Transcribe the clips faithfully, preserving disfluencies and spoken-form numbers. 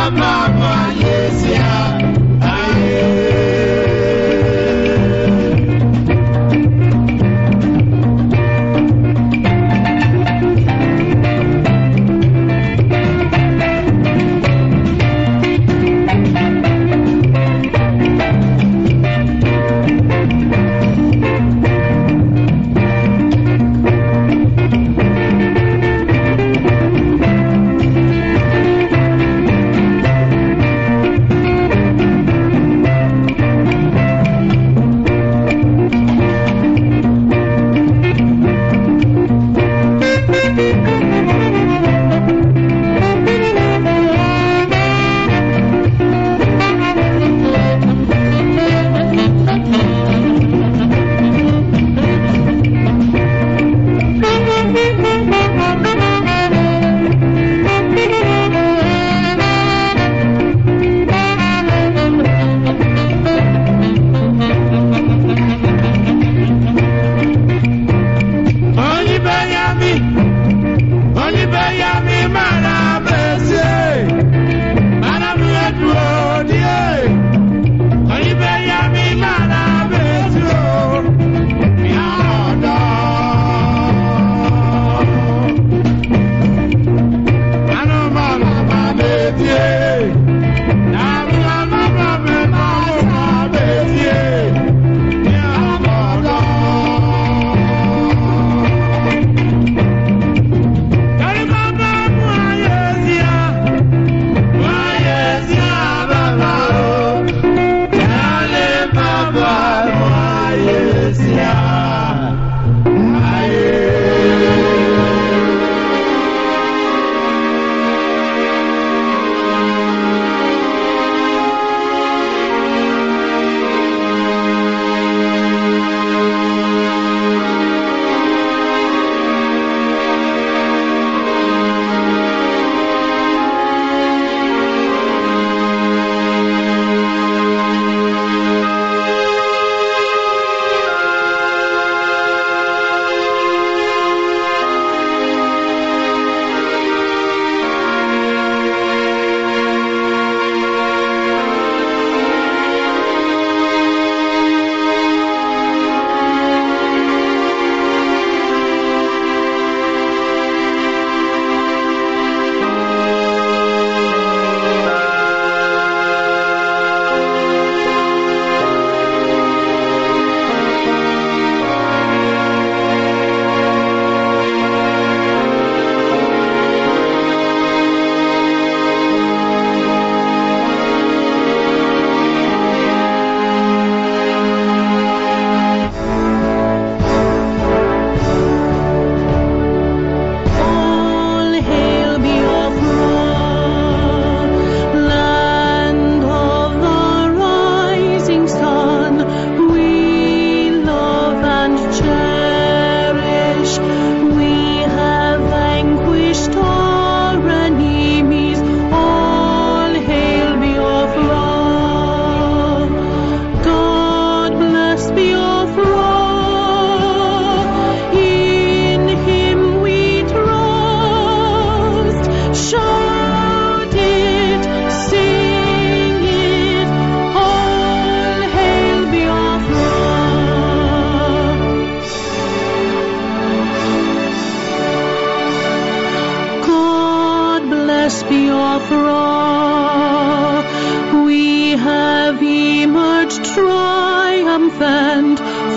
triumphant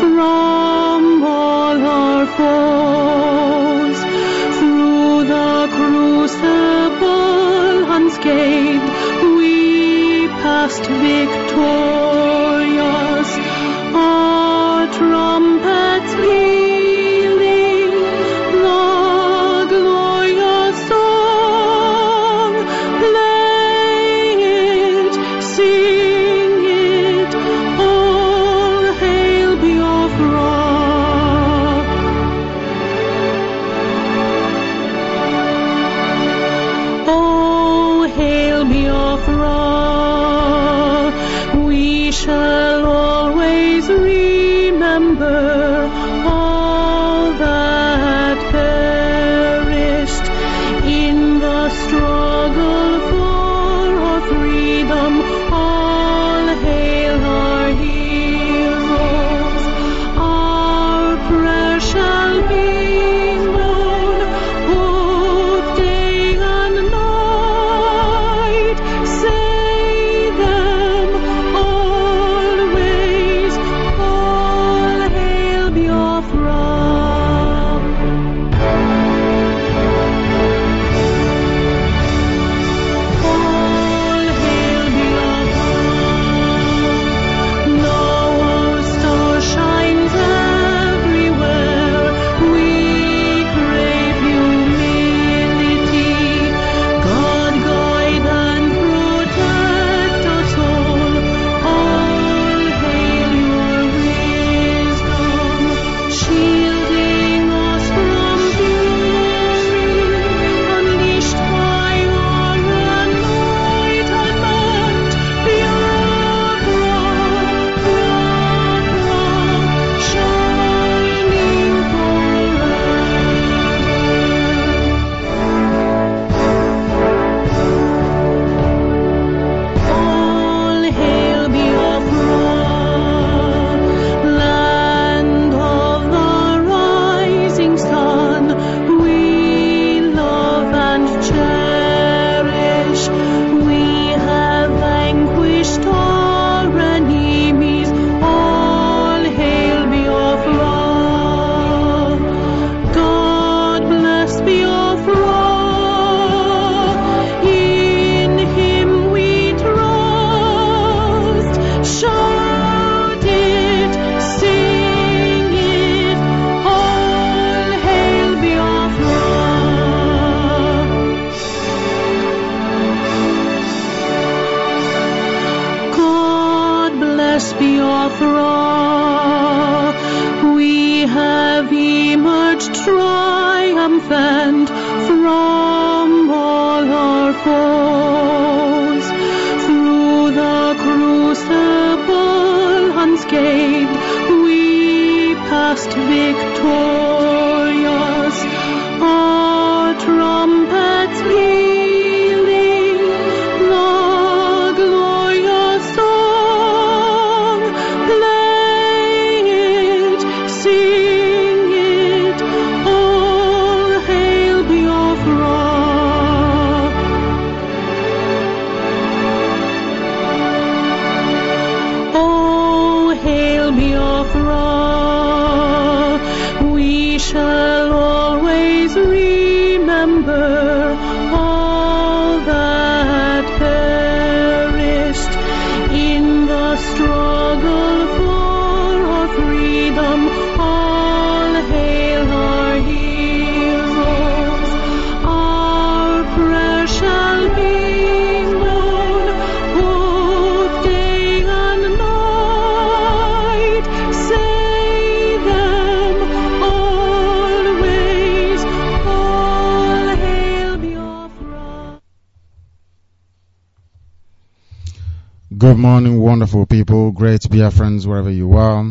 from all our foes. Through the crucible unscathed we passed victorious, our trumpets pealing the glorious song. Play it, sing it, all hail Biafra. Oh, hail Biafra, we shall always remember all that perished in the struggle for our Biafra. We have emerged triumphant from all our foes. Through the crucible unscathed, we passed victorious. Our trumpets pealing, the glorious song. Play it, sing it, all hail Biafra. Oh, hail Biafra. We shall always remember all that perished in the struggle for our freedom. All hail our heroes. Our prayer shall be known both day and night. Say them always. All hail Biafra. Good morning, wonderful people, great Biafrans, wherever you are.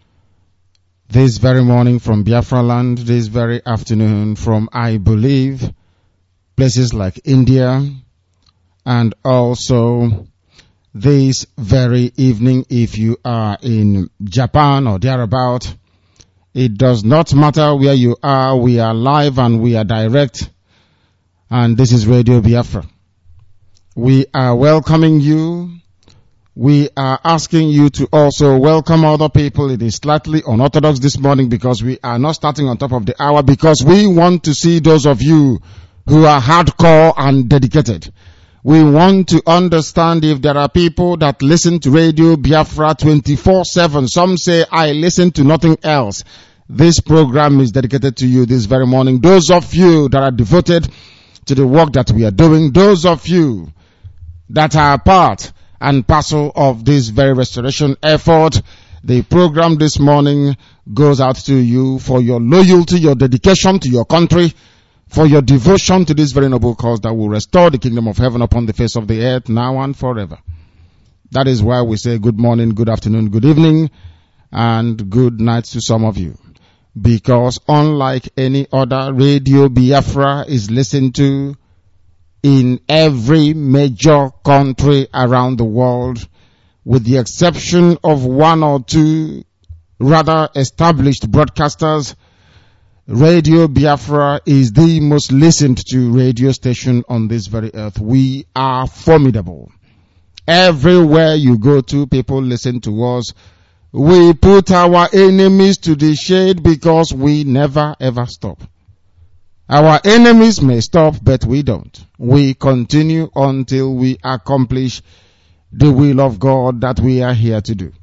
This very morning from Biafra land, this very afternoon from, I believe, places like India, and also this very evening if you are in Japan or thereabout. It does not matter where you are, we are live and we are direct, and this is Radio Biafra. We are welcoming you. We are asking you to also welcome other people. It is slightly unorthodox this morning because we are not starting on top of the hour, because we want to see those of you who are hardcore and dedicated. We want to understand if there are people that listen to Radio Biafra twenty-four seven. Some say, I listen to nothing else. This program is dedicated to you this very morning. Those of you that are devoted to the work that we are doing, those of you that are part and parcel of this very restoration effort, the program this morning goes out to you for your loyalty, your dedication to your country, for your devotion to this very noble cause that will restore the kingdom of heaven upon the face of the earth now and forever. That is why we say good morning, good afternoon, good evening, and good night to some of you. Because unlike any other, Radio Biafra is listened to in every major country around the world, with the exception of one or two rather established broadcasters. Radio Biafra is the most listened to radio station on this very earth. We are formidable. Everywhere you go to, people listen to us. We put our enemies to the shade because we never ever stop. Our enemies may stop, but we don't. We continue until we accomplish the will of God that we are here to do.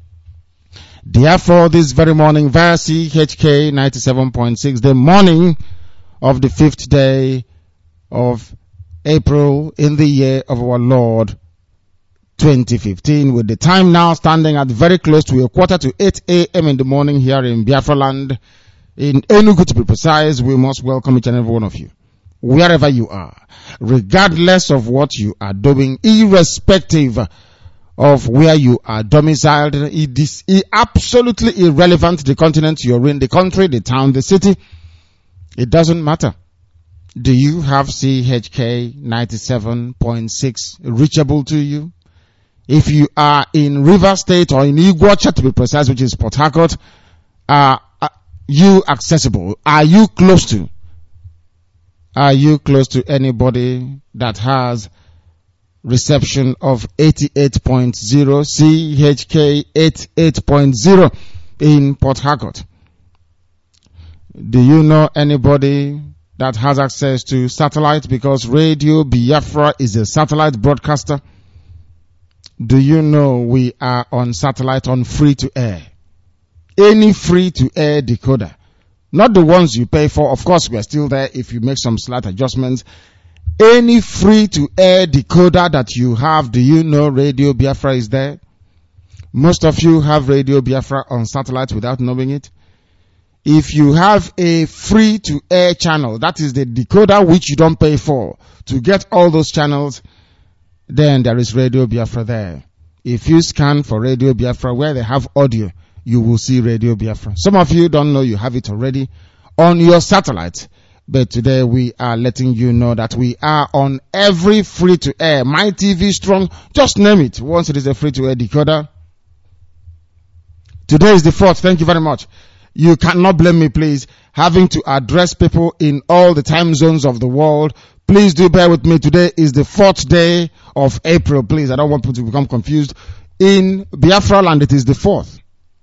Therefore, this very morning, via C H K ninety-seven point six, the morning of the fifth day of April in the year of our Lord twenty fifteen, with the time now standing at very close to a quarter to eight a.m. in the morning here in Biafra land, in Enugu to be precise. We must welcome each and every one of you, wherever you are, regardless of what you are doing, irrespective of where you are domiciled. It is absolutely irrelevant the continent you're in, the country, the town, the city. It doesn't matter. Do you have C H K ninety-seven point six reachable to you? If you are in River State or in Iguacha to be precise, which is Port Harcourt, uh, are you accessible? Are you close to? Are you close to anybody that has reception of eighty-eight point zero, C H K eighty-eight point zero in Port Harcourt? Do you know anybody that has access to satellite? Because Radio Biafra is a satellite broadcaster. Do you know we are on satellite on free to air? Any free to air decoder. Not the ones you pay for. Of course, we are still there if you make some slight adjustments. Any free to air decoder that you have, do you know Radio Biafra is there? Most of you have Radio Biafra on satellite without knowing it. If you have a free-to-air channel, that is the decoder which you don't pay for, to get all those channels, then there is Radio Biafra there. If you scan for Radio Biafra where they have audio, you will see Radio Biafra. Some of you don't know you have it already on your satellite. But today we are letting you know that we are on every free-to-air. My T V Strong, just name it. Once it is a free-to-air decoder. Today is the fourth. Thank you very much. You cannot blame me, please, having to address people in all the time zones of the world. Please do bear with me. Today is the fourth day of April. Please, I don't want people to become confused. In Biafra land, it is the fourth.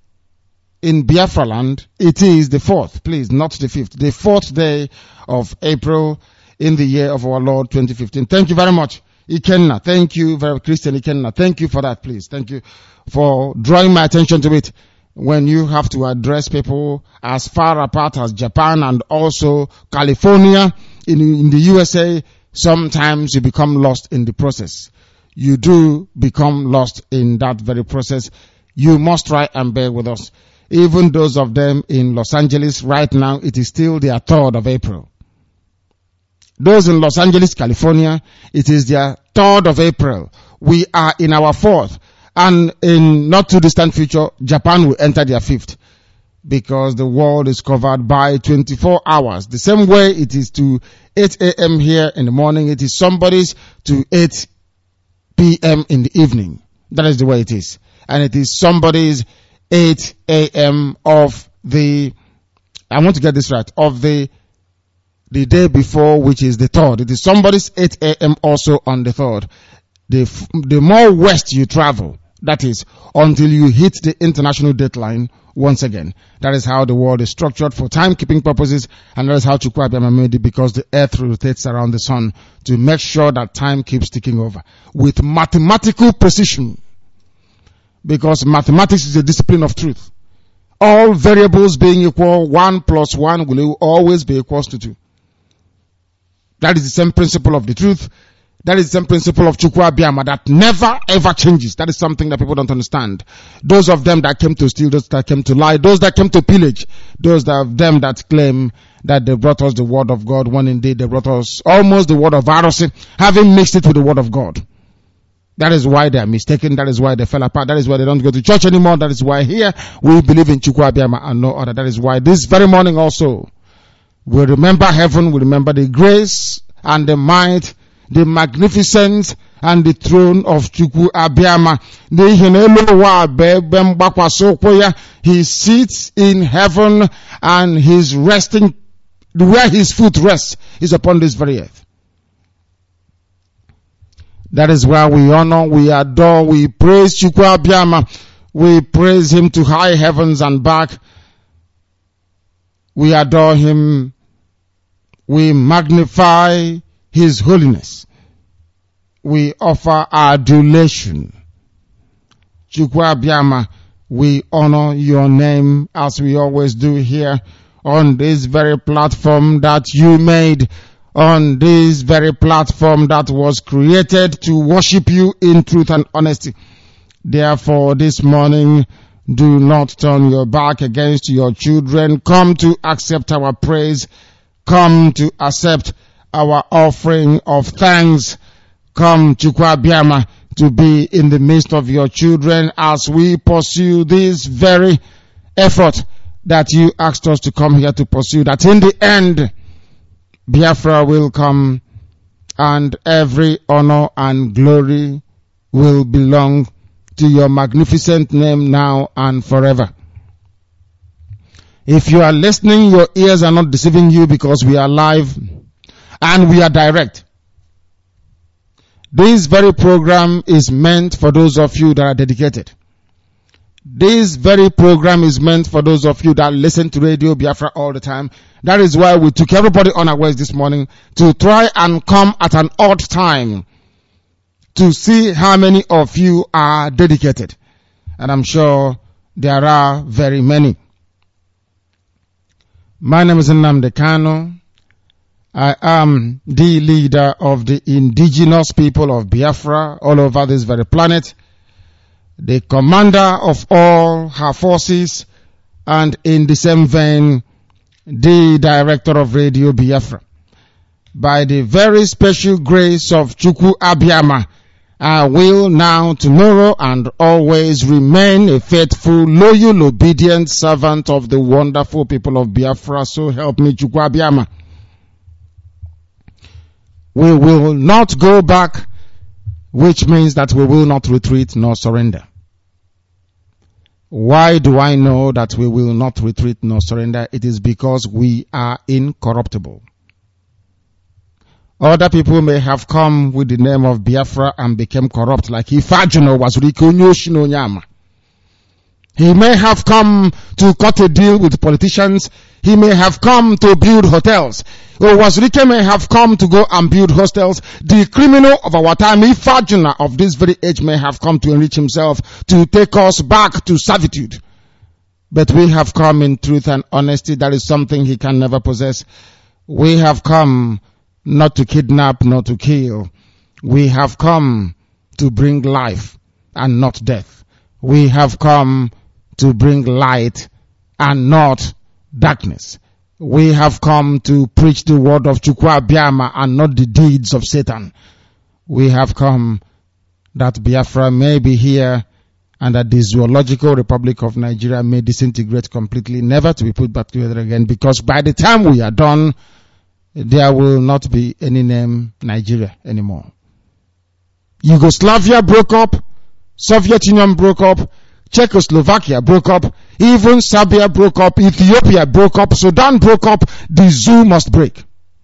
In Biafra land, it is the fourth. Please, not the fifth. The fourth day of April in the year of our Lord twenty fifteen. Thank you very much. Ikenna. Thank you, very Christian Ikenna. Thank you for that, please. Thank you for drawing my attention to it. When you have to address people as far apart as Japan and also California in, in the U S A, sometimes you become lost in the process. You do become lost in that very process. You must try and bear with us. Even those of them in Los Angeles right now, it is still their third of April. Those in Los Angeles, California, it is their third of April. We are in our fourth. And in not too distant future, Japan will enter their fifth. Because the world is covered by twenty-four hours. The same way it is to eight a.m. here in the morning, it is somebody's to eight p.m. in the evening. That is the way it is. And it is somebody's eight a.m. of the, I want to get this right, of the, the day before, which is the third. It is somebody's eight a.m. also on the third. The, the more west you travel, that is, until you hit the international deadline once again. That is how the world is structured for timekeeping purposes, and that is how Chukwu Abiyama made it, because the earth rotates around the sun to make sure that time keeps ticking over with mathematical precision. Because mathematics is a discipline of truth. All variables being equal, one plus one will always be equals to two. That is the same principle of the truth. That is the same principle of Chukwu Abiyama that never ever changes. That is something that people don't understand. Those of them that came to steal, those that came to lie, those that came to pillage, those of them that claim that they brought us the word of God, when indeed they brought us almost the word of Arose, having mixed it with the word of God. That is why they are mistaken. That is why they fell apart. That is why they don't go to church anymore. That is why here we believe in Chukwu Abiyama and no other. That is why this very morning also we remember heaven, we remember the grace and the might, the magnificence and the throne of Chukwu Abiyama. He sits in heaven and he's resting, where his foot rests is upon this very earth. That is why we honor, we adore, we praise Chukwu Abiyama. We praise him to high heavens and back. We adore him. We magnify his holiness. We offer adulation. Chukwu Abiyama, we honor your name as we always do here on this very platform that you made, on this very platform that was created to worship you in truth and honesty. Therefore, this morning, do not turn your back against your children. Come to accept our praise. Come to accept our offering of thanks. Come, Chukwu Abiyama, to be in the midst of your children as we pursue this very effort that you asked us to come here to pursue, that in the end, Biafra will come and every honor and glory will belong to your magnificent name now and forever. If you are listening, your ears are not deceiving you, because we are live and we are direct. This very program is meant for those of you that are dedicated. This very program is meant for those of you that listen to Radio Biafra all the time. That is why we took everybody on our ways this morning to try and come at an odd time to see how many of you are dedicated. And I'm sure there are very many. My name is Nnamdi Kanu. I am the leader of the indigenous people of Biafra all over this very planet. the commander of all her forces, and in the same vein, the director of Radio Biafra. By the very special grace of Chukwu Abiyama, I will now, tomorrow, and always remain a faithful, loyal, obedient servant of the wonderful people of Biafra. So help me, Chukwu Abiyama. We will not go back, which means that we will not retreat nor surrender. Why do I know that we will not retreat nor surrender? It is because we are incorruptible. Other people may have come with the name of Biafra and became corrupt, like Ifajuno was Rikonyoshino. He may have come to cut a deal with politicians. He may have come to build hotels. Or Wazirike may have come to go and build hostels. The criminal of our time, Ifajuna of this very age, may have come to enrich himself, to take us back to servitude. But we have come in truth and honesty. That is something he can never possess. We have come not to kidnap, not to kill. We have come to bring life and not death. We have come to bring light and not darkness. We have come to preach the word of Chukwu Abiyama and not the deeds of Satan. We have come that Biafra may be here and that the Zoological Republic of Nigeria may disintegrate completely, never to be put back together again, because by the time we are done, there will not be any name Nigeria anymore. Yugoslavia broke up, Soviet Union broke up, Czechoslovakia broke up, even Serbia broke up, Ethiopia broke up, Sudan broke up, the zoo must break.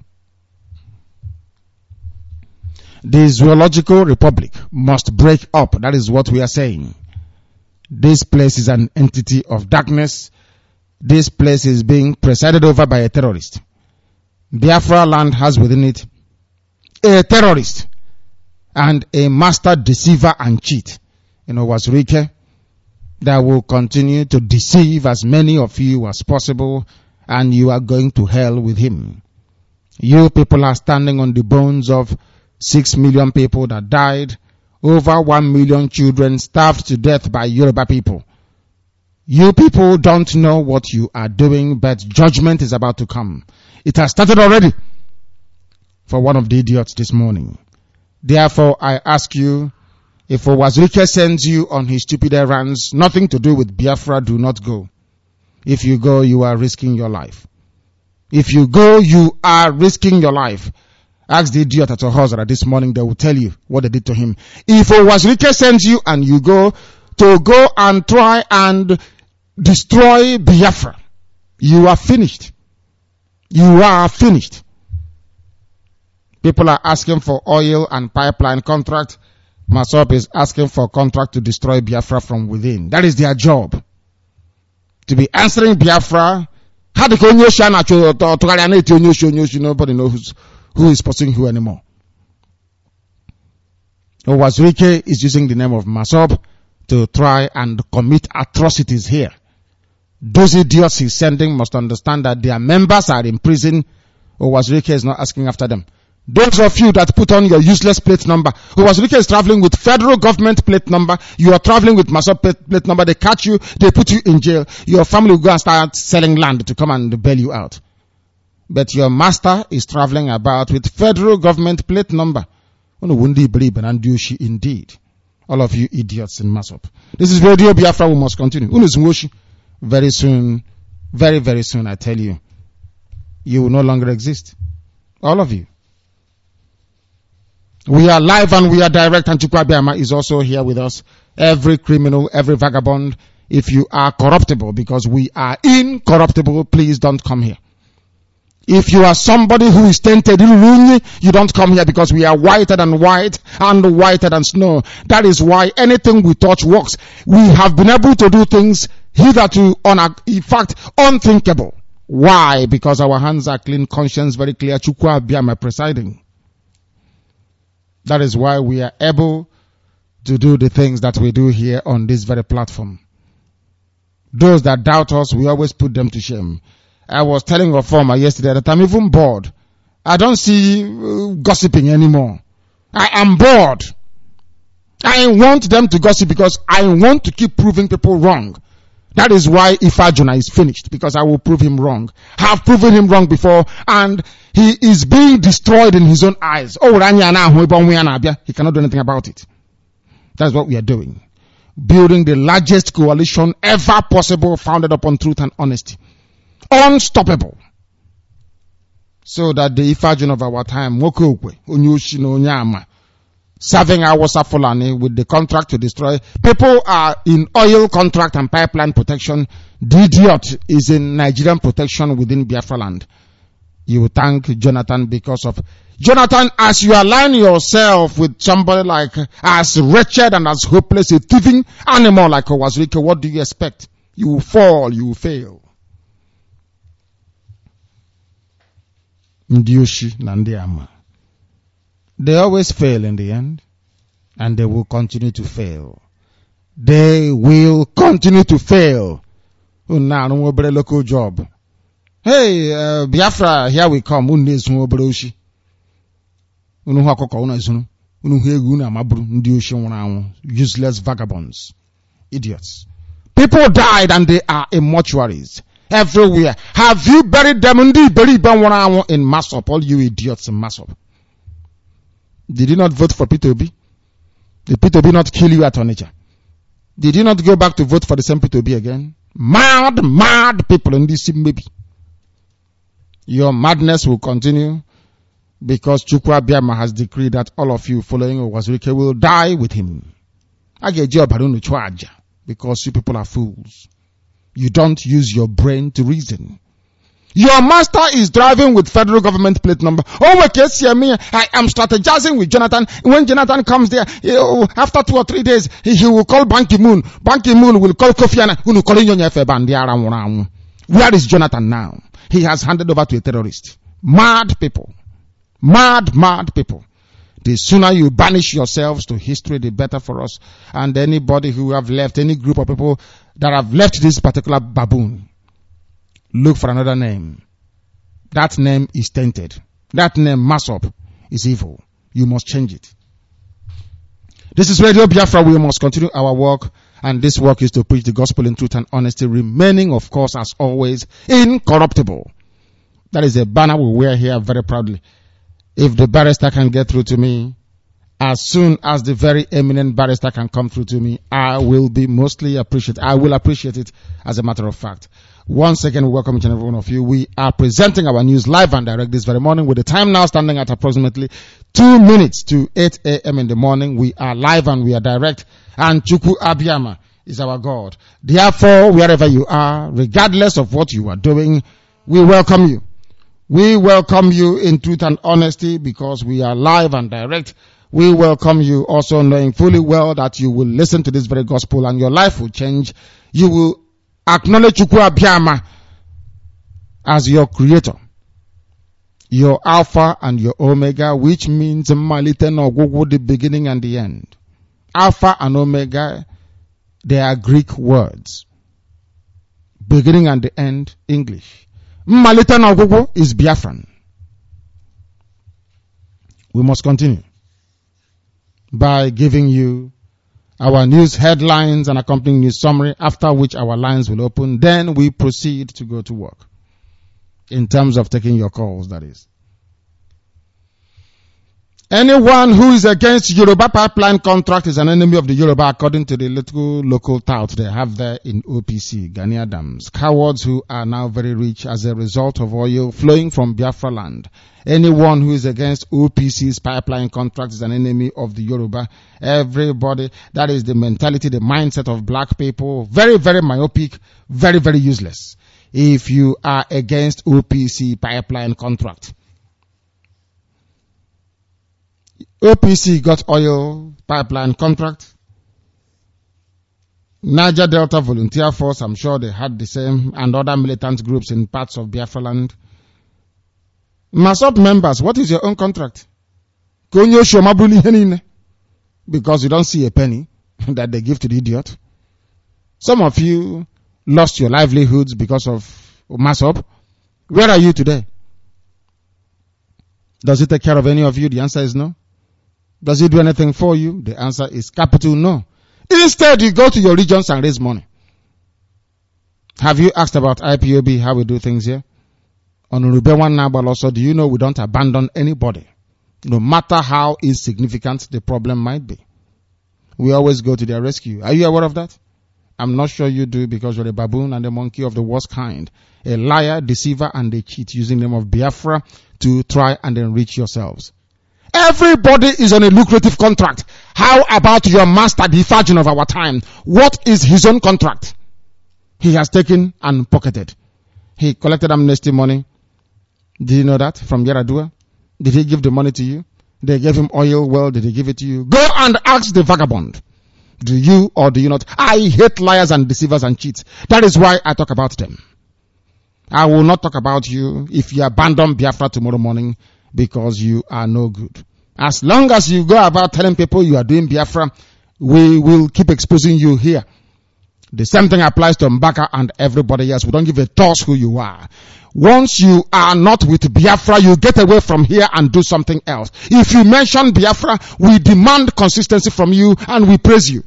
The Zoological Republic must break up. That is what we are saying. This place is an entity of darkness. This place is being presided over by a terrorist. Biafra land has within it a terrorist and a master deceiver and cheat. You know, Wazirike, that will continue to deceive as many of you as possible, and you are going to hell with him. You people are standing on the bones of six million people that died, over one million children starved to death by Yoruba people. You people don't know what you are doing, but judgment is about to come. It has started already for one of the idiots this morning. Therefore, I ask you, if Wazirike sends you on his stupid errands, nothing to do with Biafra, do not go. If you go, you are risking your life. If you go, you are risking your life. Ask the idiot at Ohozara this morning, they will tell you what they did to him. If Wazirike sends you and you go to go and try and destroy Biafra, you are finished. You are finished. People are asking for oil and pipeline contract. Masop is asking for a contract to destroy Biafra from within. That is their job. To be answering Biafra. Nobody knows who is pursuing who anymore. Wazirike is using the name of Masop to try and commit atrocities here. Those idiots he's sending must understand that their members are in prison. Wazirike is not asking after them. Those of you that put on your useless plate number, Wazirike is traveling with federal government plate number, you are traveling with Masop plate, plate number, they catch you, they put you in jail, your family will go and start selling land to come and bail you out. But your master is traveling about with federal government plate number. Indeed. All of you idiots in Masop. This is Radio Biafra, we must continue. Very soon, very, very soon, I tell you, you will no longer exist. All of you. We are live and we are direct, and Chukwu Abiyama is also here with us. Every criminal, every vagabond, if you are corruptible, because we are incorruptible, please don't come here. If you are somebody who is tainted, you don't come here, because we are whiter than white and whiter than snow. That is why anything we touch works. We have been able to do things hitherto, on a, in fact, unthinkable. Why? Because our hands are clean, conscience very clear. Chukwu Abiyama presiding. That is why we are able to do the things that we do here on this very platform. Those that doubt us, we always put them to shame. I was telling a former yesterday that I'm even bored. I don't see uh, gossiping anymore. I am bored. I want them to gossip because I want to keep proving people wrong. That is why Ifajuna is finished, because I will prove him wrong. I have proven him wrong before, and he is being destroyed in his own eyes. Oh, he cannot do anything about it. That's what we are doing. Building the largest coalition ever possible, founded upon truth and honesty. Unstoppable. So that the Ifajuna of our time, Mokokwe, Onyushi no Onyama, serving our Fulani with the contract to destroy. People are in oil contract and pipeline protection. The idiot is in Nigerian protection within Biafra land. You thank Jonathan because of Jonathan, as you align yourself with somebody like as wretched and as hopeless a thieving animal like Owazurike, what do you expect? You will fall, you will fail. Ndiushi Nandiama. They always fail in the end, and they will continue to fail. They will continue to fail. Now, no more local job. Hey, uh, Biafra, here we come. Unes no broshi. Unu hakoko una zunu. Unu hegu na mabru ndiushi wana useless vagabonds, idiots. People died and they are in mortuaries everywhere. Have you buried them? Undi buried them in Masop. All you idiots in Masop. Did you not vote for Peter Obi? Did Peter Obi not kill you at Onitsha? Did you not go back to vote for the same Peter Obi again? Mad, mad people in this maybe. Your madness will continue because Chukwu Abiyama has decreed that all of you following Owazurike will die with him. I get job because you people are fools. You don't use your brain to reason. Your master is driving with federal government plate number. Oh, okay, see me. I am strategizing with Jonathan. When Jonathan comes there, after two or three days, he, he will call Ban Ki-moon. Ban Ki-moon will call Kofi Annan. Where is Jonathan now? He has handed over to a terrorist. Mad people. Mad, mad people. The sooner you banish yourselves to history, the better for us. And anybody who have left, any group of people that have left this particular baboon, look for another name. That name is tainted. That name, Masop, is evil. You must change it. This is Radio Biafra. We must continue our work. And this work is to preach the gospel in truth and honesty, remaining, of course, as always, incorruptible. That is a banner we wear here very proudly. If the barrister can get through to me, as soon as the very eminent barrister can come through to me, I will be mostly appreciated. I will appreciate it as a matter of fact. Once again, welcome each and every one of you. We are presenting our news live and direct this very morning with the time now standing at approximately two minutes to eight a.m. in the morning. We are live and we are direct, and Chukwu Abiyama is our God. Therefore, wherever you are, regardless of what you are doing, we welcome you. We welcome you in truth and honesty because we are live and direct. We welcome you also knowing fully well that you will listen to this very gospel and your life will change. You will acknowledge Chukwu Abiyama as your creator, your Alpha and your Omega, which means Malite no Ogwugwu, the beginning and the end. Alpha and Omega, they are Greek words. Beginning and the end, English. Malite no Ogwugwu is Biafran. We must continue by giving you our news headlines and accompanying news summary, after which our lines will open. Then we proceed to go to work. In terms of taking your calls, that is. Anyone who is against Yoruba pipeline contract is an enemy of the Yoruba, according to the little local tout they have there in O P C, Gani Adams. Cowards who are now very rich as a result of oil flowing from Biafra land. Anyone who is against O P C's pipeline contract is an enemy of the Yoruba. Everybody, that is the mentality, the mindset of black people. Very, very myopic, very, very useless. If you are against O P C pipeline contract. O P C got oil pipeline contract. Niger Delta Volunteer Force, I'm sure they had the same, and other militant groups in parts of Biafra land. Masop members, what is your own contract? Because you don't see a penny that they give to the idiot. Some of you lost your livelihoods because of Masop. Where are you today? Does it take care of any of you? The answer is no. Does it do anything for you? The answer is capital no. Instead, you go to your regions and raise money. Have you asked about I P O B, how we do things here? On Urubewan Nabal also, do you know we don't abandon anybody? No matter how insignificant the problem might be. We always go to their rescue. Are you aware of that? I'm not sure you do, because you're a baboon and a monkey of the worst kind. A liar, deceiver, and a cheat using the name of Biafra to try and enrich yourselves. Everybody is on a lucrative contract. How about your master, the Fajin of our time? What is his own contract? He has taken and pocketed. He collected amnesty money. Did you know that? From Yaradua? Did he give the money to you? They gave him oil. Well, did he give it to you? Go and ask the vagabond. Do you or do you not? I hate liars and deceivers and cheats. That is why I talk about them. I will not talk about you if you abandon Biafra tomorrow morning because you are no good. As long as you go about telling people you are doing Biafra, we will keep exposing you here. The same thing applies to Mbaka and everybody else. We don't give a toss who you are. Once you are not with Biafra, you get away from here and do something else. If you mention Biafra, we demand consistency from you and we praise you.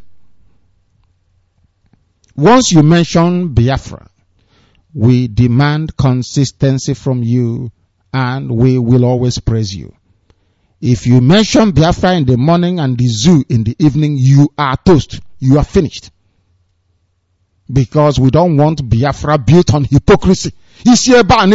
Once you mention Biafra, we demand consistency from you and we will always praise you. If you mention Biafra in the morning and the zoo in the evening, you are toast. You are finished. Because we don't want Biafra built on hypocrisy. We don't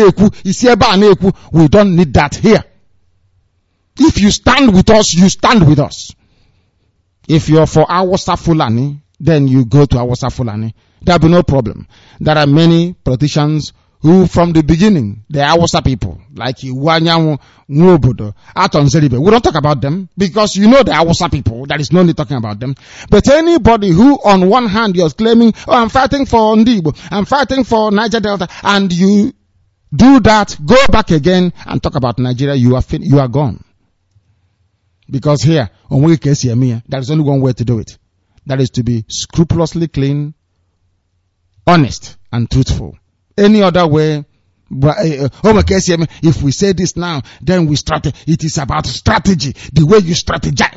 need that here. If you stand with us, you stand with us. If you're for Awasa Fulani, then you go to Awasa Fulani. There'll be no problem. There are many politicians who from the beginning, the Awasa people, like Iwanyanwu, Nwobodo, Aton Zeribe. We don't talk about them because you know the Awasa people. There is no need talking about them. But anybody who on one hand you're claiming, oh, I'm fighting for Ndibo, I'm fighting for Niger Delta, and you do that, go back again and talk about Nigeria, you are fin- you are gone. Because here, on we case here, there is only one way to do it. That is to be scrupulously clean, honest, and truthful. Any other way, if we say this now, then we start. It is about strategy. The way you strategize.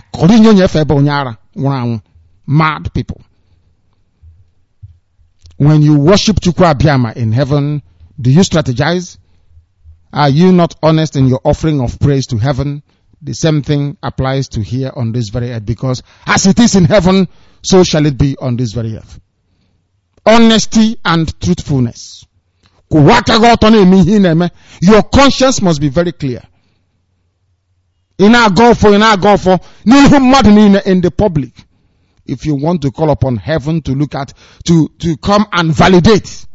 Mad people. When you worship Chukwu Abiyama in heaven, do you strategize? Are you not honest in your offering of praise to heaven? The same thing applies to here on this very earth, because as it is in heaven, so shall it be on this very earth. Honesty and truthfulness. Your conscience must be very clear. In our go for, in our go for, in the public. If you want to call upon heaven to look at, to, to come and validate,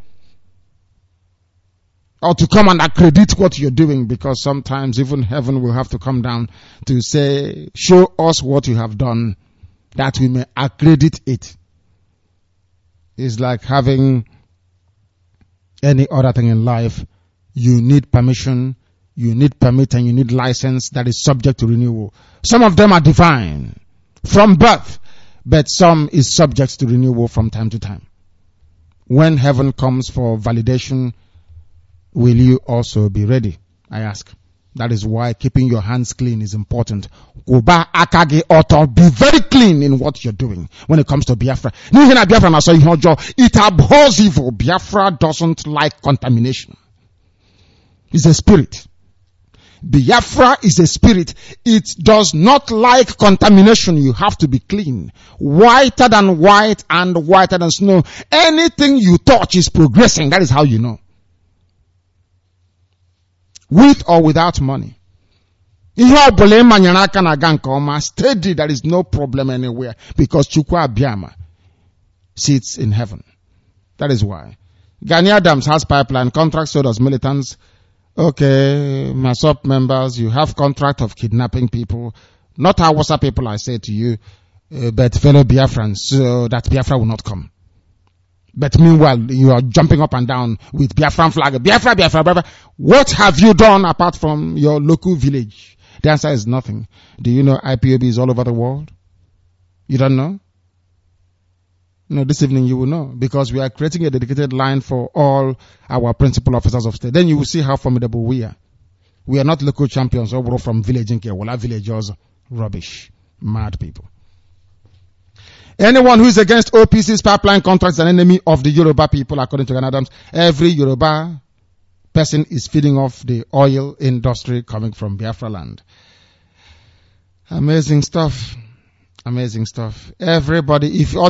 or to come and accredit what you're doing, because sometimes even heaven will have to come down to say, show us what you have done, that we may accredit it. It's like having any other thing in life. You need permission, you need permit, and you need license that is subject to renewal. Some of them are divine from birth, but some is subject to renewal from time to time. When heaven comes for validation, will you also be ready? I ask. That is why keeping your hands clean is important. Be very clean in what you're doing when it comes to Biafra. It abhors evil. Biafra doesn't like contamination. It's a spirit. Biafra is a spirit. It does not like contamination. You have to be clean. Whiter than white and whiter than snow. Anything you touch is progressing. That is how you know. With or without money. Steady, there is no problem anywhere, because Chukwu Abiyama sits in heaven. That is why. Gani Adams has pipeline contracts, so does militants. Okay, MASOP members, you have contract of kidnapping people. Not Hausa people, I say to you, uh, but fellow Biafrans, so that Biafra will not come. But meanwhile, you are jumping up and down with Biafran flag. Biafra, Biafra, Biafra. What have you done apart from your local village? The answer is nothing. Do you know I P O B is all over the world? You don't know? No, this evening you will know, because we are creating a dedicated line for all our principal officers of state. Then you will see how formidable we are. We are not local champions or from village in Kewala village also. Rubbish. Mad people. Anyone who is against O P C's pipeline contracts is an enemy of the Yoruba people, according to Gani Adams. Every Yoruba person is feeding off the oil industry coming from Biafra land. Amazing stuff. Amazing stuff. Everybody, if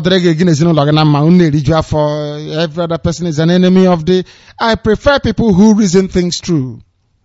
every other person is an enemy of the, I prefer people who reason things through.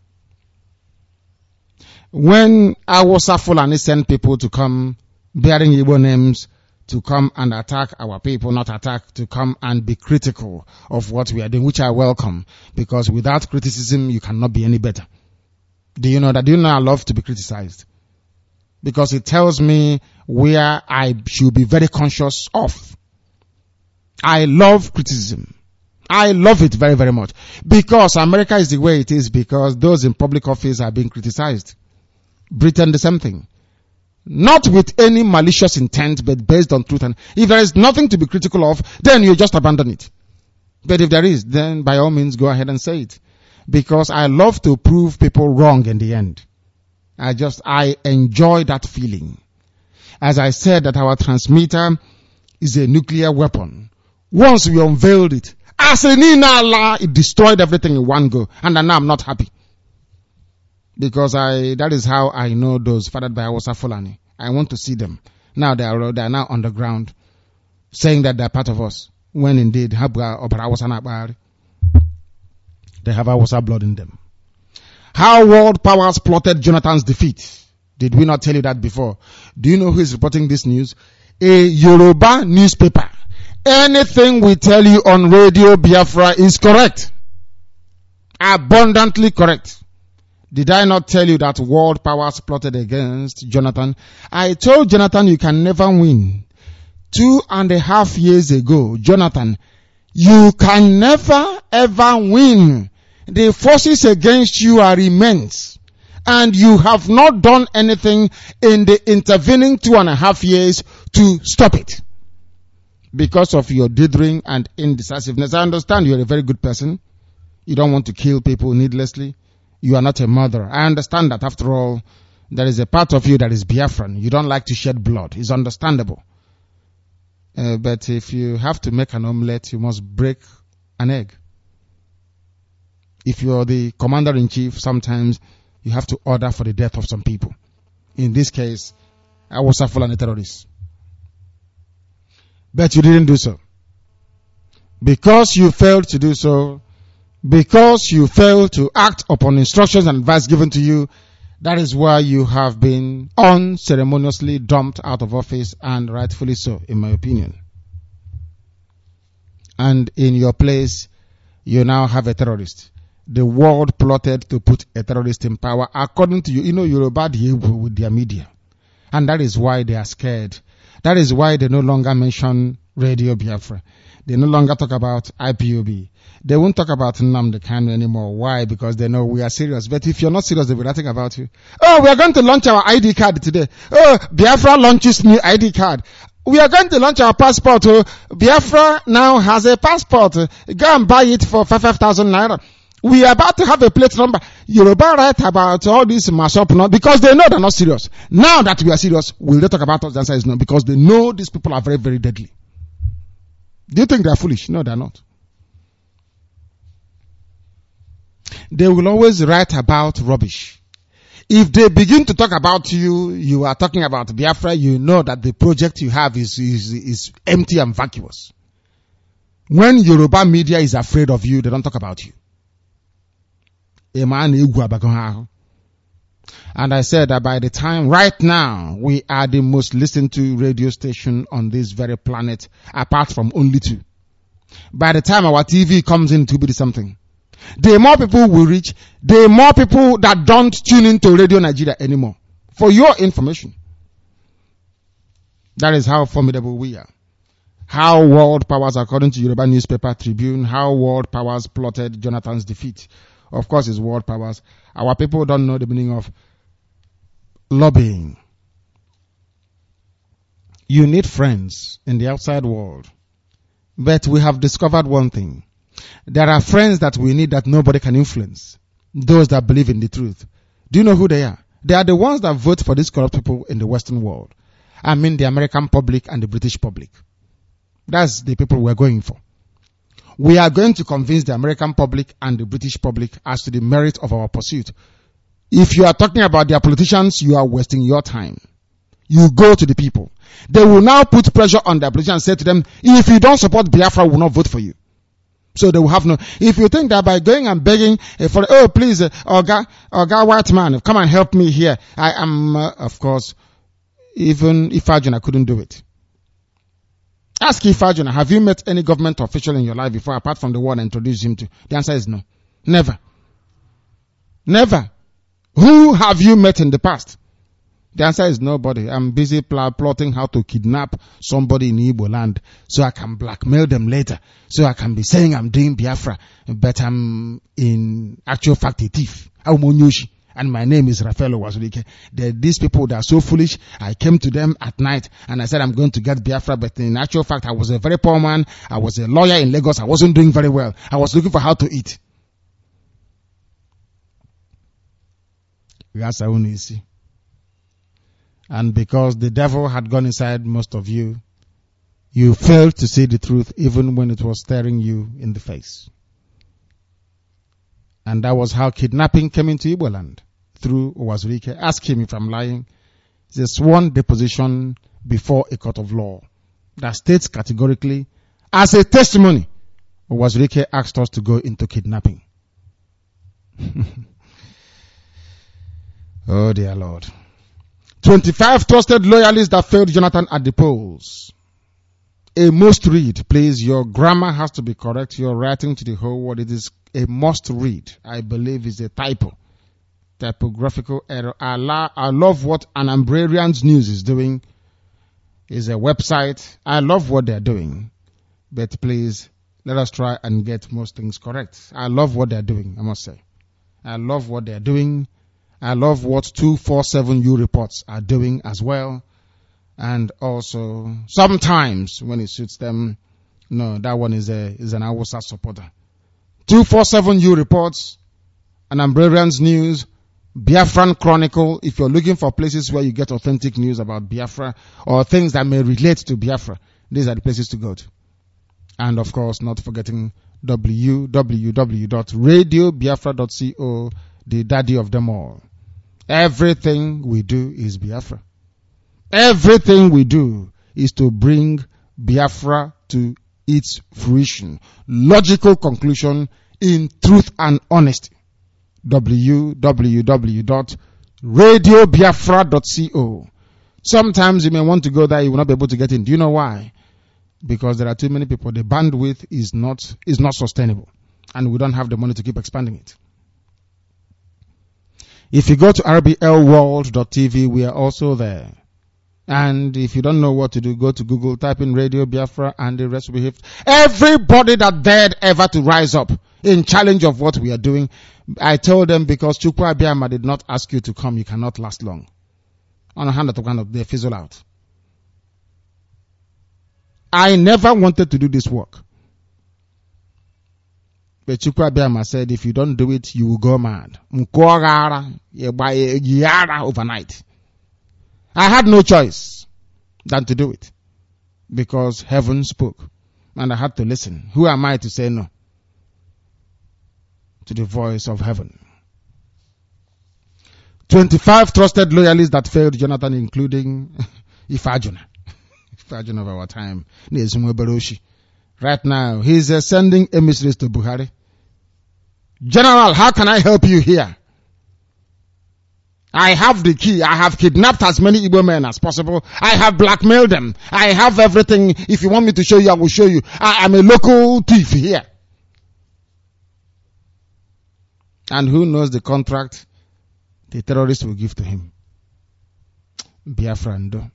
When Awusa Fulani send people to come bearing Igbo names to come and attack our people, not attack, to come and be critical of what we are doing, which I welcome, because without criticism, you cannot be any better. Do you know that? Do you know I love to be criticized? Because it tells me where I should be very conscious of. I love criticism. I love it very, very much. Because America is the way it is, because those in public office are being criticized. Britain, the same thing. Not with any malicious intent, but based on truth. And if there is nothing to be critical of, then you just abandon it. But if there is, then by all means go ahead and say it. Because I love to prove people wrong in the end. I just, I enjoy that feeling. As I said that our transmitter is a nuclear weapon. Once we unveiled it, it destroyed everything in one go. And now I'm not happy. Because I, that is how I know those fathered by Awusa Fulani. I want to see them. Now they are, they are now on the ground saying that they are part of us. When indeed, they have Awusa blood in them. How world powers plotted Jonathan's defeat. Did we not tell you that before? Do you know who is reporting this news? A Yoruba newspaper. Anything we tell you on Radio Biafra is correct. Abundantly correct. Did I not tell you that world powers plotted against Jonathan? I told Jonathan you can never win. Two and a half years ago, Jonathan, you can never ever win. The forces against you are immense. And you have not done anything in the intervening two and a half years to stop it. Because of your dithering and indecisiveness. I understand you're a very good person. You don't want to kill people needlessly. You are not a murderer. I understand that after all, there is a part of you that is Biafran. You don't like to shed blood. It's understandable. Uh, but if you have to make an omelette, you must break an egg. If you're the commander-in-chief, sometimes you have to order for the death of some people. In this case, I was a Fulani terrorist. But you didn't do so. Because you failed to do so, because you failed to act upon instructions and advice given to you, that is why you have been unceremoniously dumped out of office, and rightfully so, in my opinion. And in your place, you now have a terrorist. The world plotted to put a terrorist in power according to you. You know, Yoruba with their media. And that is why they are scared. That is why they no longer mention Radio Biafra. They no longer talk about I P O B. They won't talk about Nnamdi Kanu anymore. Why? Because they know we are serious. But if you're not serious, they'll be writing about you. Oh, we are going to launch our I D card today. Oh, Biafra launches new I D card. We are going to launch our passport. Oh, Biafra now has a passport. Go and buy it for five thousand naira. We are about to have a plate number. Yoruba write about all this mashup not because they know they're not serious. Now that we are serious, will they talk about us? The answer is no, because they know these people are very, very deadly. Do you think they are foolish? No, they are not. They will always write about rubbish. If they begin to talk about you, you are talking about Biafra, you know that the project you have is, is, is empty and vacuous. When Yoruba media is afraid of you, they don't talk about you. And I said that by the time, right now, we are the most listened to radio station on this very planet, apart from only two. By the time our T V comes in, to be something. The more people we reach, the more people that don't tune into Radio Nigeria anymore. For your information. That is how formidable we are. How world powers, according to Yoruba newspaper Tribune, how world powers plotted Jonathan's defeat. Of course, it's world powers. Our people don't know the meaning of lobbying. You need friends in the outside world. But we have discovered one thing. There are friends that we need that nobody can influence. Those that believe in the truth. Do you know who they are? They are the ones that vote for these corrupt people in the Western world. I mean the American public and the British public. That's the people we're going for. We are going to convince the American public and the British public as to the merit of our pursuit. If you are talking about their politicians, you are wasting your time. You go to the people. They will now put pressure on their politicians and say to them, if you don't support Biafra, we will not vote for you. So they will have no, if you think that by going and begging uh, for, oh please, uh, Oga, Oga white man, come and help me here. I am, uh, of course, even Ifajuna couldn't do it. Ask Ifajuna, have you met any government official in your life before, apart from the one I introduced him to? The answer is no. Never. Never. Who have you met in the past? The answer is nobody. I'm busy pl- plotting how to kidnap somebody in Igbo land so I can blackmail them later. So I can be saying I'm doing Biafra, but I'm in actual fact a thief. And my name is Raphael Owazulike. These people that are so foolish, I came to them at night and I said I'm going to get Biafra, but in actual fact I was a very poor man. I was a lawyer in Lagos. I wasn't doing very well. I was looking for how to eat. That's how you see. And because the devil had gone inside most of you, you failed to see the truth even when it was staring you in the face. And that was how kidnapping came into Igbo land, through Owazulike. Ask him if I'm lying. It's a sworn deposition before a court of law that states categorically, as a testimony, Owazulike asked us to go into kidnapping. Oh dear Lord. twenty-five trusted loyalists that failed Jonathan at the polls. A must read. Please, your grammar has to be correct. Your writing to the whole world, it is a must read. I believe is a typo. Typographical error. I, la- I love what Anambrarians News is doing. It's a website. I love what they're doing. But please, let us try and get most things correct. I love what they're doing, I must say. I love what they're doing. I love what two forty-seven U reports are doing as well. And also, sometimes when it suits them, no, that one is a is an Awusa supporter. two forty-seven U reports, Anambrarians News, Biafran Chronicle. If you're looking for places where you get authentic news about Biafra or things that may relate to Biafra, these are the places to go to. And of course, not forgetting w w w dot radio biafra dot co, the daddy of them all. Everything we do is Biafra. Everything we do is to bring Biafra to its fruition. Logical conclusion in truth and honesty. w w w dot radio biafra dot co. Sometimes you may want to go there, you will not be able to get in. Do you know why? Because there are too many people. The bandwidth is not, is not sustainable. And we don't have the money to keep expanding it. If you go to r b l world dot t v, we are also there. And if you don't know what to do, go to Google, type in Radio Biafra, and the rest will be hit. Everybody that dared ever to rise up in challenge of what we are doing, I told them, because Chukwu Abiyama did not ask you to come, you cannot last long. On a hand to hand, they fizzle out. I never wanted to do this work. But Chukwu Abiyama said, if you don't do it, you will go mad. Overnight. I had no choice than to do it. Because heaven spoke. And I had to listen. Who am I to say no to the voice of heaven? twenty-five trusted loyalists that failed Jonathan, including Ifajuna. Ifajuna of our time. Right now, he's uh, sending emissaries to Buhari. General, how can I help you here? I have the key. I have kidnapped as many Igbo men as possible. I have blackmailed them. I have everything. If you want me to show you, I will show you. I am a local thief here. And who knows the contract the terrorists will give to him? Biafrando.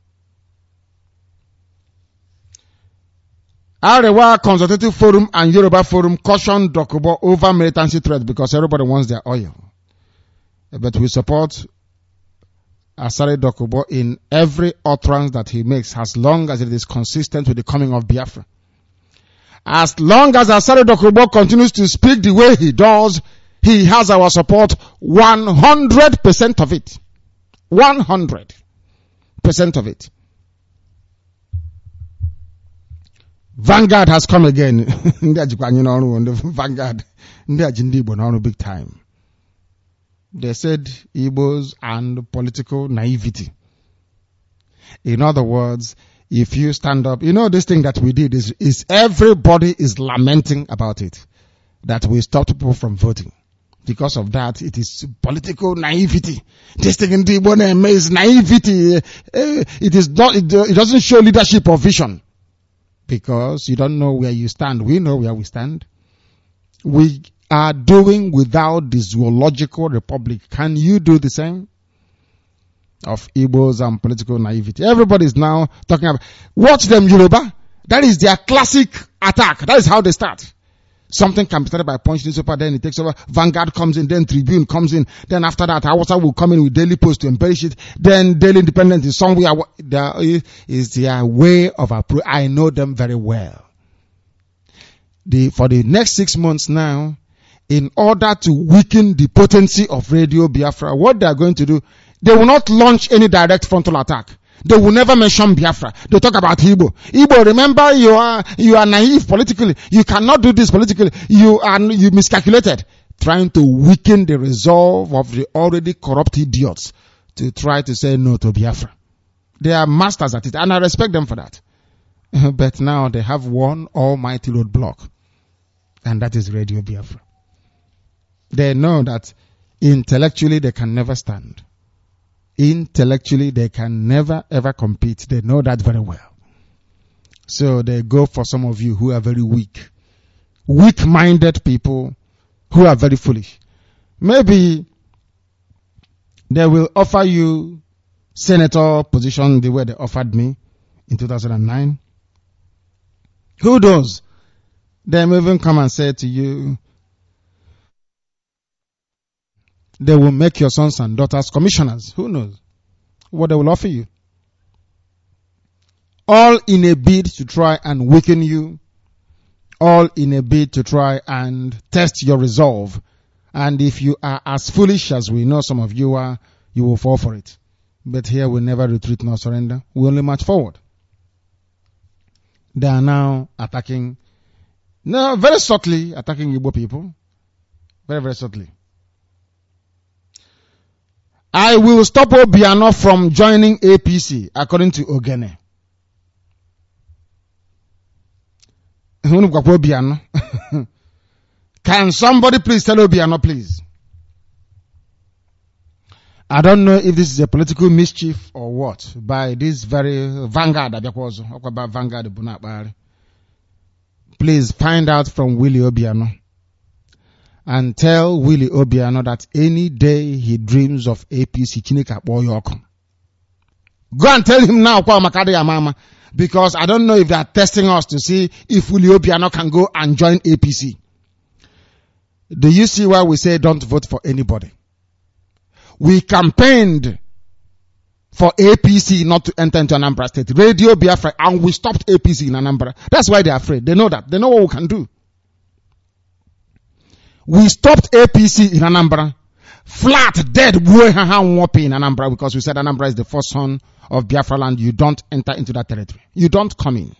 Arewa Consultative Forum and Yoruba Forum cautioned Dokubo over militancy threat because everybody wants their oil. But we support Asare Dokubo in every utterance that he makes, as long as it is consistent with the coming of Biafra. As long as Asare Dokubo continues to speak the way he does, he has our support, one hundred percent of it. one hundred percent of it. Vanguard has come again. Vanguard. Big time. They said Igbos and political naivety. In other words, if you stand up, you know this thing that we did is, is everybody is lamenting about it. That we stopped people from voting. Because of that, it is political naivety. This thing in the Igbo is naivety. It is not, it doesn't show leadership or vision. Because you don't know where you stand. We know where we stand. We are doing without the zoological republic. Can you do the same? Of Igbos and political naivety. Everybody is now talking about, watch them Yoruba. That is their classic attack. That is how they start. Something can be started by Punch newspaper, then it takes over. Vanguard comes in, then Tribune comes in. Then after that, Hausa will come in with Daily Post to embellish it. Then Daily Independent is somewhere. There is their way of approach. I know them very well. The, for the next six months now, in order to weaken the potency of Radio Biafra, what they are going to do, they will not launch any direct frontal attack. They will never mention Biafra. They talk about Igbo. Igbo, remember you are, you are naive politically. You cannot do this politically. You are, you miscalculated. Trying to weaken the resolve of the already corrupt idiots to try to say no to Biafra. They are masters at it, and I respect them for that. But now they have one almighty roadblock, and that is Radio Biafra. They know that intellectually they can never stand. Intellectually, they can never ever compete. They know that very well. So they go for some of you who are very weak. Weak-minded people who are very foolish. Maybe they will offer you senator position the way they offered me in two thousand nine. Who knows? They may even come and say to you, they will make your sons and daughters commissioners. Who knows what they will offer you? All in a bid to try and weaken you. All in a bid to try and test your resolve. And if you are as foolish as we know some of you are, you will fall for it. But here we never retreat nor surrender. We only march forward. They are now attacking, no, very subtly attacking Igbo people. Very, very subtly. I will stop Obiano from joining A P C, according to Ogene. Can somebody please tell Obiano, please? I don't know if this is a political mischief or what, by this very Vanguard, Vanguard. Please find out from Willie Obiano. And tell Willie Obiano that any day he dreams of A P C, Chineke Boyok. Go and tell him now, Mama, because I don't know if they are testing us to see if Willie Obiano can go and join A P C. Do you see why we say don't vote for anybody? We campaigned for A P C not to enter into Anambra State. Radio Biafra, and we stopped A P C in Anambra. That's why they're afraid. They know that. They know what we can do. We stopped A P C in Anambra. Flat, dead, in Anambra, because we said Anambra is the first son of Biafra land. You don't enter into that territory. You don't come in.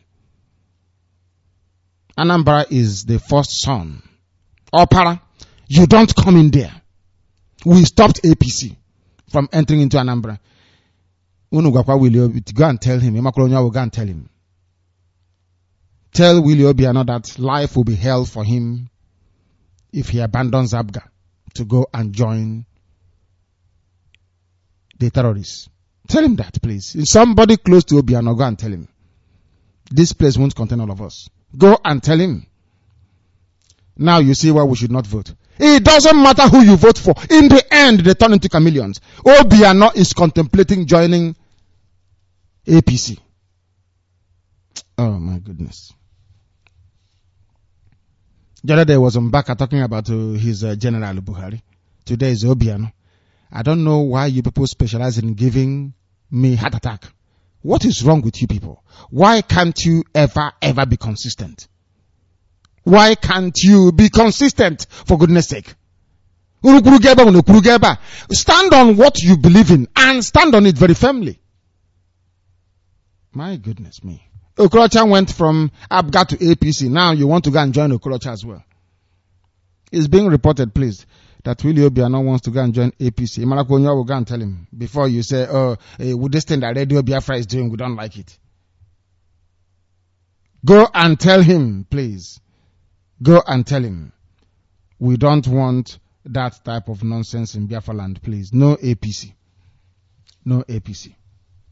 Anambra is the first son. Opara, you don't come in there. We stopped A P C from entering into Anambra. Go and tell him. Go and tell him. Tell Willie Obiano that life will be hell for him if he abandons Abga to go and join the terrorists. Tell him that, please. If somebody close to Obiano, go and tell him. This place won't contain all of us. Go and tell him. Now you see why we should not vote. It doesn't matter who you vote for. In the end, they turn into chameleons. Obiano is contemplating joining A P C. Oh my goodness. The other day was Mbaka talking about uh, his uh, General Buhari. Today is Obiano. I don't know why you people specialize in giving me heart attack. What is wrong with you people? Why can't you ever, ever be consistent? Why can't you be consistent, for goodness sake? Stand on what you believe in and stand on it very firmly. My goodness me. Okorocha went from Abga to A P C. Now you want to go and join Okorocha as well. It's being reported, please, that Willie Obiano wants to go and join A P C. Imalakonyo will go and tell him before you say, oh, hey, with this thing that Radio Biafra is doing, we don't like it. Go and tell him, please. Go and tell him. We don't want that type of nonsense in Biafra land, please. No A P C. No A P C.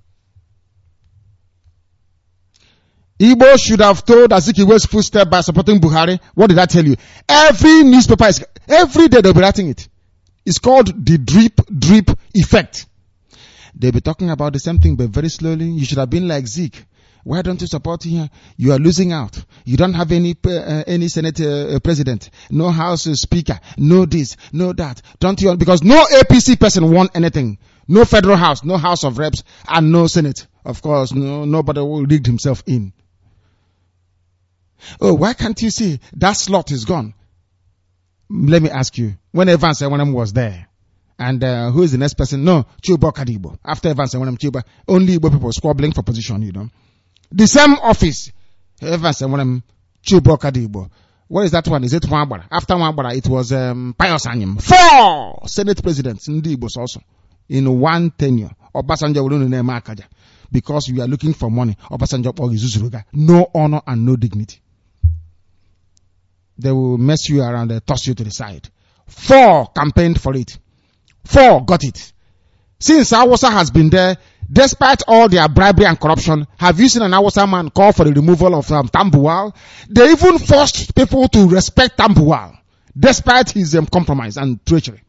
Igbo should have told Azikiwe's footstep by supporting Buhari. What did I tell you? Every newspaper is, every day they'll be writing it. It's called the drip, drip effect. They'll be talking about the same thing, but very slowly. You should have been like Zeke. Why don't you support him? You are losing out. You don't have any, uh, any Senate uh, president, no House uh, speaker, no this, no that. Don't you? Because no A P C person won anything. No federal house, no House of Reps, and no Senate. Of course, no, nobody will rig himself in. Oh, why can't you see that slot is gone? Let me ask you. When Evans and Wenham was there, and uh, who is the next person? No, Chuba Kadibo. After Evans and Wenham, Chuba, only Igbo people squabbling for position, you know. The same office, Evans and Wenham, Chuba Kadibo. What is that one? Is it Wambara? After Wambara, it was um, Pius Anyim. Four Senate presidents in the Igbos also in one tenure. Obasanjo will name Akaja because we are looking for money. Obasanjo or Izuzuruga, no honor and no dignity. They will mess you around and toss you to the side. Four campaigned for it. Four got it. Since Awasa has been there, despite all their bribery and corruption, have you seen an Awasa man call for the removal of um, Tambuwal? They even forced people to respect Tambuwal, despite his um, compromise and treachery.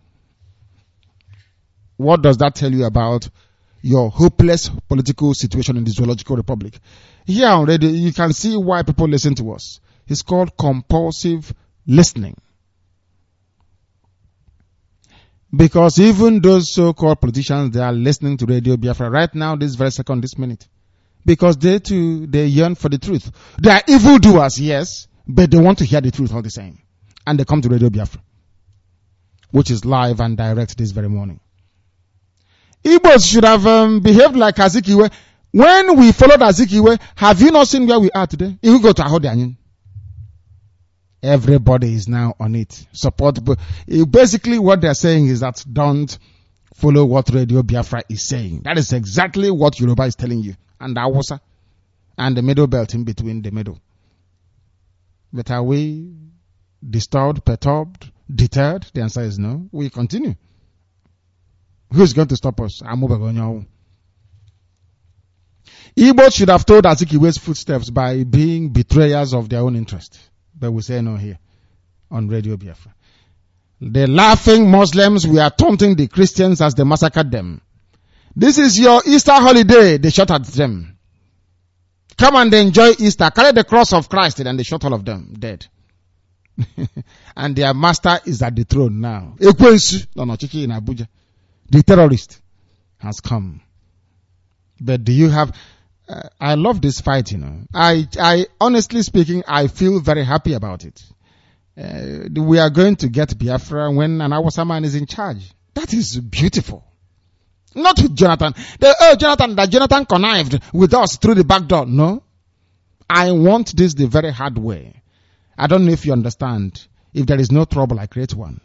What does that tell you about your hopeless political situation in the Zoological Republic? Here already, you can see why people listen to us. It's called compulsive listening. Because even those so-called politicians, they are listening to Radio Biafra right now, this very second, this minute. Because they too, they yearn for the truth. They are evildoers, yes, but they want to hear the truth all the same. And they come to Radio Biafra, which is live and direct this very morning. Igbos should have um, behaved like Azikiwe. When we followed Azikiwe, have you not seen where we are today? If we go to Ahodianyin, everybody is now on it. Support. Basically, what they're saying is that don't follow what Radio Biafra is saying. That is exactly what Yoruba is telling you. And Awasa. And the middle belt in between the middle. But are we disturbed, perturbed, deterred? The answer is no. We continue. Who's going to stop us? Igbos should have told Azikiwe's footsteps by being betrayers of their own interest. But we say no here on Radio Biafra. The laughing Muslims were taunting the Christians as they massacred them. This is your Easter holiday, they shot at them. Come and enjoy Easter. Carry the cross of Christ, and they shot all of them dead. And their master is at the throne now. Ekwensu, no, no, Chiki in Abuja. The terrorist has come. But do you have... Uh, I love this fight, you know. I, I, honestly speaking, I feel very happy about it. Uh, we are going to get Biafra when an Awasa man is in charge. That is beautiful. Not with Jonathan. The, oh, Jonathan, that Jonathan connived with us through the back door. No. I want this the very hard way. I don't know if you understand. If there is no trouble, I create one.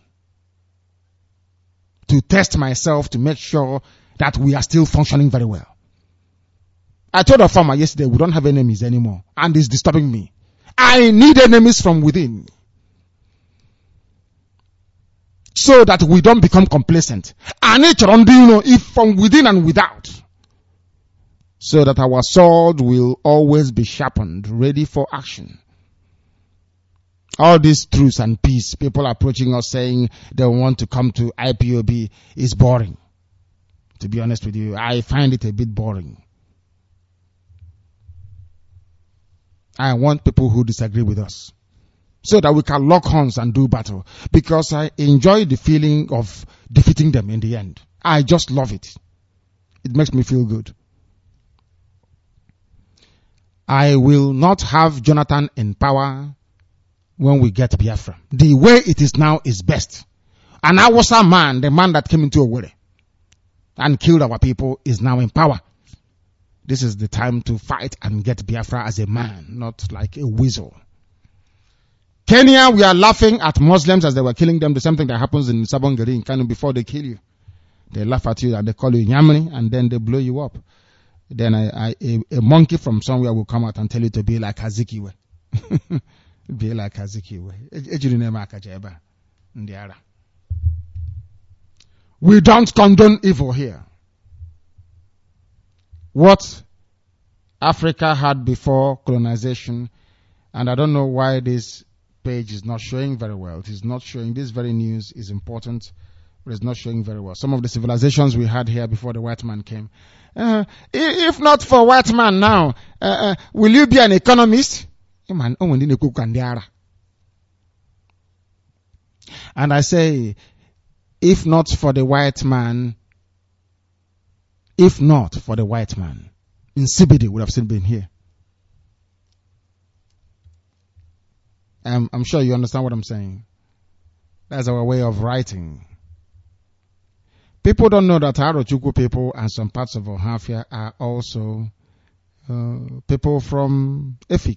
To test myself to make sure that we are still functioning very well. I told a farmer yesterday we don't have enemies anymore, and it's disturbing me. I need enemies from within, so that we don't become complacent. I need to you know, if from within and without, so that our sword will always be sharpened, ready for action. All this truce and peace, people approaching us saying they want to come to I P O B is boring. To be honest with you, I find it a bit boring. I want people who disagree with us so that we can lock horns and do battle, because I enjoy the feeling of defeating them in the end. I just love it. It makes me feel good. I will not have Jonathan in power when we get Biafra. The way it is now is best. An Awasa man, the man that came into Owerri and killed our people, is now in power. This is the time to fight and get Biafra as a man, not like a weasel. Kenya, we are laughing at Muslims as they were killing them. The same thing that happens in Sabongari in Kano before they kill you. They laugh at you and they call you Nyamani and then they blow you up. Then I, I, a, a monkey from somewhere will come out and tell you to be like Azikiwe. Be like Azikiwe. We don't condone evil here. What Africa had before colonization, and I don't know why this page is not showing very well. It is not showing. This very news is important, but it's not showing very well. Some of the civilizations we had here before the white man came. Uh, if not for white man now, uh, uh, will you be an economist? And I say, if not for the white man, if not for the white man, Nsibidi would have still been here. Um, I'm sure you understand what I'm saying. That's our way of writing. People don't know that Arochukwu people and some parts of Ohafia are also uh, people from Efik.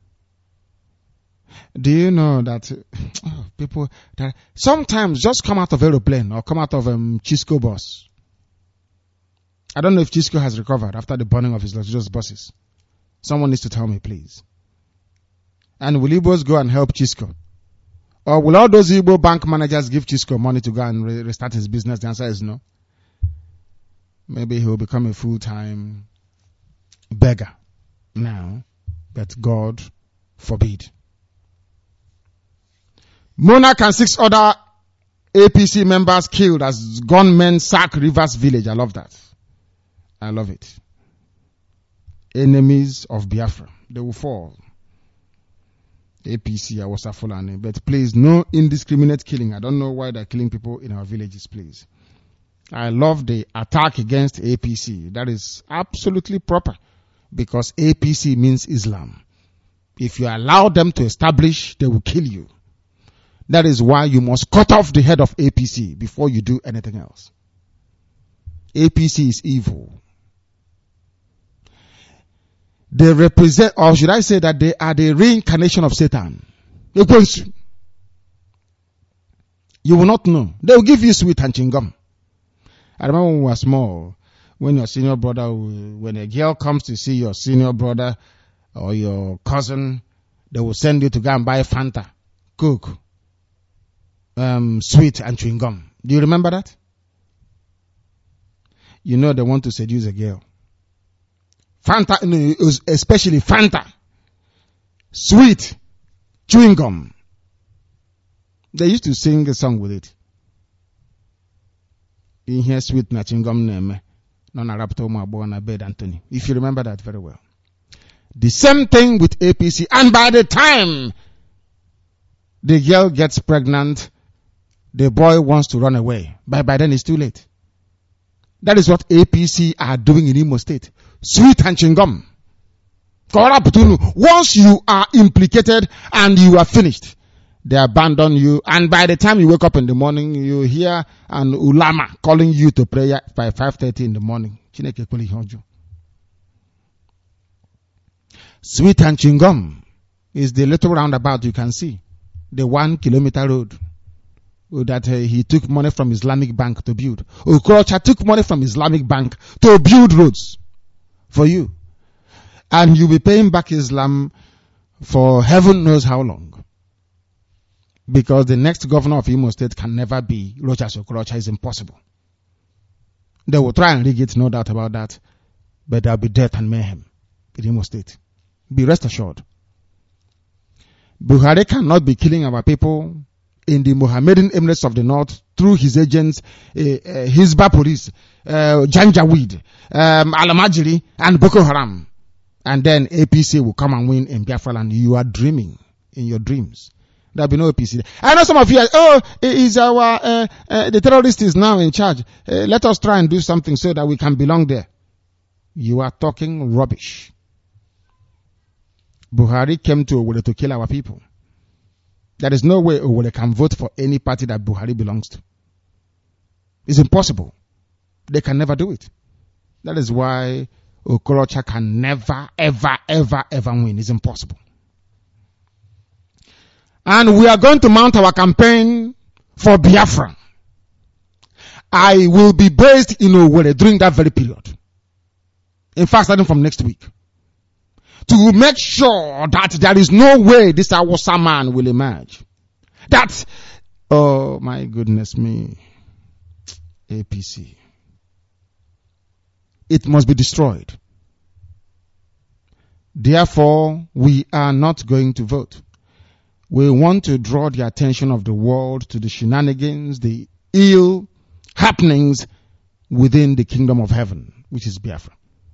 Do you know that oh, people that sometimes just come out of aeroplane or come out of um, Chisco bus? I don't know if Chisco has recovered after the burning of his luxurious buses. Someone needs to tell me, please. And will Igbos go and help Chisco? Or will all those Igbo bank managers give Chisco money to go and re- restart his business? The answer is no. Maybe he will become a full-time beggar now, but God forbid. Monarch and six other A P C members killed as gunmen sack Rivers village. I love that. I love it. Enemies of Biafra. They will fall. A P C, I was a Fulani. But please, no indiscriminate killing. I don't know why they're killing people in our villages, please. I love the attack against A P C. That is absolutely proper. Because A P C means Islam. If you allow them to establish, they will kill you. That is why you must cut off the head of A P C before you do anything else. A P C is evil. They represent, or should I say that they are the reincarnation of Satan. You will not know. They will give you sweet and chewing gum. I remember when we were small, when your senior brother, when a girl comes to see your senior brother or your cousin, they will send you to go and buy Fanta, Coke, um, sweet and chewing gum. Do you remember that? You know they want to seduce a girl. Fanta, especially Fanta, sweet, chewing gum. They used to sing a song with it. In here, sweet na chewing gum name, non rapto ma born a bed Anthony. If you remember that very well. The same thing with A P C. And by the time the girl gets pregnant, the boy wants to run away. But by then it's too late. That is what A P C are doing in Imo State. Sweet and chewing gum. Once you are implicated and you are finished, they abandon you. And by the time you wake up in the morning, you hear an ulama calling you to prayer by five thirty in the morning. Sweet and chewing gum is the little roundabout you can see. The one kilometer road that uh, he took money from Islamic Bank to build. Okorocha took money from Islamic Bank to build roads for you. And you'll be paying back Islam for heaven knows how long. Because the next governor of Imo State can never be Rochas Okorocha. It's impossible. They will try and rig it, no doubt about that. But there'll be death and mayhem in Imo State. Be rest assured. Buhari cannot be killing our people in the Mohammedan Emirates of the North through his agents, uh, uh, Hizbah Police, uh, Janjaweed, um, Al-Majiri, and Boko Haram. And then A P C will come and win in Biafra land. You are dreaming in your dreams. There'll be no A P C. I know some of you are, oh, is our, uh, uh, the terrorist is now in charge. Uh, let us try and do something so that we can belong there. You are talking rubbish. Buhari came to Owerri to kill our people. There is no way Owerri can vote for any party that Buhari belongs to. It's impossible. They can never do it. That is why Okorocha can never, ever, ever, ever win. It's impossible. And we are going to mount our campaign for Biafra. I will be based in Owerri during that very period. In fact, starting from next week. To make sure that there is no way this Awusa man will emerge. That, oh my goodness me, A P C. It must be destroyed. Therefore, we are not going to vote. We want to draw the attention of the world to the shenanigans, the ill happenings within the kingdom of heaven, which is Biafra.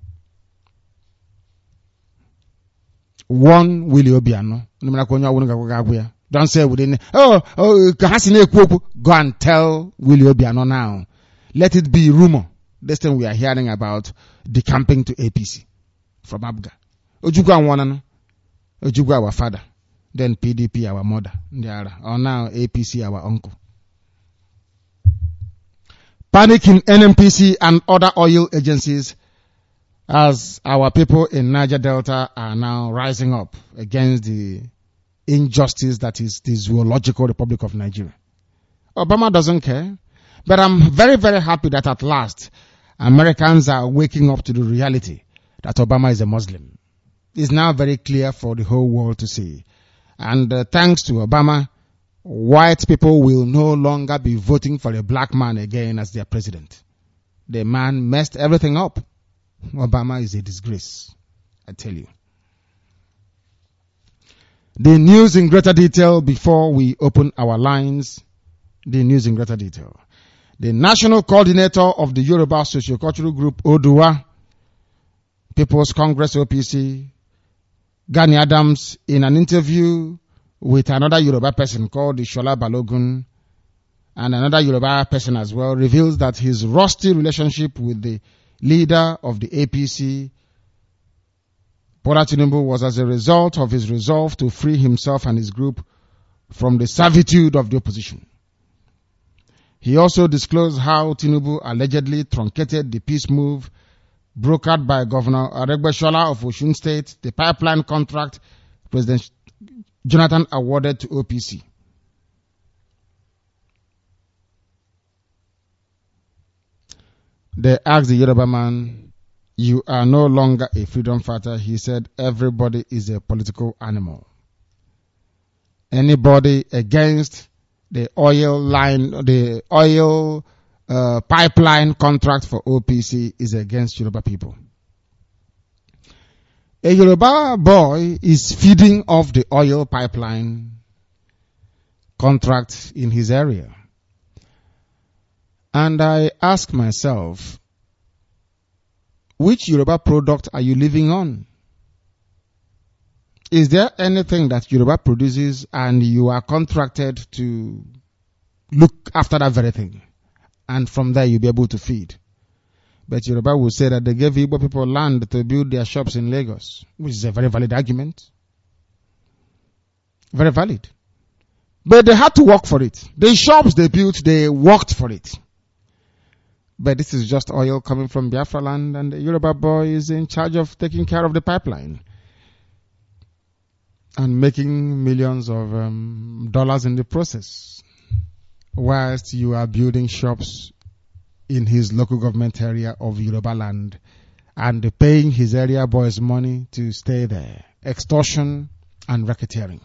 One Willie Obiano. Don't say within, oh, oh, go and tell Willie Obiano now. Let it be rumor. This time we are hearing about decamping to A P C from Abga. Ojukwu and one, Ojukwu our father. Then P D P our mother. Or now A P C our uncle. Panic in N M P C and other oil agencies as our people in Niger Delta are now rising up against the injustice that is the zoological Republic of Nigeria. Obama doesn't care, but I'm very, very happy that at last Americans are waking up to the reality that Obama is a Muslim. It's now very clear for the whole world to see. And uh, thanks to Obama, white people will no longer be voting for a black man again as their president. The man messed everything up. Obama is a disgrace, I tell you. The news in greater detail before we open our lines. The news in greater detail. The national coordinator of the Yoruba Sociocultural Group, Odua, People's Congress, O P C, Gani Adams, in an interview with another Yoruba person called Ishola Balogun, and another Yoruba person as well, reveals that his rusty relationship with the leader of the A P C, Bola Tinubu, was as a result of his resolve to free himself and his group from the servitude of the opposition. He also disclosed how Tinubu allegedly truncated the peace move brokered by Governor Aregbesola of Osun State, the pipeline contract President Jonathan awarded to O P C. They asked the Yoruba man, "You are no longer a freedom fighter." He said, "Everybody is a political animal. Anybody against the oil line, the oil uh, pipeline contract for O P C is against Yoruba people." A Yoruba boy is feeding off the oil pipeline contract in his area. And I ask myself, which Yoruba product are you living on? Is there anything that Yoruba produces and you are contracted to look after that very thing? And from there you'll be able to feed. But Yoruba will say that they gave Igbo people land to build their shops in Lagos, which is a very valid argument. Very valid. But they had to work for it. The shops they built, they worked for it. But this is just oil coming from Biafra land, and the Yoruba boy is in charge of taking care of the pipeline and making millions of um, dollars in the process, whilst you are building shops in his local government area of Yoruba land and paying his area boys money to stay there. Extortion and racketeering.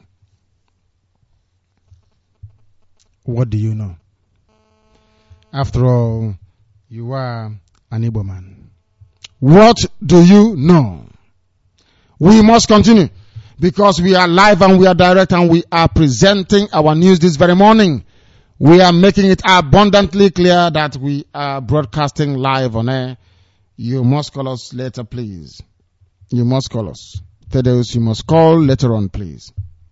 What do you know? After all, you are an Igbo man. What do you know? We must continue because we are live and we are direct and we are presenting our news this very morning. We are making it abundantly clear that we are broadcasting live on air. You must call us later, please. You must call us. Thaddeus, you must call later on, please.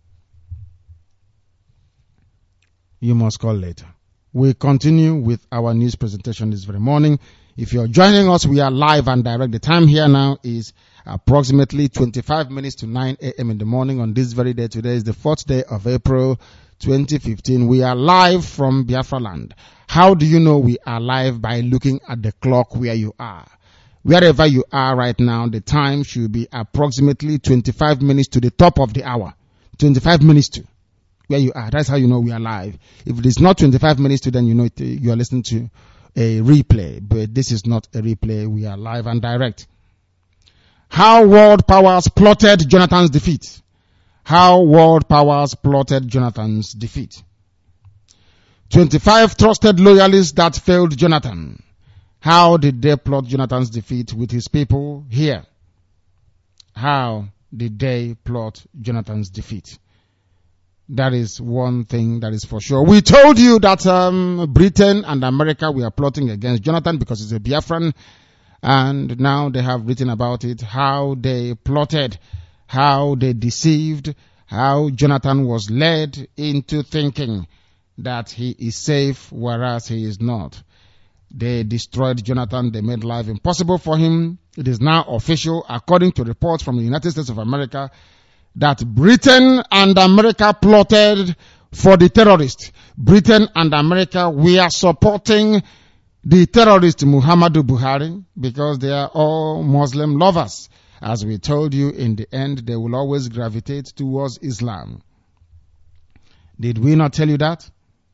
You must call later. We continue with our news presentation this very morning. If you're joining us, we are live and direct. The time here now is approximately twenty-five minutes to nine a.m. in the morning on this very day. Today is the fourth day of April, twenty fifteen. We are live from Biafra land. How do you know we are live? By looking at the clock where you are. Wherever you are right now, the time should be approximately twenty-five minutes to the top of the hour. twenty-five minutes to where you are. That's how you know we are live. If it is not twenty-five minutes to, then you know it, you are listening to a replay. But this is not a replay. We are live and direct. How world powers plotted Jonathan's defeat. How world powers plotted Jonathan's defeat. twenty-five trusted loyalists that failed Jonathan. How did they plot Jonathan's defeat with his people here? How did they plot Jonathan's defeat? That is one thing that is for sure. We told you that um, Britain and America were plotting against Jonathan because he's a Biafran, and now they have written about it, how they plotted, how they deceived, how Jonathan was led into thinking that he is safe, whereas he is not. They destroyed Jonathan. They made life impossible for him. It is now official, according to reports from the United States of America, that Britain and America plotted for the terrorist. Britain and America were supporting the terrorist Muhammadu Buhari because they are all Muslim lovers. As we told you, in the end, they will always gravitate towards Islam. Did we not tell you that?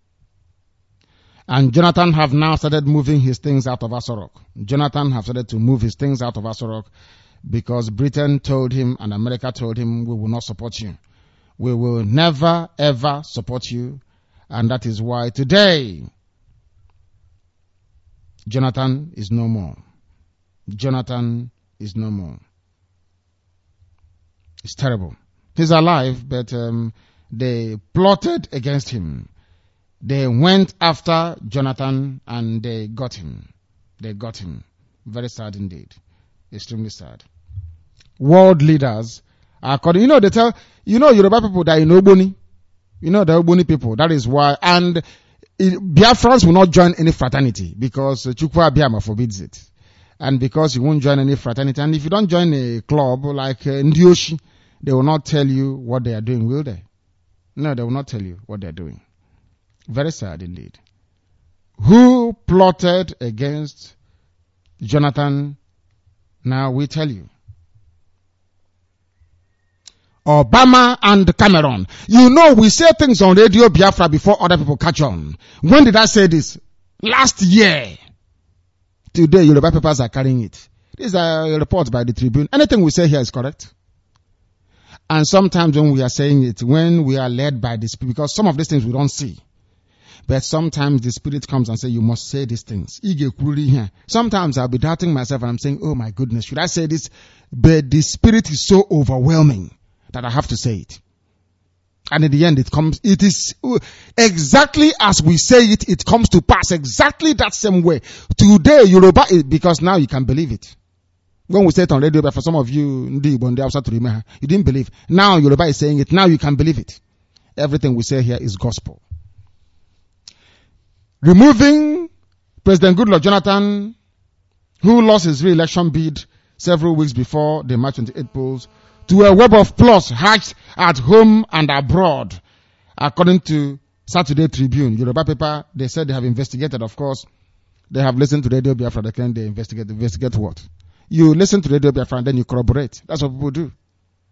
And Jonathan have now started moving his things out of Asorok. Jonathan have started to move his things out of Asorok because Britain told him and America told him, we will not support you. We will never ever support you. And that is why today, Jonathan is no more. Jonathan is no more. It's terrible. He's alive, but um, they plotted against him. They went after Jonathan and they got him. They got him. Very sad indeed. Extremely sad. World leaders are according, you know, they tell, you know, Yoruba people that in Ogboni, you know, the Ogboni people, that is why, and Biafrans will not join any fraternity because Chukwu Abiyama forbids it. And because you won't join any fraternity, and if you don't join a club like uh, Ndioshi, they will not tell you what they are doing, will they? No, they will not tell you what they are doing. Very sad indeed. Who plotted against Jonathan? Now we tell you. Obama and Cameron. You know, we say things on Radio Biafra before other people catch on. When did I say this? Last year. Today, Yoruba papers are carrying it. These are reports by the Tribune. Anything we say here is correct. And sometimes when we are saying it, when we are led by the Spirit, because some of these things we don't see. But sometimes the Spirit comes and says, you must say these things. Sometimes I'll be doubting myself and I'm saying, oh my goodness, should I say this? But the Spirit is so overwhelming that I have to say it. And in the end, it comes, it is exactly as we say it, it comes to pass exactly that same way. Today, Yoruba, because now you can believe it. When we say it on radio, but for some of you, you didn't believe. Now Yoruba is saying it. Now you can believe it. Everything we say here is gospel. Removing President Goodluck Jonathan, who lost his re-election bid several weeks before the March twenty-eighth polls, to a web of plots hatched at home and abroad, according to Saturday Tribune. Yoruba paper, they said they have investigated, of course. They have listened to Radio Biafra, they claim they investigate. Investigate what? You listen to Radio Biafra and then you corroborate. That's what people do.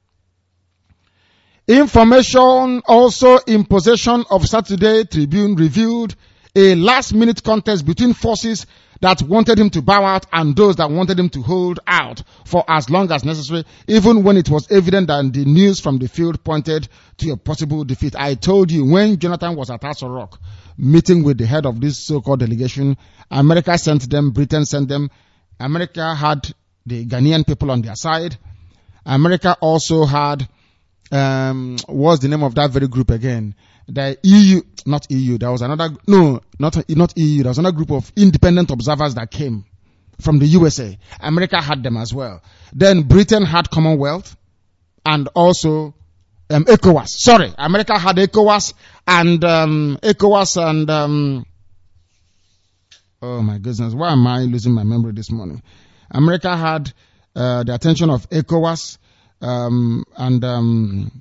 Information also in possession of Saturday Tribune revealed a last-minute contest between forces that wanted him to bow out and those that wanted him to hold out for as long as necessary, even when it was evident that the news from the field pointed to a possible defeat. I told you when Jonathan was at Aso Rock, meeting with the head of this so-called delegation, America sent them, Britain sent them. America had the Ghanaian people on their side. America also had, um, what's the name of that very group again? The E U, not E U, there was another, no, not, not E U, there was another group of independent observers that came from the U S A. America had them as well. Then Britain had Commonwealth and also um, ECOWAS. Sorry, America had ECOWAS and um, ECOWAS and, um, oh my goodness, why am I losing my memory this morning? America had uh, the attention of ECOWAS um, and, um,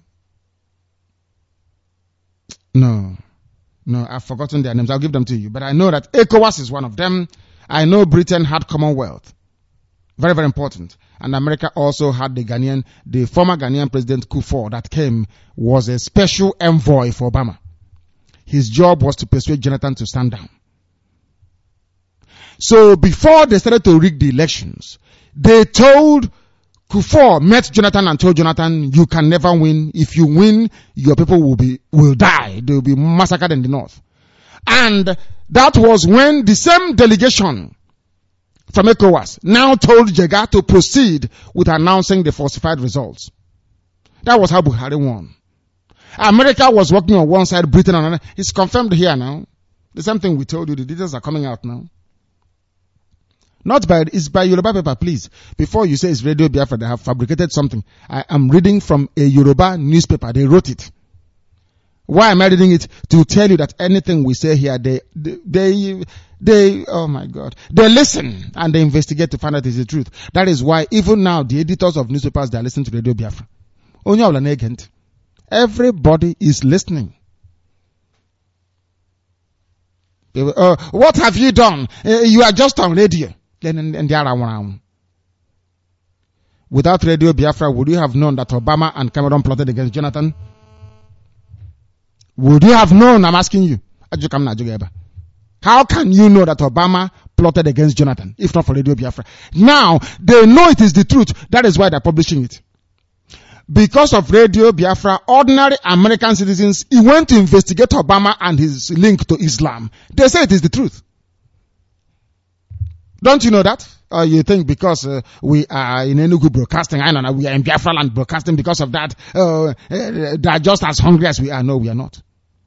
no, no, I've forgotten their names. I'll give them to you. But I know that ECOWAS is one of them. I know Britain had Commonwealth. Very, very important. And America also had the Ghanaian, the former Ghanaian President Kufuor that came, was a special envoy for Obama. His job was to persuade Jonathan to stand down. So before they started to rig the elections, they told Kufuor, met Jonathan and told Jonathan, you can never win. If you win, your people will be, will die. They will be massacred in the north. And that was when the same delegation from ECOWAS now told Jega to proceed with announcing the falsified results. That was how Buhari won. America was working on one side, Britain on another. It's confirmed here now. The same thing we told you, the details are coming out now. Not by, it's by Yoruba paper, please. Before you say it's Radio Biafra, they have fabricated something. I am reading from a Yoruba newspaper. They wrote it. Why am I reading it? To tell you that anything we say here, they, they, they, they, oh my God, they listen and they investigate to find out it's the truth. That is why even now the editors of newspapers, they are listening to Radio Biafra. Everybody is listening. Uh, what have you done? Uh, you are just on radio. Without Radio Biafra, would you have known that Obama and Cameron plotted against Jonathan? Would you have known? I'm asking you. How can you know that Obama plotted against Jonathan, if not for Radio Biafra? Now, they know it is the truth. That is why they're publishing it. Because of Radio Biafra, ordinary American citizens, he went to investigate Obama and his link to Islam. They say it is the truth. Don't you know that? Or you think because uh, we are in Enugu broadcasting, I don't know, we are in Biafra land broadcasting, because of that, uh, they are just as hungry as we are. No, we are not.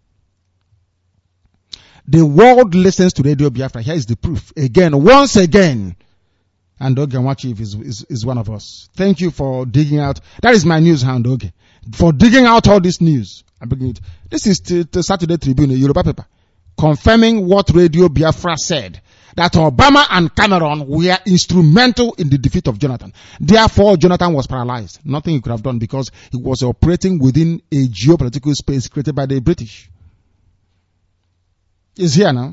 The world listens to Radio Biafra. Here is the proof. Again, once again. And Oge Nwachief is, is, is one of us. Thank you for digging out. That is my news hound, Oge. For digging out all this news. I begin it. This is the Saturday Tribune, a Yoruba paper, confirming what Radio Biafra said, that Obama and Cameron were instrumental in the defeat of Jonathan. Therefore, Jonathan was paralyzed. Nothing he could have done because he was operating within a geopolitical space created by the British. He's here now.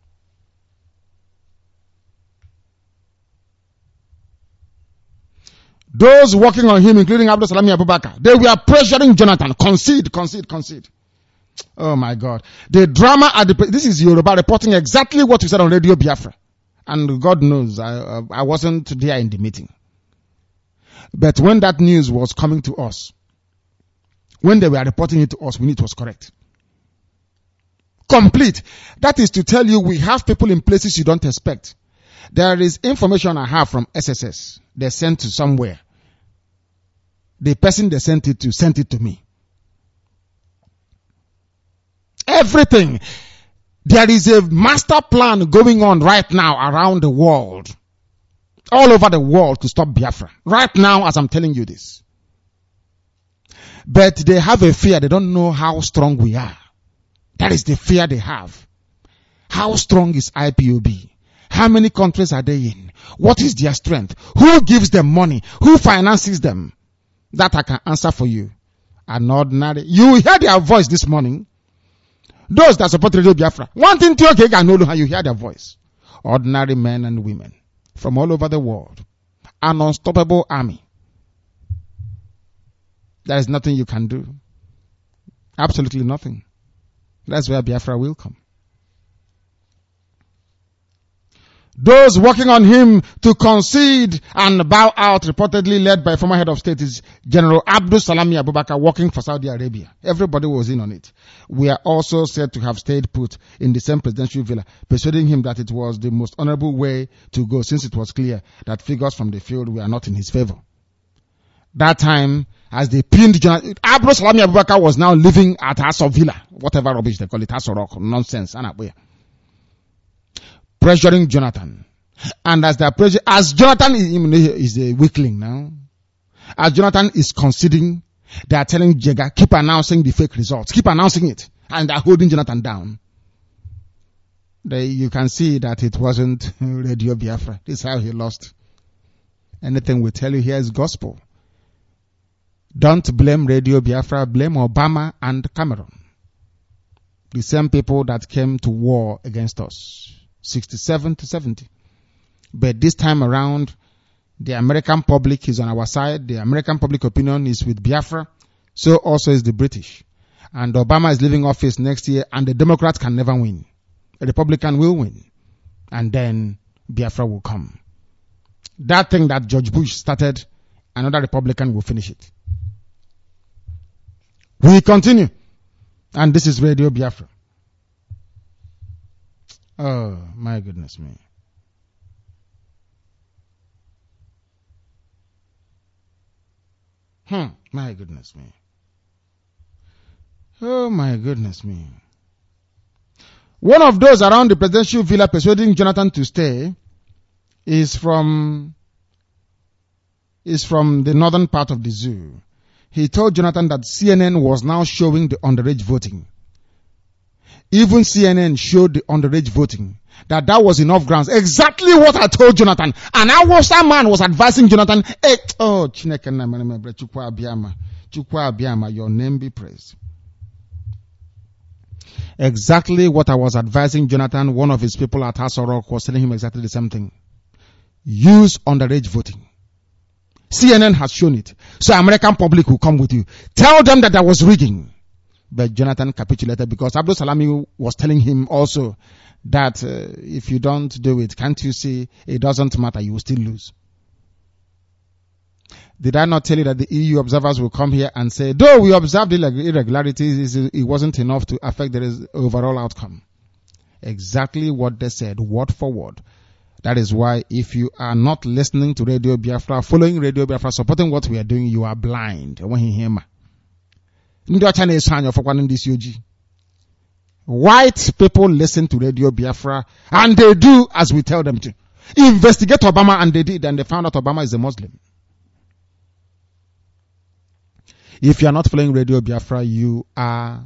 Those working on him, including Abdul Salami Abubakar, they were pressuring Jonathan. Concede, concede, concede. Oh my God. The drama at the, this is Yoruba reporting exactly what you said on Radio Biafra. And God knows, I, I wasn't there in the meeting. But when that news was coming to us, when they were reporting it to us, we knew it was correct. Complete. That is to tell you we have people in places you don't expect. There is information I have from S S S. They sent to somewhere. The person they sent it to sent it to me. Everything. There is a master plan going on right now around the world. All over the world to stop Biafra. Right now as I'm telling you this. But they have a fear. They don't know how strong we are. That is the fear they have. How strong is I P O B? How many countries are they in? What is their strength? Who gives them money? Who finances them? That I can answer for you. An ordinary. You hear their voice this morning. Those that support Radio Biafra. One thing to okay, I know how you hear their voice. Ordinary men and women from all over the world. An unstoppable army. There is nothing you can do. Absolutely nothing. That's where Biafra will come. Those working on him to concede and bow out, reportedly led by former head of state, is General Abdul Salami Abubakar, working for Saudi Arabia. Everybody was in on it. We are also said to have stayed put in the same presidential villa, persuading him that it was the most honorable way to go, since it was clear that figures from the field were not in his favor. That time, as they pinned Jonathan, Abdul Salami Abubakar was now living at Aso Villa, whatever rubbish they call it, Aso Rock, nonsense, pressuring Jonathan. And as they pressure, as Jonathan is, is a weakling now, as Jonathan is conceding, they are telling Jega, keep announcing the fake results, keep announcing it, and they're holding Jonathan down. They, you can see that it wasn't Radio Biafra. This is how he lost. Anything we tell you here is gospel. Don't blame Radio Biafra, blame Obama and Cameron. The same people that came to war against us. sixty-seven to seventy. But this time around, The American public is on our side. The American public opinion is with Biafra. So also is the British. And Obama is leaving office next year, and the Democrats can never win. The Republican will win. And then Biafra will come. That thing that George Bush started, another Republican will finish it. We continue. And this is Radio Biafra. Oh, my goodness me. Hmm, my goodness me. Oh, my goodness me. One of those around the presidential villa persuading Jonathan to stay is from, is from the northern part of the zoo. He told Jonathan that C N N was now showing the underage voting. Even C N N showed the underage voting. That that was enough grounds. Exactly what I told Jonathan. And I was that man was advising Jonathan. Hey, oh, Chineke na mane mebre chukwa abiyama. Chukwa abiyama, your name be praised. Exactly what I was advising Jonathan, one of his people at Hasorok was telling him exactly the same thing. Use underage voting. C N N has shown it. So American public will come with you. Tell them that there was rigging. But Jonathan capitulated because Abdul Salami was telling him also that uh, if you don't do it, can't you see it doesn't matter, you will still lose. Did I not tell you that the E U observers will come here and say, though we observed irregularities, it wasn't enough to affect the overall outcome? Exactly what they said, word for word. That is why if you are not listening to Radio Biafra, following Radio Biafra, supporting what we are doing, you are blind. White people listen to Radio Biafra and they do as we tell them to. Investigate Obama, and they did, and they found out Obama is a Muslim. If you are not following Radio Biafra, you are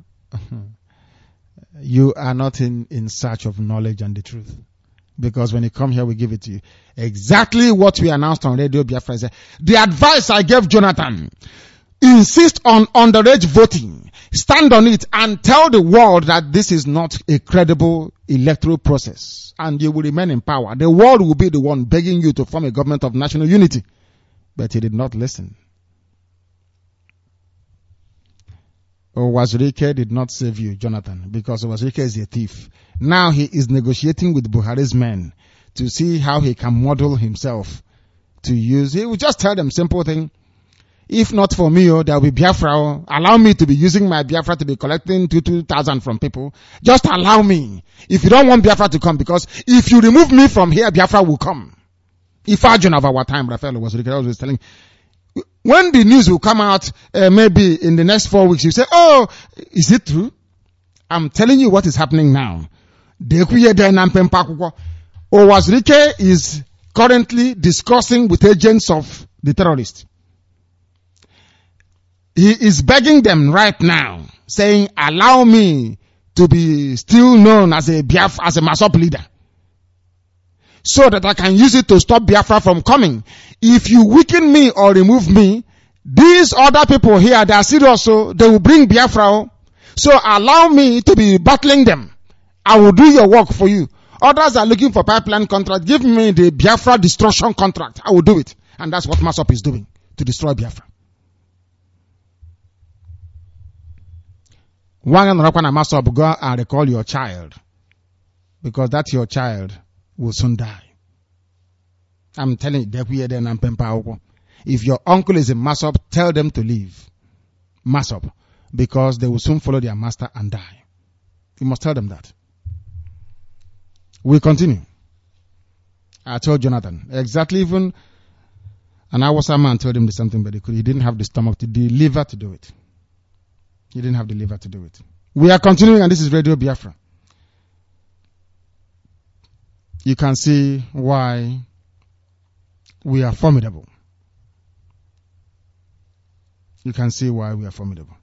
you are not in, in search of knowledge and the truth. Because when you come here, we give it to you. Exactly what we announced on Radio Biafra is the advice I gave Jonathan. Insist on underage voting. Stand on it and tell the world that this is not a credible electoral process. And you will remain in power. The world will be the one begging you to form a government of national unity. But he did not listen. Owazurike did not save you, Jonathan, because Owazurike is a thief. Now he is negotiating with Buhari's men to see how he can model himself to use. He will just tell them simple thing. If not for me, oh, there will be Biafra. Oh, allow me to be using my Biafra to be collecting two, two thousand from people. Just allow me. If you don't want Biafra to come, because if you remove me from here, Biafra will come. If Arjun of our time, Raphael was always telling, when the news will come out, uh, maybe in the next four weeks, you say, oh, is it true? I'm telling you what is happening now. Owazurike is currently discussing with agents of the terrorists. He is begging them right now, saying, allow me to be still known as a Biafra, as a Masop leader, so that I can use it to stop Biafra from coming. If you weaken me or remove me, these other people here, they are serious, so they will bring Biafra. So allow me to be battling them. I will do your work for you. Others are looking for pipeline contract. Give me the Biafra destruction contract. I will do it. And that's what Masop is doing, to destroy Biafra. One and Masop, go and recall your child, because that's your child will soon die. I'm telling you, if your uncle is a Masop, tell them to leave Masop, because they will soon follow their master and die. You must tell them that. We continue. I told Jonathan exactly, even an Awasa man told him the same thing, but he could. He didn't have the stomach to the liver to do it. He didn't have the liver to do it. We are continuing, and this is Radio Biafra. You can see why we are formidable. You can see why we are formidable.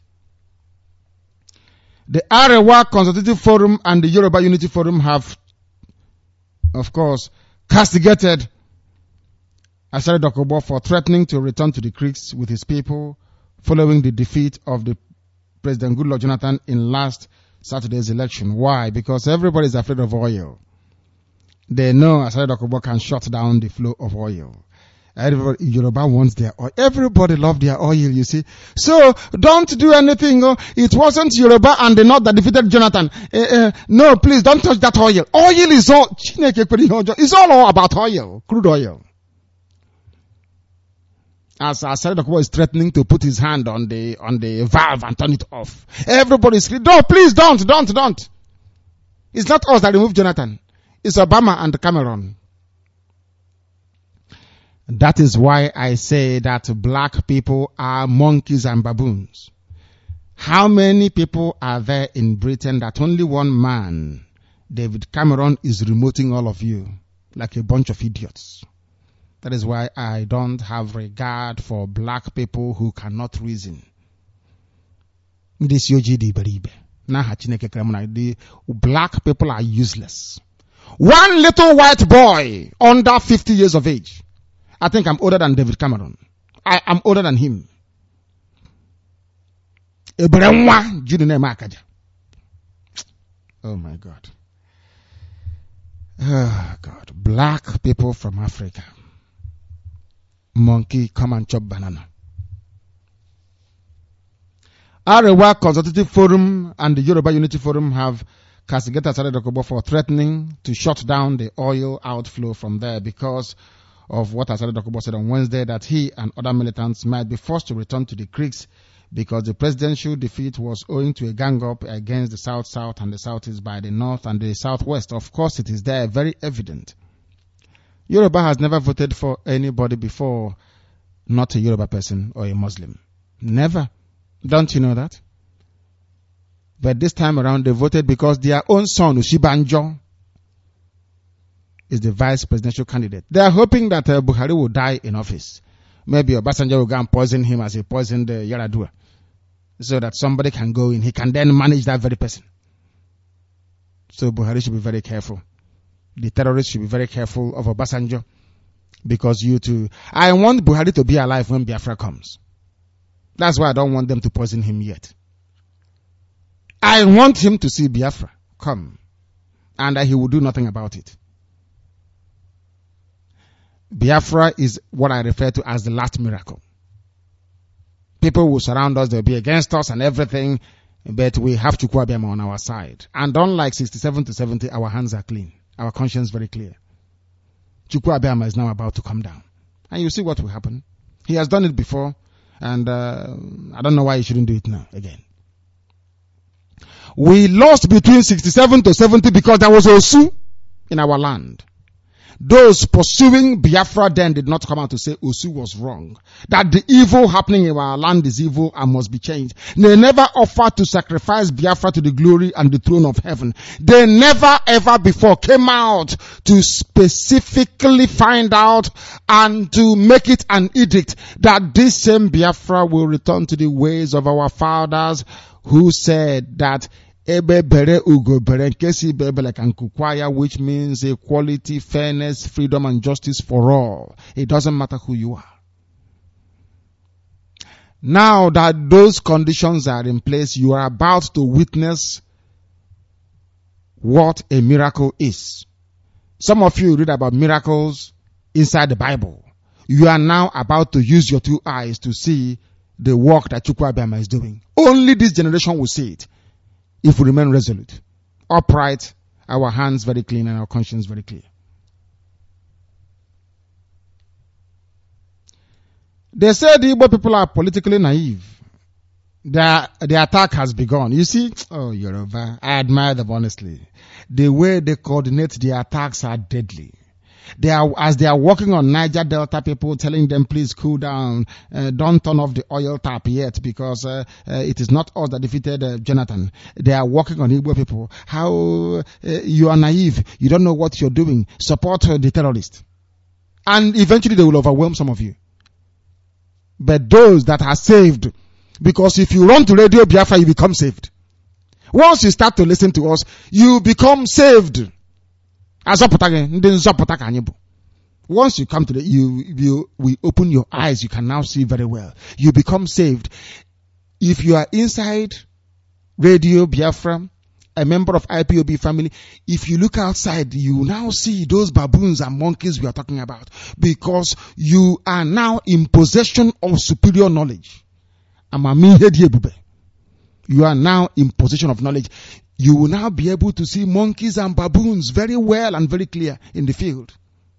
The Arewa Consultative Forum and the Yoruba Unity Forum have, of course, castigated Asare Dokubo for threatening to return to the creeks with his people following the defeat of the President Goodluck Jonathan in last Saturday's election. Why? Because everybody is afraid of oil. They know Asare Dokubo can shut down the flow of oil. Everybody, Yoruba wants their oil. Everybody love their oil, you see. So, don't do anything. Oh, it wasn't Yoruba and the North that defeated Jonathan. Uh, uh, no, please, don't touch that oil. Oil is all, it's all, all about oil, crude oil. As Asari Dokubo is threatening to put his hand on the, on the valve and turn it off. Everybody screaming, no, please don't, don't, don't. It's not us that removed Jonathan. It's Obama and Cameron. That is why I say that black people are monkeys and baboons. How many people are there in Britain that only one man, David Cameron, is remoting all of you like a bunch of idiots? That is why I don't have regard for black people who cannot reason. The black people are useless. One little white boy under fifty years of age. I think I'm older than David Cameron. I am older than him. Oh my God. Oh God. Black people from Africa. Monkey, come and chop banana. Arewa Consultative Forum and the Yoruba Unity Forum have castigated Asari Dokubo for threatening to shut down the oil outflow from there because of what Asari Dokubo said on Wednesday, that he and other militants might be forced to return to the creeks because the presidential defeat was owing to a gang-up against the South-South and the Southeast by the North and the Southwest. Of course, it is there, very evident. Yoruba has never voted for anybody before, not a Yoruba person or a Muslim. Never. Don't you know that? But this time around, they voted because their own son, Ushibanjo, is the vice presidential candidate. They are hoping that uh, Buhari will die in office. Maybe Obasanjo will go and poison him as he poisoned uh, Yaradua. So that somebody can go in. He can then manage that very person. So Buhari should be very careful. The terrorists should be very careful of Obasanjo. Because you too. I want Buhari to be alive when Biafra comes. That's why I don't want them to poison him yet. I want him to see Biafra come. And that he will do nothing about it. Biafra is what I refer to as the last miracle. People will surround us, they'll be against us and everything, but we have Chukwu Abịama on our side. And unlike sixty-seven to seventy, our hands are clean. Our conscience very clear. Chukwu Abịama is now about to come down. And you see what will happen. He has done it before, and uh, I don't know why he shouldn't do it now again. We lost between sixty-seven to seventy because there was Osu in our land. Those pursuing Biafra then did not come out to say Osu was wrong. That the evil happening in our land is evil and must be changed. They never offered to sacrifice Biafra to the glory and the throne of heaven. They never ever before came out to specifically find out and to make it an edict that this same Biafra will return to the ways of our fathers who said that Ebe bere ugo bere nkesi bebe like ankukwaya, which means equality, fairness, freedom, and justice for all. It doesn't matter who you are. Now that those conditions are in place, you are about to witness what a miracle is. Some of you read about miracles inside the Bible. You are now about to use your two eyes to see the work that Chukwu Abịama is doing. Only this generation will see it. If we remain resolute, upright, our hands very clean and our conscience very clear. They say the Igbo people are politically naive. Their, the attack has begun. You see, oh Yoruba, I admire them honestly. The way they coordinate the attacks are deadly. They are, as they are working on Niger Delta people, telling them, please cool down, uh, don't turn off the oil tap yet, because uh, uh, it is not us that defeated uh, Jonathan. They are working on Igbo people. How uh, you are naive, you don't know what you're doing. Support uh, the terrorists, and eventually they will overwhelm some of you. But those that are saved, because if you run to Radio Biafra, you become saved. Once you start to listen to us, you become saved. Once you come to the, you, you, we open your eyes, you can now see very well. You become saved. If you are inside Radio Biafra, a member of I P O B family, if you look outside, you now see those baboons and monkeys we are talking about, because you are now in possession of superior knowledge. You are now in possession of knowledge. You will now be able to see monkeys and baboons very well and very clear in the field.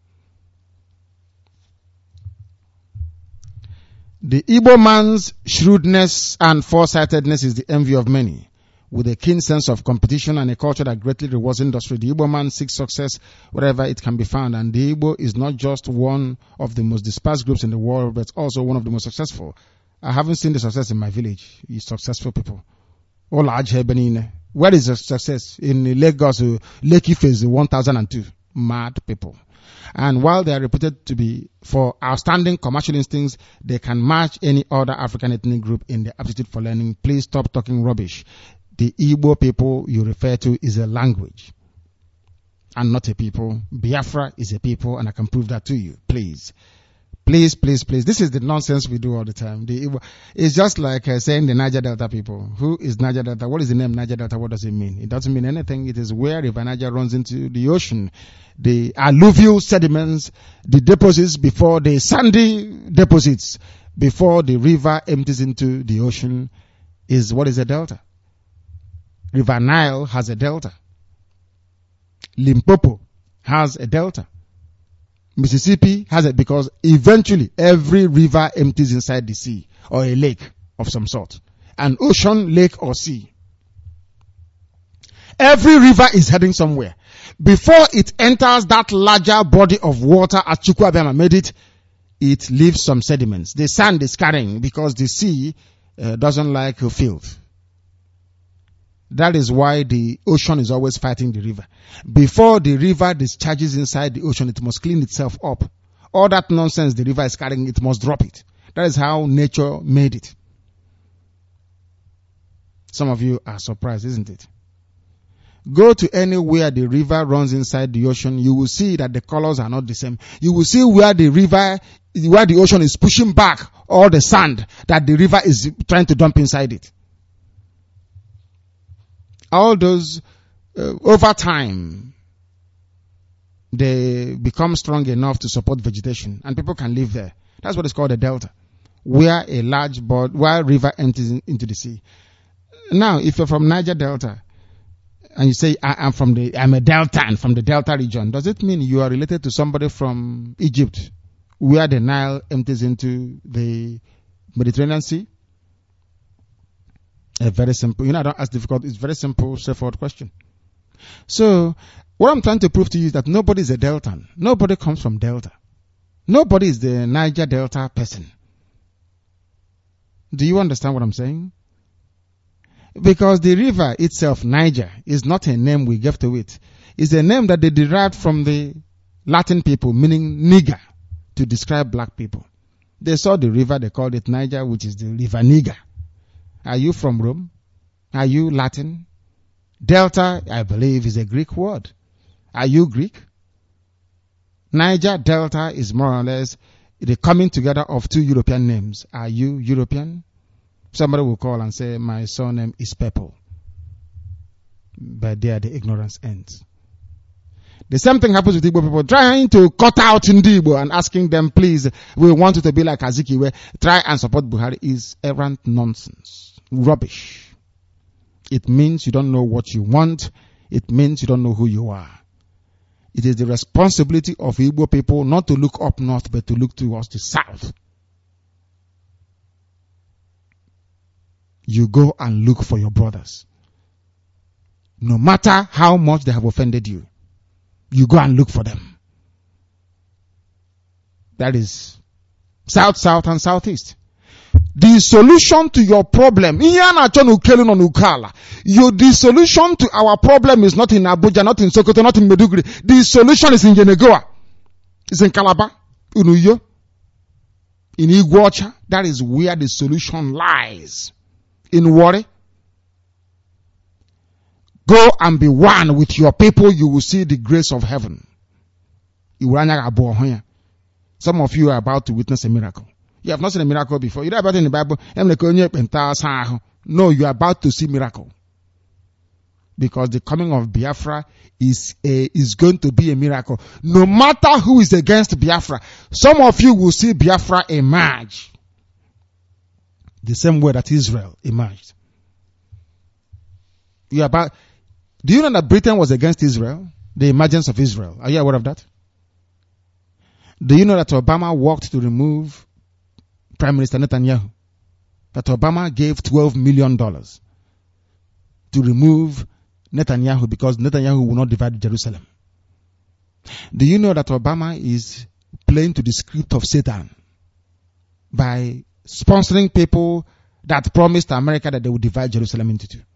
The Igbo man's shrewdness and foresightedness is the envy of many. With a keen sense of competition and a culture that greatly rewards industry, the Igbo man seeks success wherever it can be found. And the Igbo is not just one of the most dispersed groups in the world, but also one of the most successful. I haven't seen the success in my village. It's successful people. Where is the success? In Lagos, Lekki Phase one thousand two. Mad people. And while they are reputed to be for outstanding commercial instincts, they can match any other African ethnic group in their aptitude for learning. Please stop talking rubbish. The Igbo people you refer to is a language and not a people. Biafra is a people, and I can prove that to you. Please. Please, please, please. This is the nonsense we do all the time. The Igbo, it's just like uh, saying the Niger Delta people. Who is Niger Delta? What is the name Niger Delta? What does it mean? It doesn't mean anything. It is where River Niger runs into the ocean. The alluvial sediments, the deposits before the sandy deposits, before the river empties into the ocean, is what is a delta. River Nile has a delta. Limpopo has a delta. Mississippi has it because eventually every river empties inside the sea or a lake of some sort. An ocean, lake or sea. Every river is heading somewhere. Before it enters that larger body of water as Chukwuabema made it, it leaves some sediments. The sand is carrying because the sea uh, doesn't like filth. That is why the ocean is always fighting the river. Before the river discharges inside the ocean, it must clean itself up. All that nonsense the river is carrying, it must drop it. That is how nature made it. Some of you are surprised, isn't it? Go to anywhere the river runs inside the ocean, you will see that the colors are not the same. You will see where the river, where the ocean is pushing back all the sand that the river is trying to dump inside it. All those, uh, over time, they become strong enough to support vegetation, and people can live there. That's what is called a delta, where a large board, where a river enters in, into the sea. Now, if you're from Niger Delta, and you say, I, I'm from the, I'm a Deltan from the Delta region, does it mean you are related to somebody from Egypt, where the Nile empties into the Mediterranean Sea? A very simple, you know, I don't ask difficult, it's very simple, straightforward question. So, what I'm trying to prove to you is that nobody is a Deltan. Nobody comes from Delta. Nobody is the Niger Delta person. Do you understand what I'm saying? Because the river itself, Niger, is not a name we gave to it. It's a name that they derived from the Latin people, meaning nigger, to describe black people. They saw the river, they called it Niger, which is the river Niger. Are you from Rome? Are you Latin? Delta, I believe, is a Greek word. Are you Greek? Niger Delta is more or less the coming together of two European names. Are you European? Somebody will call and say, my surname is Purple. But there the ignorance ends. The same thing happens with Igbo people trying to cut out Ndibo and asking them, please, we want you to be like Azikiwe. Try and support Buhari is errant nonsense. Rubbish. It means you don't know what you want. It means you don't know who you are. It is the responsibility of Igbo people not to look up north, but to look towards the south. You go and look for your brothers. No matter how much they have offended you, you go and look for them. That is south, south, and southeast. The solution to your problem, you, the solution to our problem is not in Abuja, not in Sokoto, not in Meduguri. The solution is in Yenegoa. It's in Calabar, in Uyo, in Iguacha. That is where the solution lies. In Warri. Go and be one with your people, you will see the grace of heaven. Some of you are about to witness a miracle. You have not seen a miracle before. You know about it in the Bible. No, you are about to see miracle. Because the coming of Biafra is a, is going to be a miracle. No matter who is against Biafra, some of you will see Biafra emerge the same way that Israel emerged. You about, do you know that Britain was against Israel? The emergence of Israel. Are you aware of that? Do you know that Obama worked to remove Prime Minister Netanyahu? That Obama gave twelve million dollars to remove Netanyahu because Netanyahu will not divide Jerusalem. Do you know that Obama is playing to the script of Satan by sponsoring people that promised America that they would divide Jerusalem into two?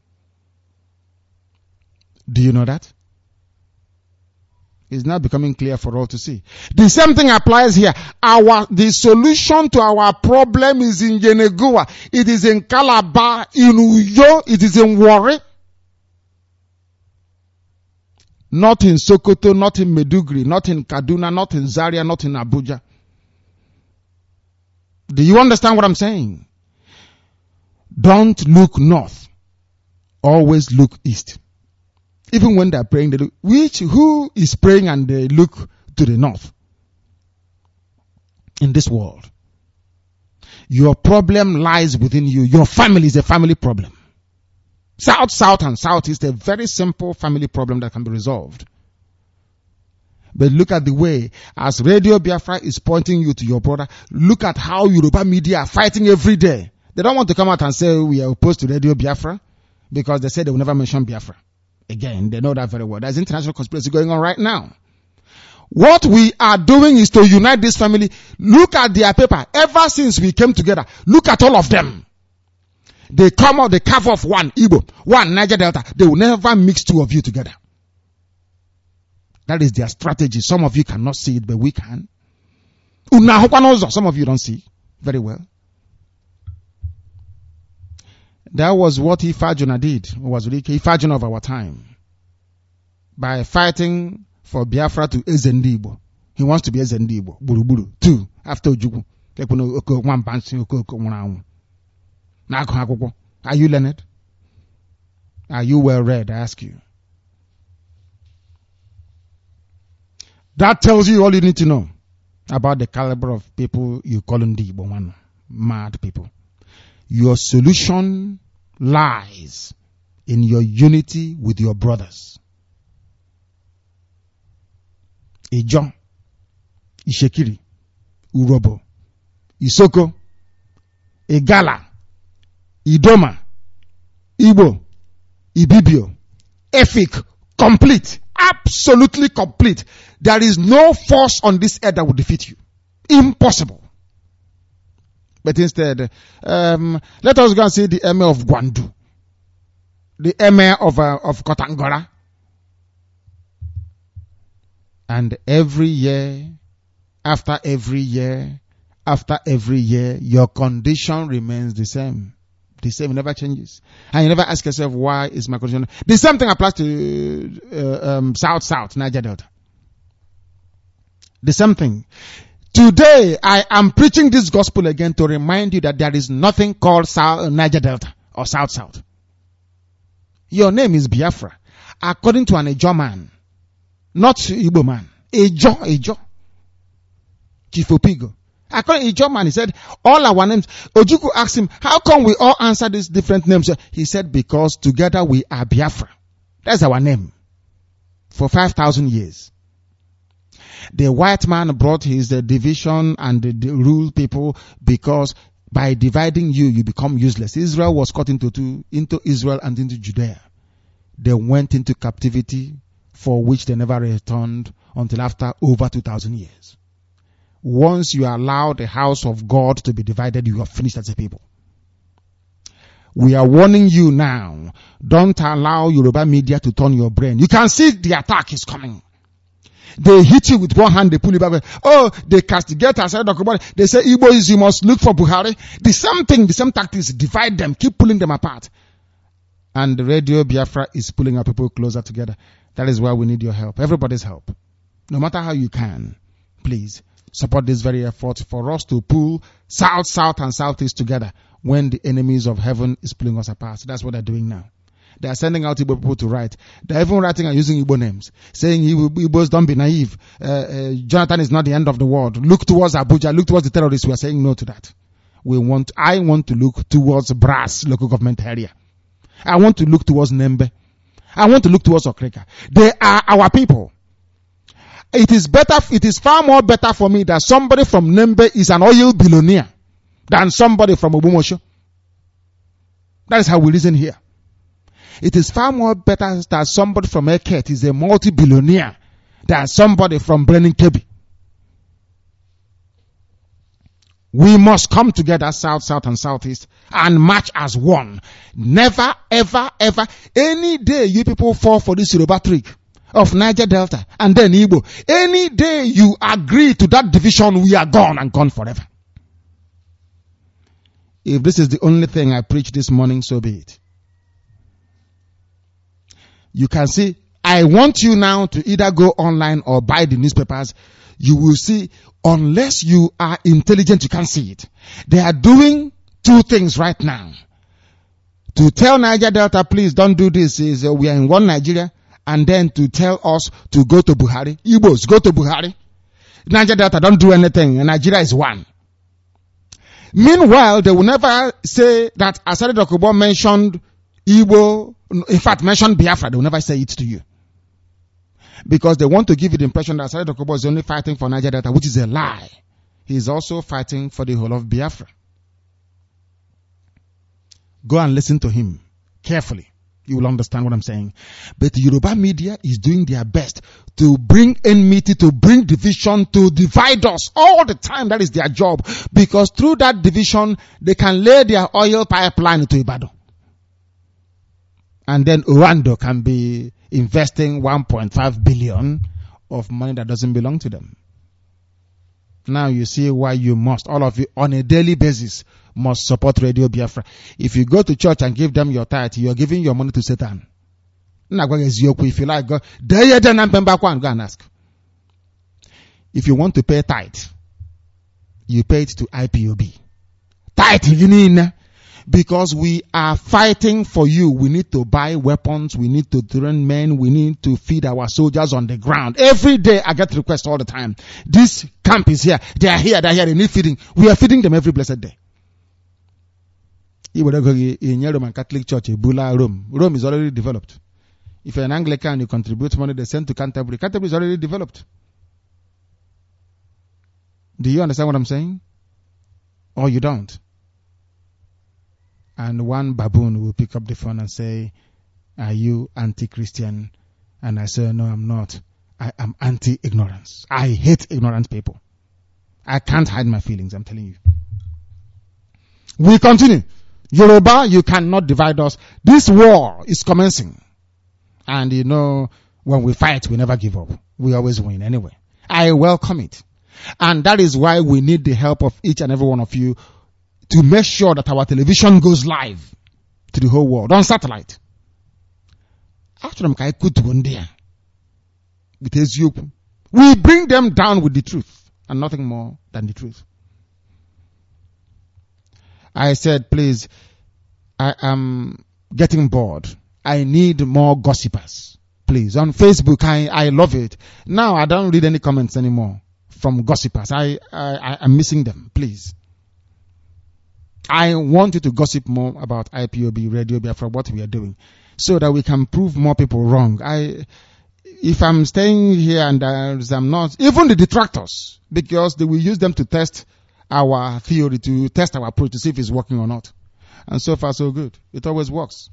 Do you know that? It's now becoming clear for all to see. The same thing applies here. Our, the solution to our problem is in Yenegoa. It is in Calabar, in Uyo, it is in Warri. Not in Sokoto, not in Meduguri, not in Kaduna, not in Zaria, not in Abuja. Do you understand what I'm saying? Don't look north. Always look east. Even when they're praying, they look, which, who is praying and they look to the north? In this world. Your problem lies within you. Your family is a family problem. South, south, and southeast, a very simple family problem that can be resolved. But look at the way, as Radio Biafra is pointing you to your brother, look at how Yoruba media are fighting every day. They don't want to come out and say we are opposed to Radio Biafra because they say they will never mention Biafra. Again, they know that very well. There's international conspiracy going on right now. What we are doing is to unite this family. Look at their paper. Ever since we came together, look at all of them. They come out, they carve off one Igbo, one Niger Delta. They will never mix two of you together. That is their strategy. Some of you cannot see it, but we can. Some of you don't see very well. That was what Ifajuna did. It was really Ifajuna of our time. By fighting for Biafra to Ezendibo. He wants to be Ezendibo. Buruburu. Two. After Ojugu. Are you learned? Are you well read? I ask you. That tells you all you need to know about the caliber of people you call Ndibo. Mad people. Your solution lies in your unity with your brothers. Ijon, Ishekiri, Urobo, Isoko, Igala, Idoma, Igbo, Ibibio, Efik, complete, absolutely complete. There is no force on this earth that will defeat you. Impossible. But instead, um, let us go and see the emir of Gwandu, the emir of uh, of Kotangora, and every year, after every year, after every year, your condition remains the same. The same, it never changes, and you never ask yourself, why is my condition? The same thing applies to uh, um, South South Niger Delta. The same thing. Today, I am preaching this gospel again to remind you that there is nothing called South, Niger Delta or South South. Your name is Biafra, according to an Ejo man, not Igbo man. Ejo, Ejo. Chief Opigo. According to Ejo man, he said, all our names. Ojukwu asked him, how come we all answer these different names? He said, because together we are Biafra. That's our name. For five thousand years. The white man brought his uh, division and the, the rule people because by dividing you, you become useless. Israel was cut into two, into Israel and into Judea. They went into captivity for which they never returned until after over two thousand years. Once you allow the house of God to be divided, you are finished as a people. We are warning you now. Don't allow Yoruba media to turn your brain. You can see the attack is coming. They hit you with one hand, they pull you back. Oh, they castigate us. They say, Igbo is, you must look for Buhari. The same thing, the same tactics, divide them, keep pulling them apart. And the Radio Biafra is pulling our people closer together. That is why we need your help. Everybody's help. No matter how you can, please support this very effort for us to pull South, South, and Southeast together when the enemies of heaven is pulling us apart. So that's what they're doing now. They are sending out Igbo people to write. They are even writing and using Igbo names, saying Igbos don't be naive. Uh, uh, Jonathan is not the end of the world. Look towards Abuja. Look towards the terrorists. We are saying no to that. We want, I want to look towards Brass local government area. I want to look towards Nembe. I want to look towards Okrika. They are our people. It is better, it is far more better for me that somebody from Nembe is an oil billionaire than somebody from Obumosho. That is how we reason here. It is far more better that somebody from Eket is a multi-billionaire than somebody from Brennan Kebi. We must come together, South, South, and Southeast, and march as one. Never, ever, ever, any day you people fall for this Yoruba trick of Niger Delta and then Igbo, any day you agree to that division, we are gone and gone forever. If this is the only thing I preach this morning, so be it. You can see, I want you now to either go online or buy the newspapers. You will see, unless you are intelligent, you can't see it. They are doing two things right now. To tell Niger Delta, please don't do this, is uh, we are in one Nigeria, and then to tell us to go to Buhari. Igbos, go to Buhari. Niger Delta, don't do anything, and Nigeria is one. Meanwhile, they will never say that Asari Dokubo mentioned Igbo, in fact, mentioned Biafra. They will never say it to you. Because they want to give you the impression that Asari Dokubo is only fighting for Niger Delta, which is a lie. He is also fighting for the whole of Biafra. Go and listen to him carefully. You will understand what I'm saying. But the Yoruba media is doing their best to bring enmity, to bring division, to divide us all the time. That is their job. Because through that division, they can lay their oil pipeline into Ibadan. And then Urando can be investing one point five billion of money that doesn't belong to them. Now you see why you must, all of you, on a daily basis, must support Radio Biafra. If you go to church and give them your tithe, you are giving your money to Satan. If you like, go, go and ask. If you want to pay tithe, you pay it to I P O B. Tithe, because we are fighting for you. We need to buy weapons. We need to train men. We need to feed our soldiers on the ground. Every day I get requests all the time. This camp is here. They are here. They are here. They need feeding. We are feeding them every blessed day. In Roman Catholic Church, Bula, Rome. Rome is already developed. If you're an Anglican, you contribute money, they send to Canterbury. Canterbury is already developed. Do you understand what I'm saying? Or you don't? And one baboon will pick up the phone and say, are you anti-Christian? And I say, no, I'm not. I am anti-ignorance. I hate ignorant people. I can't hide my feelings, I'm telling you. We continue. Yoruba, you cannot divide us. This war is commencing. And you know, when we fight, we never give up. We always win anyway. I welcome it. And that is why we need the help of each and every one of you to make sure that our television goes live to the whole world on satellite. We bring them down with the truth and nothing more than the truth. I said, please, I am getting bored. I need more gossipers. Please, on Facebook, I, I love it. Now I don't read any comments anymore from gossipers. I, I, I'm missing them, please. I want you to gossip more about I P O B, Radio Biafra, what we are doing, so that we can prove more people wrong. I, if I'm staying here and I'm not, even the detractors, because they will use them to test our theory, to test our approach, to see if it's working or not. And so far, so good. It always works.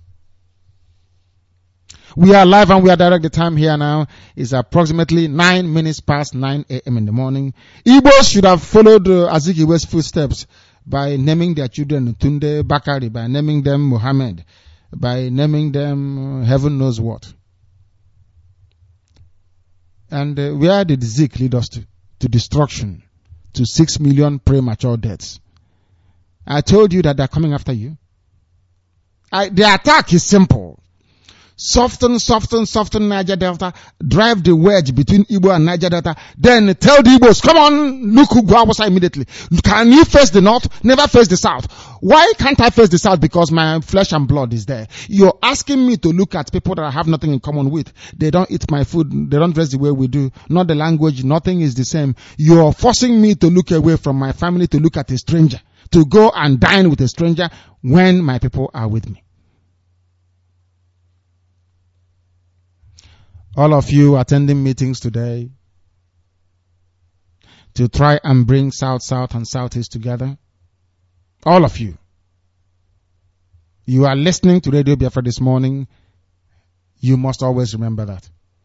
We are live and we are direct. The time here now is approximately nine minutes past nine a.m. in the morning. Igbos should have followed uh, Azikiwe's footsteps by naming their children Tunde Bakari, by naming them Muhammad, by naming them uh, heaven knows what. And uh, where did Zik lead us to? To destruction, to six million premature deaths. I told you that they're coming after you. I, the attack is simple. Soften, soften, soften Niger Delta. Drive the wedge between Igbo and Niger Delta. Then tell the Igbos, come on, look who go outside immediately. Can you face the north? Never face the south. Why can't I face the south? Because my flesh and blood is there. You're asking me to look at people that I have nothing in common with. They don't eat my food. They don't dress the way we do. Not the language. Nothing is the same. You're forcing me to look away from my family to look at a stranger. To go and dine with a stranger when my people are with me. All of you attending meetings today to try and bring South, South and Southeast together. All of you. You are listening to Radio Biafra this morning. You must always remember that.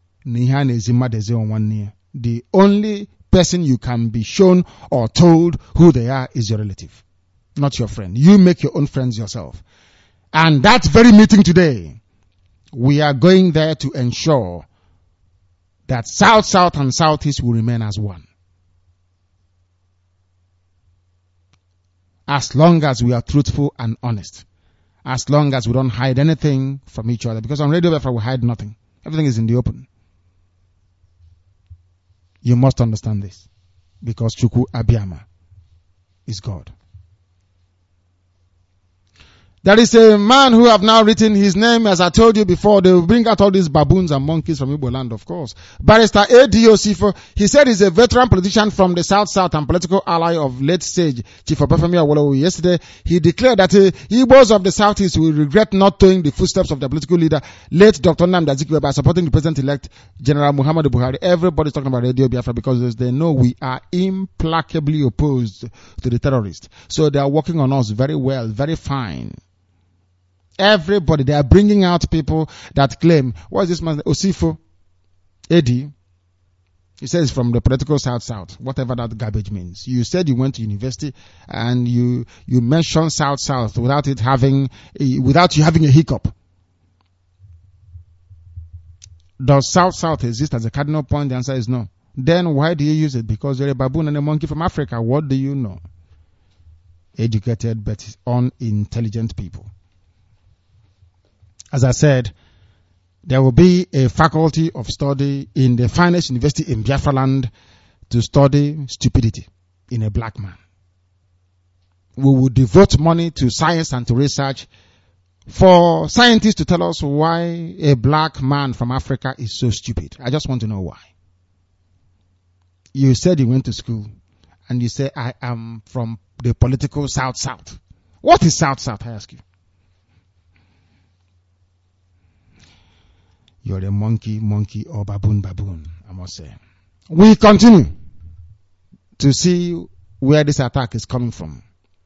The only person you can be shown or told who they are is your relative, not your friend. You make your own friends yourself. And that very meeting today, we are going there to ensure that South, South and Southeast will remain as one. As long as we are truthful and honest. As long as we don't hide anything from each other. Because on Radio Biafra we hide nothing. Everything is in the open. You must understand this. Because Chukwu Abiyama is God. There is a man who have now written his name, as I told you before. They will bring out all these baboons and monkeys from Igbo land, of course. Barrister A D Osifo, he said he's a veteran politician from the South South and political ally of late sage Chief Obafemi Awolowo. Yesterday, he declared that uh, Igbos of the Southeast will regret not towing the footsteps of their political leader, late Doctor Nnamdi Azikiwe, by supporting the president-elect General Muhammadu Buhari. Everybody's talking about Radio Biafra because they know we are implacably opposed to the terrorists. So they are working on us very well, very fine. Everybody, they are bringing out people that claim, what is this man, Osifo, Eddie? He says from the political South South, whatever that garbage means. You said you went to university and you, you mentioned South South without it having, a, without you having a hiccup. Does South South exist as a cardinal point? The answer is no. Then why do you use it? Because you're a baboon and a monkey from Africa. What do you know? Educated but unintelligent people. As I said, there will be a faculty of study in the finest university in Biafra land to study stupidity in a black man. We will devote money to science and to research for scientists to tell us why a black man from Africa is so stupid. I just want to know why. You said you went to school and you say, I am from the political South South. What is South South, I ask you? You're a monkey, monkey, or baboon, baboon, I must say. We continue to see where this attack is coming from.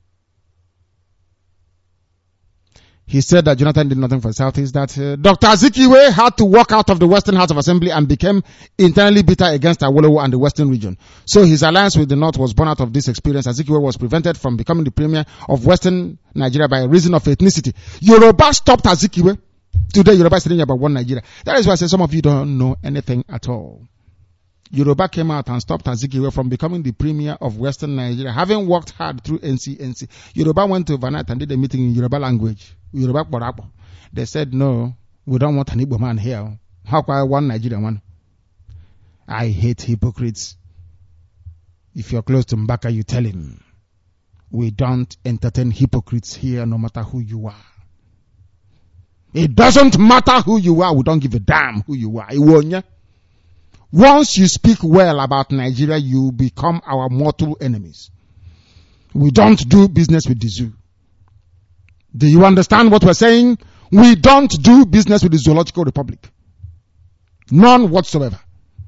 He said that Jonathan did nothing for the Southeast, that uh, Doctor Azikiwe had to walk out of the Western House of Assembly and became internally bitter against Awolowo and the Western region. So his alliance with the North was born out of this experience. Azikiwe was prevented from becoming the premier of Western Nigeria by reason of ethnicity. Yoruba stopped Azikiwe. Today, Yoruba is telling about one Nigeria. That is why I say some of you don't know anything at all. Yoruba came out and stopped Azikiwe from becoming the premier of Western Nigeria, having worked hard through N C N C. Yoruba went to overnight and did a meeting in Yoruba language. Yoruba Borapo. They said, no, we don't want an Igbo man here. How can I one Nigerian one? I hate hypocrites. If you're close to Mbaka, you tell him. We don't entertain hypocrites here, no matter who you are. It doesn't matter who you are. We don't give a damn who you are. Once you speak well about Nigeria, you become our mortal enemies. We don't do business with the zoo. Do you understand what we're saying? We don't do business with the Zoological Republic. None whatsoever.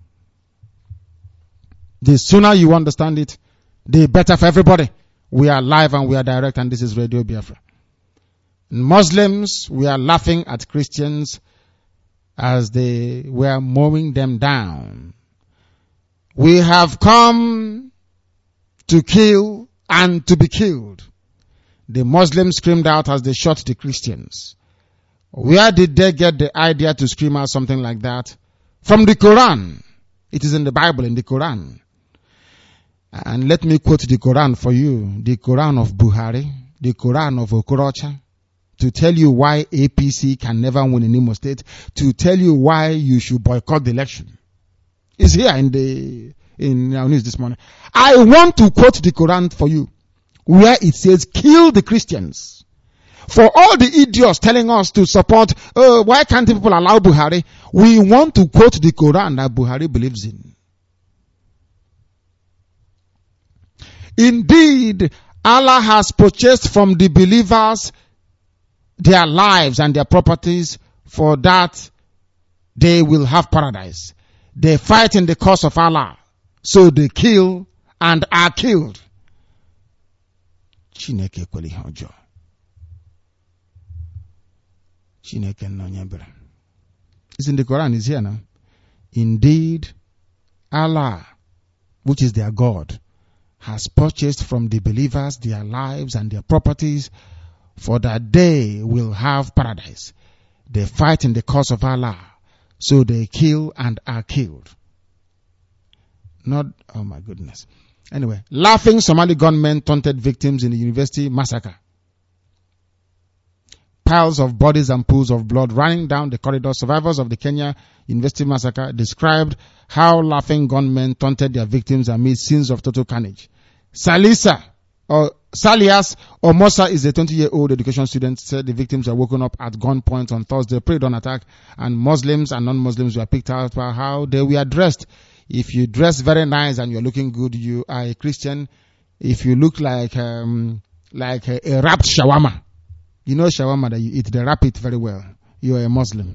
The sooner you understand it, the better for everybody. We are live and we are direct, and this is Radio Biafra. Muslims, we are laughing at Christians as they were mowing them down. We have come to kill and to be killed. The Muslims screamed out as they shot the Christians. Where did they get the idea to scream out something like that? From the Quran. It is in the Bible, in the Quran. And let me quote the Quran for you. The Quran of Buhari, the Quran of Okorocha, to tell you why A P C can never win in Imo State, to tell you why you should boycott the election. It's here in the in our news this morning. I want to quote the Quran for you, where it says, kill the Christians. For all the idiots telling us to support, uh, why can't people allow Buhari? We want to quote the Quran that Buhari believes in. Indeed, Allah has purchased from the believers their lives and their properties, for that they will have paradise. They fight in the cause of Allah, so they kill and are killed. Chineke kweli hojo. Chineke no nyebere. It's in the Quran, it's here now. Indeed, Allah, which is their God, has purchased from the believers their lives and their properties, for that they will have paradise. They fight in the cause of Allah, so they kill and are killed. Not, oh my goodness. Anyway, laughing Somali gunmen taunted victims in the university massacre. Piles of bodies and pools of blood running down the corridor. Survivors of the Kenya University massacre described how laughing gunmen taunted their victims amid scenes of total carnage. Salisa, or Salias Omosa is a twenty-year-old education student, said the victims were woken up at gunpoint on Thursday, pre-dawn attack, and Muslims and non-Muslims were picked out by how they were dressed. If you dress very nice and you're looking good, you are a Christian. If you look like um, like a, a wrapped shawarma, you know shawarma that you eat, they wrap it very well, you are a Muslim.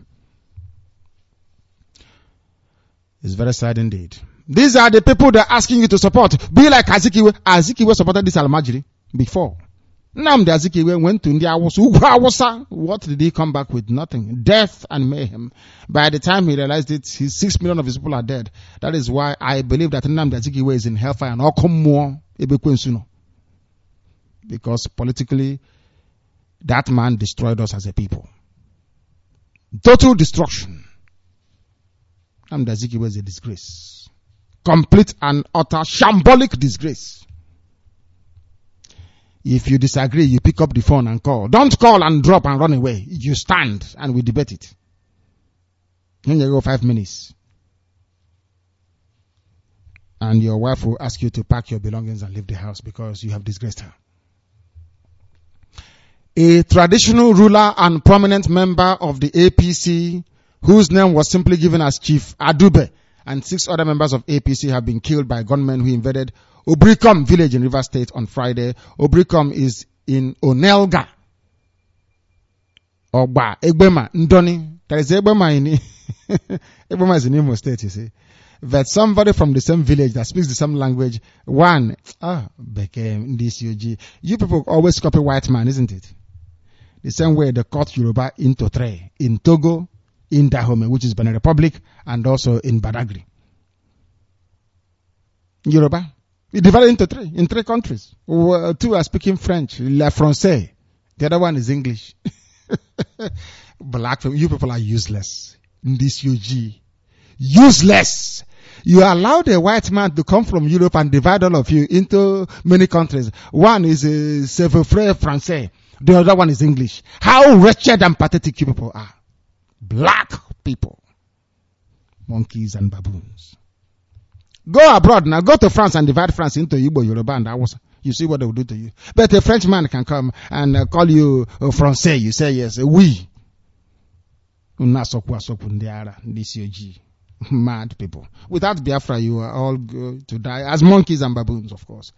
It's very sad indeed. These are the people they're asking you to support. Be like Azikiwe. Azikiwe supported this Almajiri before. Nnamdi Azikiwe went to India. What did he come back with? Nothing. Death and mayhem. By the time he realized it, his six million of his people are dead. That is why I believe that Nnamdi Azikiwe is in hellfire and Okomo Ebekwensuno. Because politically, that man destroyed us as a people. Total destruction. Nnamdi Azikiwe is a disgrace. Complete and utter shambolic disgrace. If you disagree, you pick up the phone and call. Don't call and drop and run away. You stand and we debate it. Then you go five minutes. And your wife will ask you to pack your belongings and leave the house because you have disgraced her. A traditional ruler and prominent member of the A P C, whose name was simply given as Chief Adube, and six other members of A P C have been killed by gunmen who invaded Obrikom village in Rivers State on Friday. Obrikom is in Onelga. Ogba, Egbema, Ndoni. There is Egbema in, Egbema is in Imo State, you see. That somebody from the same village that speaks the same language, one, ah, Bekem, this U G. You people always copy white man, isn't it? The same way they cut Yoruba into three. In Togo, in Dahomey, which is Benin Republic, and also in Badagry. Yoruba. It divided into three, in three countries. Two are speaking French, Le Français. The other one is English. Black, you people are useless. In this U G. Useless. You allowed a white man to come from Europe and divide all of you into many countries. One is a Savoir-faire Français. The other one is English. How wretched and pathetic you people are. Black people. Monkeys and baboons. Go abroad now. Go to France and divide France into Igbo, Yoruba, and Hausa. You see what they will do to you. But a Frenchman can come and uh, call you uh, Francais. You say yes. Oui. This U G. Mad people. Without Biafra, you are all going to die as monkeys and baboons, of course.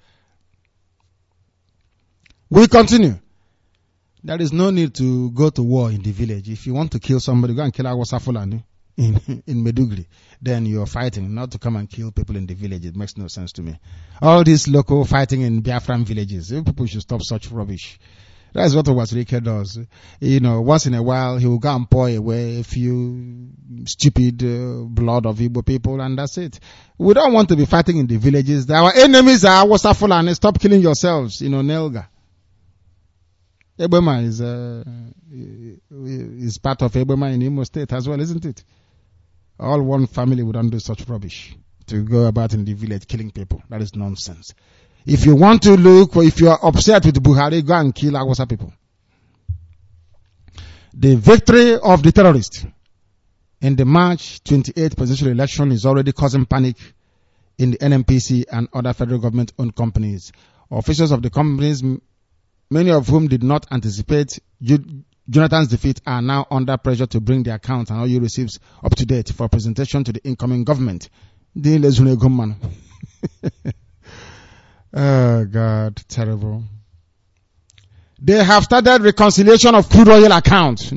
We continue. There is no need to go to war in the village. If you want to kill somebody, go and kill Awasa Fulani in, in Medugri. Then you are fighting, not to come and kill people in the village. It makes no sense to me. All this local fighting in Biafran villages, people should stop such rubbish. That's what Wazirike does. You know, once in a while, he will go and pour away a few stupid uh, blood of Igbo people, and that's it. We don't want to be fighting in the villages. Our enemies are Awasa Fulani. Stop killing yourselves, you know, Nelga. Egbema is, uh, is part of Egbema in Imo State as well, isn't it? All one family would not do such rubbish to go about in the village killing people. That is nonsense. If you want to look, or if you are upset with Buhari, go and kill Awasa people. The victory of the terrorists in the March twenty-eighth presidential election is already causing panic in the N N P C and other federal government-owned companies. Officials of the companies, many of whom did not anticipate Jonathan's defeat, are now under pressure to bring their accounts and all you receipts up to date for presentation to the incoming government. Oh God, terrible. They have started reconciliation of crude oil accounts.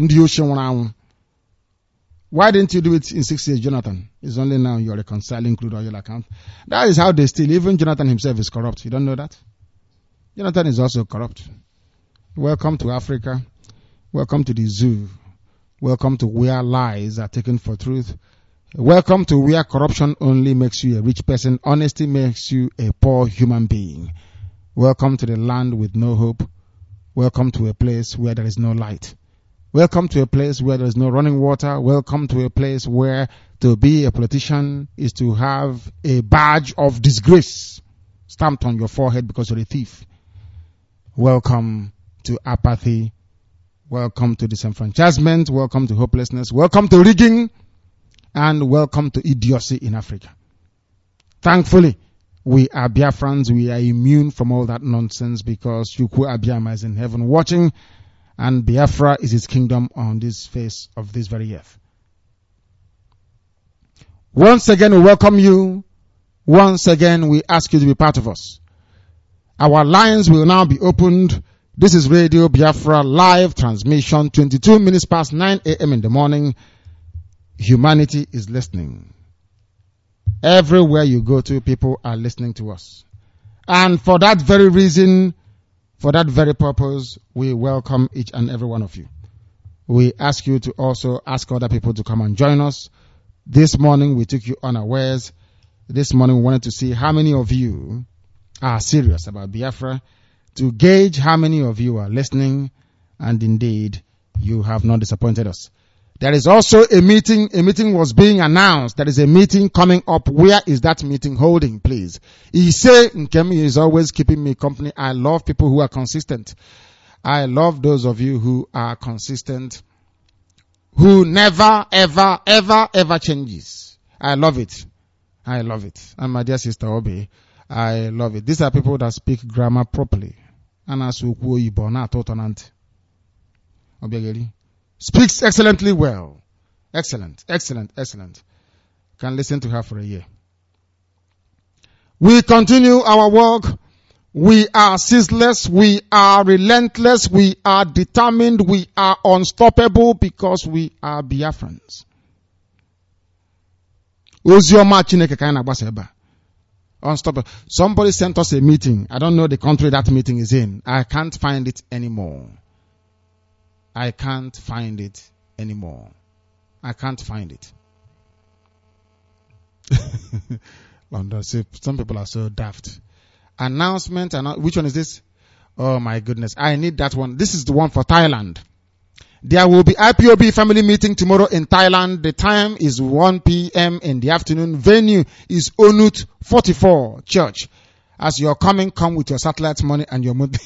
Why didn't you do it in six years, Jonathan? It's only now you're reconciling crude oil account. That is how they steal. Even Jonathan himself is corrupt. You don't know that? Jonathan is also corrupt. Welcome to Africa. Welcome to the zoo. Welcome to where lies are taken for truth. Welcome to where corruption only makes you a rich person. Honesty makes you a poor human being. Welcome to the land with no hope. Welcome to a place where there is no light. Welcome to a place where there is no running water. Welcome to a place where to be a politician is to have a badge of disgrace stamped on your forehead because you're a thief. Welcome to apathy. Welcome to disenfranchisement. Welcome to hopelessness. Welcome to rigging. And welcome to idiocy in Africa. Thankfully, we are Biafrans. We are immune from all that nonsense because Chukwu Abiyama is in heaven watching. And Biafra is his kingdom on this face of this very earth. Once again, we welcome you. Once again, we ask you to be part of us. Our lines will now be opened. This is Radio Biafra live transmission, twenty-two minutes past nine a.m. in the morning. Humanity is listening. Everywhere you go to, people are listening to us. And for that very reason, for that very purpose, we welcome each and every one of you. We ask you to also ask other people to come and join us. This morning, we took you unawares. This morning, we wanted to see how many of you are serious about Biafra, to gauge how many of you are listening, and indeed, you have not disappointed us. There is also a meeting. A meeting was being announced. There is a meeting coming up. Where is that meeting holding, please? Ise Nkemi is always keeping me company. I love people who are consistent. I love those of you who are consistent, who never, ever, ever, ever changes. I love it. I love it. And my dear sister Obi, I love it. These are people that speak grammar properly. Anasuku Ibona Totonant. Obiageli. Speaks excellently well. Excellent, excellent, excellent. Can listen to her for a year. We continue our work. We are ceaseless. We are relentless. We are determined. We are unstoppable because we are Biafrans. Unstoppable. Somebody sent us a meeting. I don't know the country that meeting is in. I can't find it anymore. I can't find it anymore. I can't find it. London, see, some people are so daft. Announcement, annou- which one is this? Oh my goodness. I need that one. This is the one for Thailand. There will be I P O B family meeting tomorrow in Thailand. The time is one p.m. in the afternoon. Venue is Onut forty-four Church. As you're coming, come with your satellite money and your money.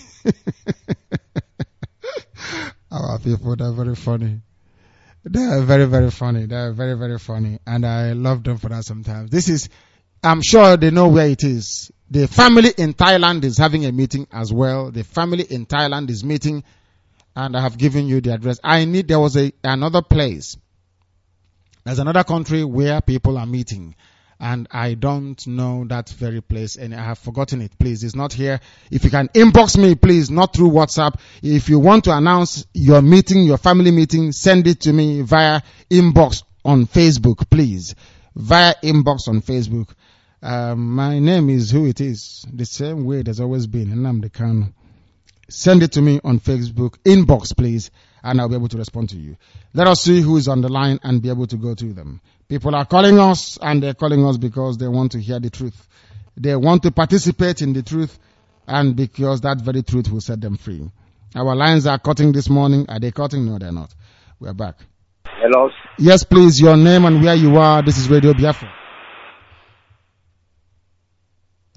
Our people, they're very funny. They're very, very funny. They're very, very funny. And I love them for that sometimes. This is, I'm sure they know where it is. The family in Thailand is having a meeting as well. The family in Thailand is meeting. And I have given you the address. I need, there was a, another place. There's another country where people are meeting. And I don't know that very place, and I have forgotten it. Please, it's not here. If you can inbox me, please, not through WhatsApp. If you want to announce your meeting, your family meeting, send it to me via inbox on Facebook, please. Via inbox on Facebook. Um, my name is who it is. The same way it has always been. Nnamdi Kanu. Send it to me on Facebook. Inbox, please, and I'll be able to respond to you. Let us see who is on the line and be able to go to them. People are calling us, and they're calling us because they want to hear the truth. They want to participate in the truth, and because that very truth will set them free. Our lines are cutting this morning. Are they cutting? No, they're not. We're back. Hello. Yes, please, your name and where you are. This is Radio Biafra.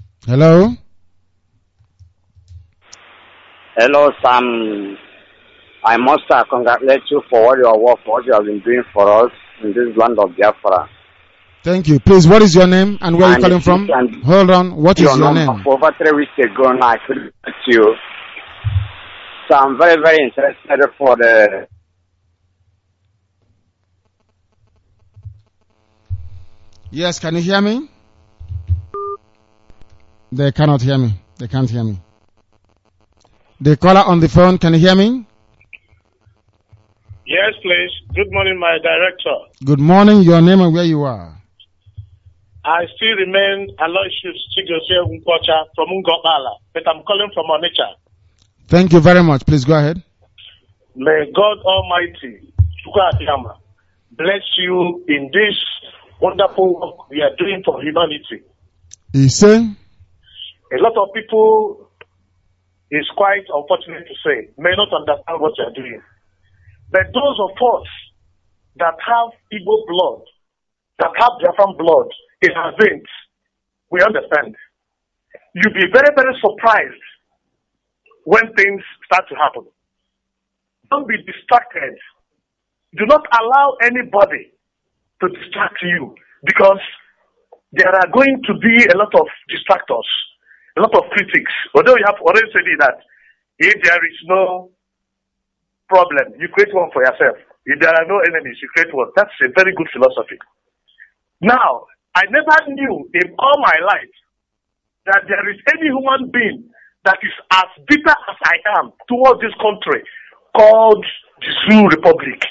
Hello? Hello, Sam. I must uh, congratulate you for all your work, for what you have been doing for us in this land of Biafra. Thank you. Please, what is your name and where are you And calling if from? you can- Hold on. What is Your your number name? for over three weeks ago now, I couldn't get you. So I'm very, very interested for the Yes, can you hear me? They cannot hear me. They can't hear me. The caller on the phone, can you hear me? Yes, please. Good morning, my director. Good morning. Your name and where you are. I still remain Aloysius Chigozie Nkwocha from Ngobala, but I'm calling from Onitsha. Thank you very much. Please go ahead. May God Almighty, Chukwuadiyama, bless you in this wonderful work we are doing for humanity. He say, A lot of people, it's quite unfortunate to say, may not understand what you are doing. But those of us that have Igbo blood, that have Biafran blood in our veins, we understand. You'll be very, very surprised when things start to happen. Don't be distracted. Do not allow anybody to distract you, because there are going to be a lot of distractors, a lot of critics. Although you have already said it that if there is no problem, you create one for yourself. If there are no enemies, you create one. That's a very good philosophy. Now, I never knew in all my life that there is any human being that is as bitter as I am towards this country called the Zulu Republic.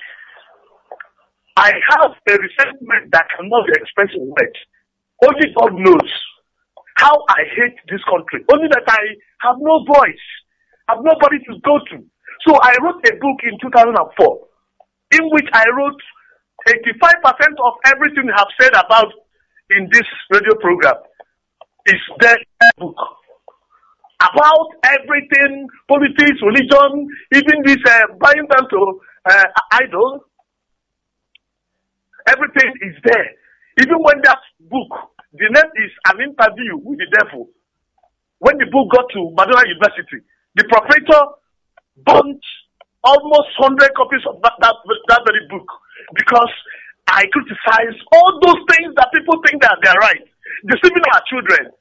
I have a resentment that cannot be expressed in words. Only God knows how I hate this country. Only that I have no voice, have nobody to go to. So I wrote a book in two thousand four in which I wrote eighty-five percent of everything I have said about in this radio program is there in the book. About everything, politics, religion, even this uh, buying them to uh, idols. Everything is there. Even when that book, the name is An Interview with the Devil. When the book got to Madonna University, the proprietor burnt almost one hundred copies of that, that, that very book because I criticize all those things that people think that they're right. Deceiving our children.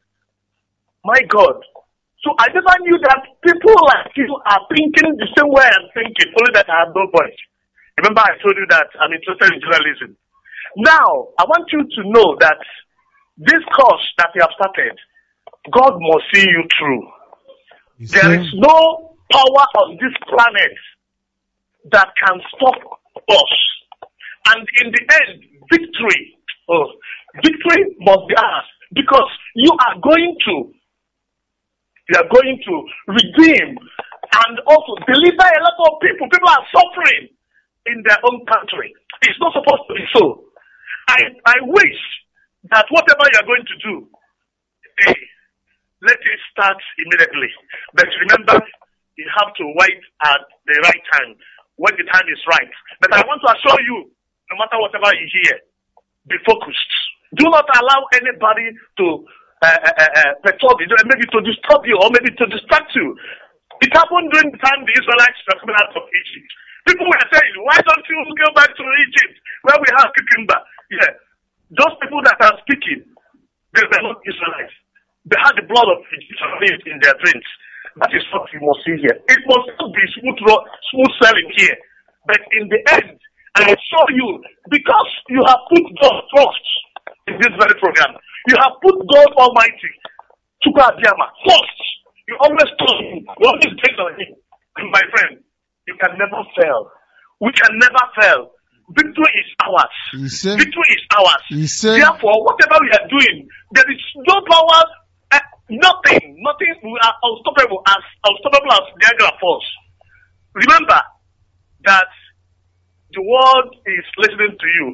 My God. So I never knew that people like you are thinking the same way I'm thinking, only that I have no voice. Remember I told you that I'm interested in journalism. Now, I want you to know that this course that you have started, God must see you through. You There see? is no power on this planet that can stop us. And in the end, victory, oh, victory must be ours, because you are going to, you are going to redeem and also deliver a lot of people. People are suffering in their own country. It's not supposed to be so. I, I wish that whatever you are going to do, hey, let it start immediately. But remember, you have to wait at the right time, when the time is right. But I want to assure you, no matter whatever you hear, be focused. Do not allow anybody to uh, uh, uh, perturb you, maybe to disturb you, or maybe to distract you. It happened during the time the Israelites were coming out of Egypt. People were saying, why don't you go back to Egypt, where we have cucumber? Yeah. Those people that are speaking, they were not Israelites. They had the blood of Egyptians in their veins. That is what you must see here. It must not be smooth, smooth sailing here. But in the end, I assure you, because you have put God first in this very program, you have put God Almighty, Chukwuadiyama, first. You always told him, you always depend on him. And my friend, you can never fail. We can never fail. Victory is ours. You see? Victory is ours. You see? Therefore, whatever we are doing, there is no power, uh, nothing, nothing, we are unstoppable as unstoppable as Niagara Falls. Remember that the world is listening to you.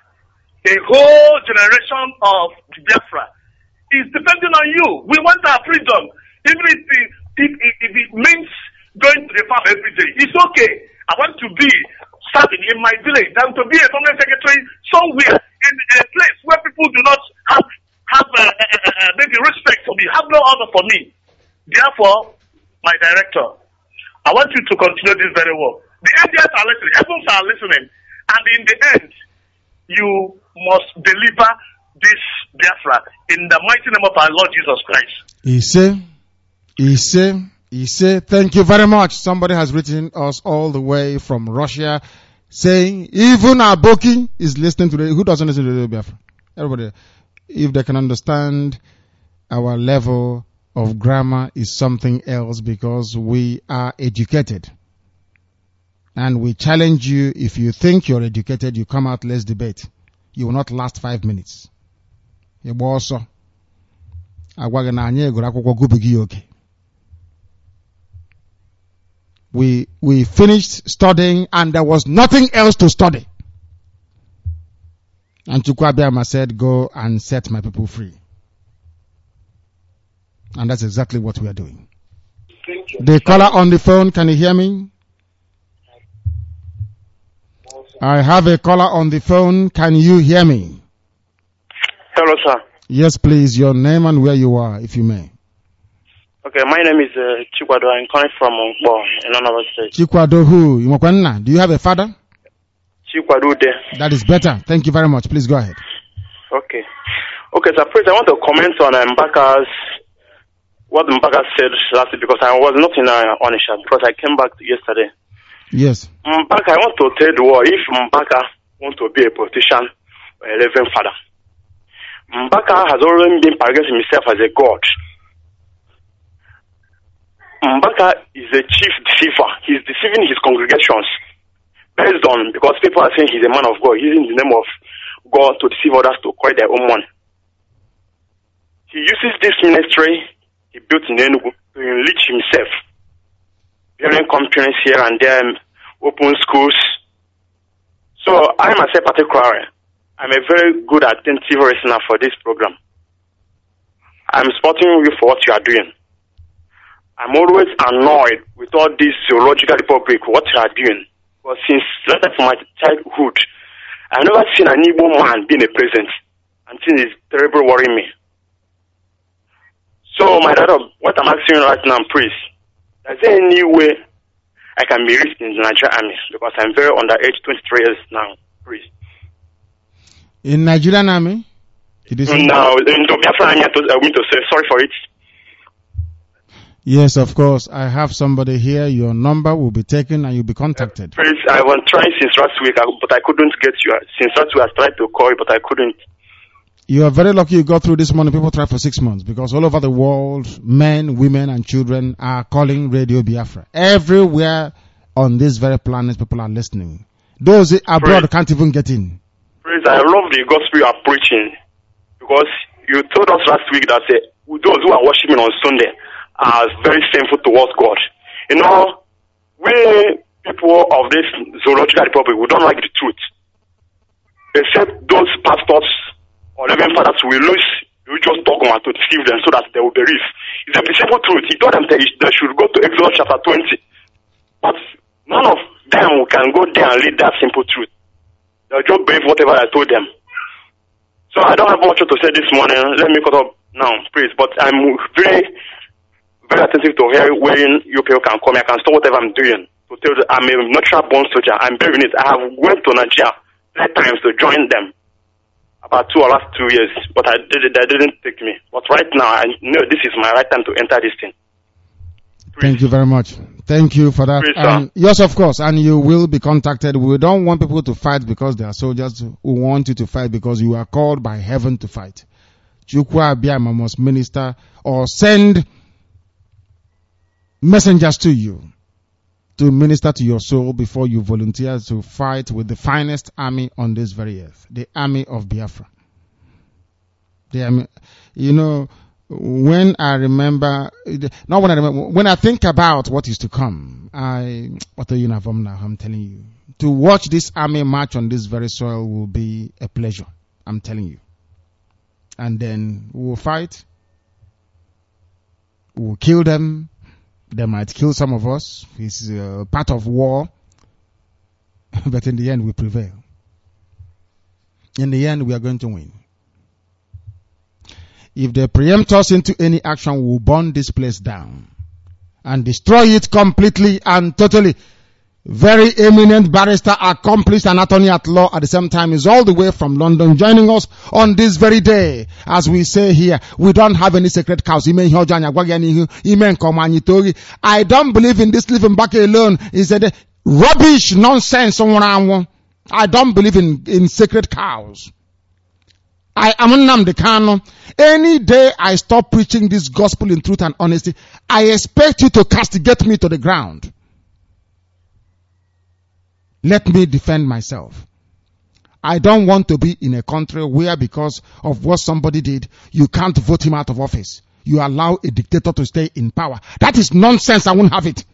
A whole generation of Biafra is depending on you. We want our freedom. Even if it, if, if, if it means going to the farm every day, it's okay. I want to be serving in my village than to be a permanent secretary somewhere in a place where people do not have have uh, uh, uh, maybe respect for me, have no honor for me. Therefore, my director, I want you to continue this very well. The angels are listening. Heavens are listening. And in the end, you must deliver this Biafra in the mighty name of our Lord Jesus Christ. He say, he say, he say, thank you very much. Somebody has written us all the way from Russia saying, even Aboki is listening to the, who doesn't listen to the Biafra? Everybody, if they can understand our level of grammar is something else because we are educated. And we challenge you, if you think you're educated, you come out, let's debate. You will not last five minutes. We, we finished studying and there was nothing else to study. And Chukwuabiama said, go and set my people free. And that's exactly what we are doing. The caller on the phone, can you hear me? I have a caller on the phone. Can you hear me? Hello, sir. Yes, please. Your name and where you are, if you may. Okay, my name is uh, Chikwado. I'm calling from Ongbo in another state. Chikwado who? Do you have a father? Chikwado there. That is better. Thank you very much. Please go ahead. Okay. Okay, sir. Please, I want to comment on uh, Mbaka's, what Mbaka said last week because I was not in uh, Onisha because I came back yesterday. Yes. Mbaka, I want to tell the world, if Mbaka wants to be a politician or a reverend father, Mbaka has already been parading himself as a god. Mbaka is a chief deceiver. He's deceiving his congregations based on, because people are saying he's a man of God, using the name of God to deceive others to collect their own money. He uses this ministry he built in Enugu to enrich himself. Parent conference here and there, open schools. So I myself particularly, I'm a very good attentive listener for this program. I'm supporting you for what you are doing. I'm always annoyed with all this zoological republic, what you are doing. But since right from my childhood, I've never seen an Igbo man being a president. Until it's terribly worrying me. So my daughter, what I'm asking right now, please, is there any way I can be reached in the Nigerian army? Because I'm very underage, twenty-three years now, please. In Nigerian army? Did you say no, in Biafra, I want to say sorry for it. Yes, of course. I have somebody here. Your number will be taken and you'll be contacted. Uh, please, I was trying since last week, but I couldn't get you. Since last week, I tried to call you, but I couldn't. You are very lucky you got through this morning. People try for six months because all over the world, men, women, and children are calling Radio Biafra. Everywhere on this very planet, people are listening. Those abroad Praise. Can't even get in. Praise, I love the gospel you are preaching because you told us last week that uh, those who are worshiping on Sunday are very sinful towards God. You know, we people of this zoological republic, we don't like the truth. Except those pastors or reverend fathers will lose, we just dogma to deceive them so that they will believe. It's a simple truth. He told them that they should go to Exodus chapter twenty. But none of them can go there and read that simple truth. They'll just believe whatever I told them. So I don't have much to say this morning. Let me cut up now, please. But I'm very, very attentive to hear when you people can come. I can stop whatever I'm doing. To tell you that I'm a natural born soldier. I'm very in it. I have went to Nigeria three times to join them. About two or last two years, but I did it, they didn't take me. But right now, I know this is my right time to enter this thing. Please. Thank you very much. Thank you for that. Please, and yes, of course, and you will be contacted. We don't want people to fight because they are soldiers. We want you to fight because you are called by heaven to fight. Chukwuabiama must minister or send messengers to you to minister to your soul before you volunteer to fight with the finest army on this very earth, the army of Biafra. The army, you know, when I remember, not when I remember, when I think about what is to come, I, what are you now, I'm telling you, to watch this army march on this very soil will be a pleasure. I'm telling you. And then we will fight. We will kill them. They might kill some of us. It's uh, part of war. But in the end, we prevail. In the end, we are going to win. If they preempt us into any action, we will burn this place down and destroy it completely and totally. very eminent barrister, accomplished and attorney at law at the same time, is all the way from London, joining us on this very day. As we say here, we don't have any sacred cows. I don't believe in this living back alone. He said, rubbish, nonsense. I don't believe in, in sacred cows. I am Nnamdi Kanu. Any day I stop preaching this gospel in truth and honesty, I expect you to castigate me to the ground. Let me defend myself. I don't want to be in a country where, because of what somebody did, you can't vote him out of office. You allow a dictator to stay in power. That is nonsense. I won't have it.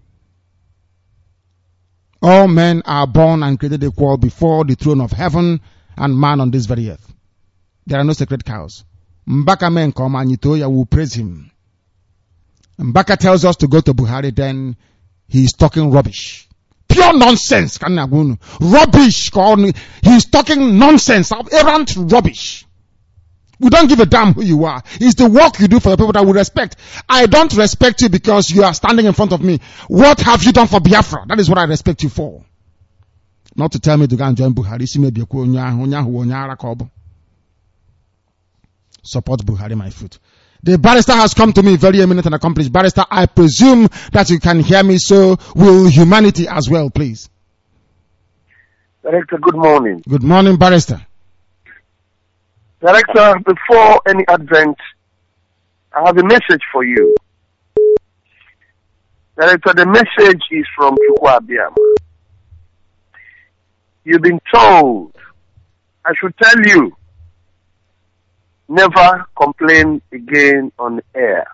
All men are born and created equal before the throne of heaven and man on this very earth. There are no sacred cows. Mbaka men come and Itoya will praise him. Mbaka tells us to go to Buhari, then he is talking rubbish. Pure nonsense. Rubbish. He's talking nonsense. Errant rubbish. We don't give a damn who you are. It's the work you do for the people that we respect. I don't respect you because you are standing in front of me. What have you done for Biafra? That is what I respect you for. Not to tell me to go and join Buhari. Support Buhari, my foot. The barrister has come to me, very eminent and accomplished barrister. I presume that you can hear me, so will humanity as well, please. Director, good morning. Good morning, barrister. Director, before any advent, I have a message for you. Director, the message is from Chukwu Abiyama. You've been told, I should tell you, never complain again on air.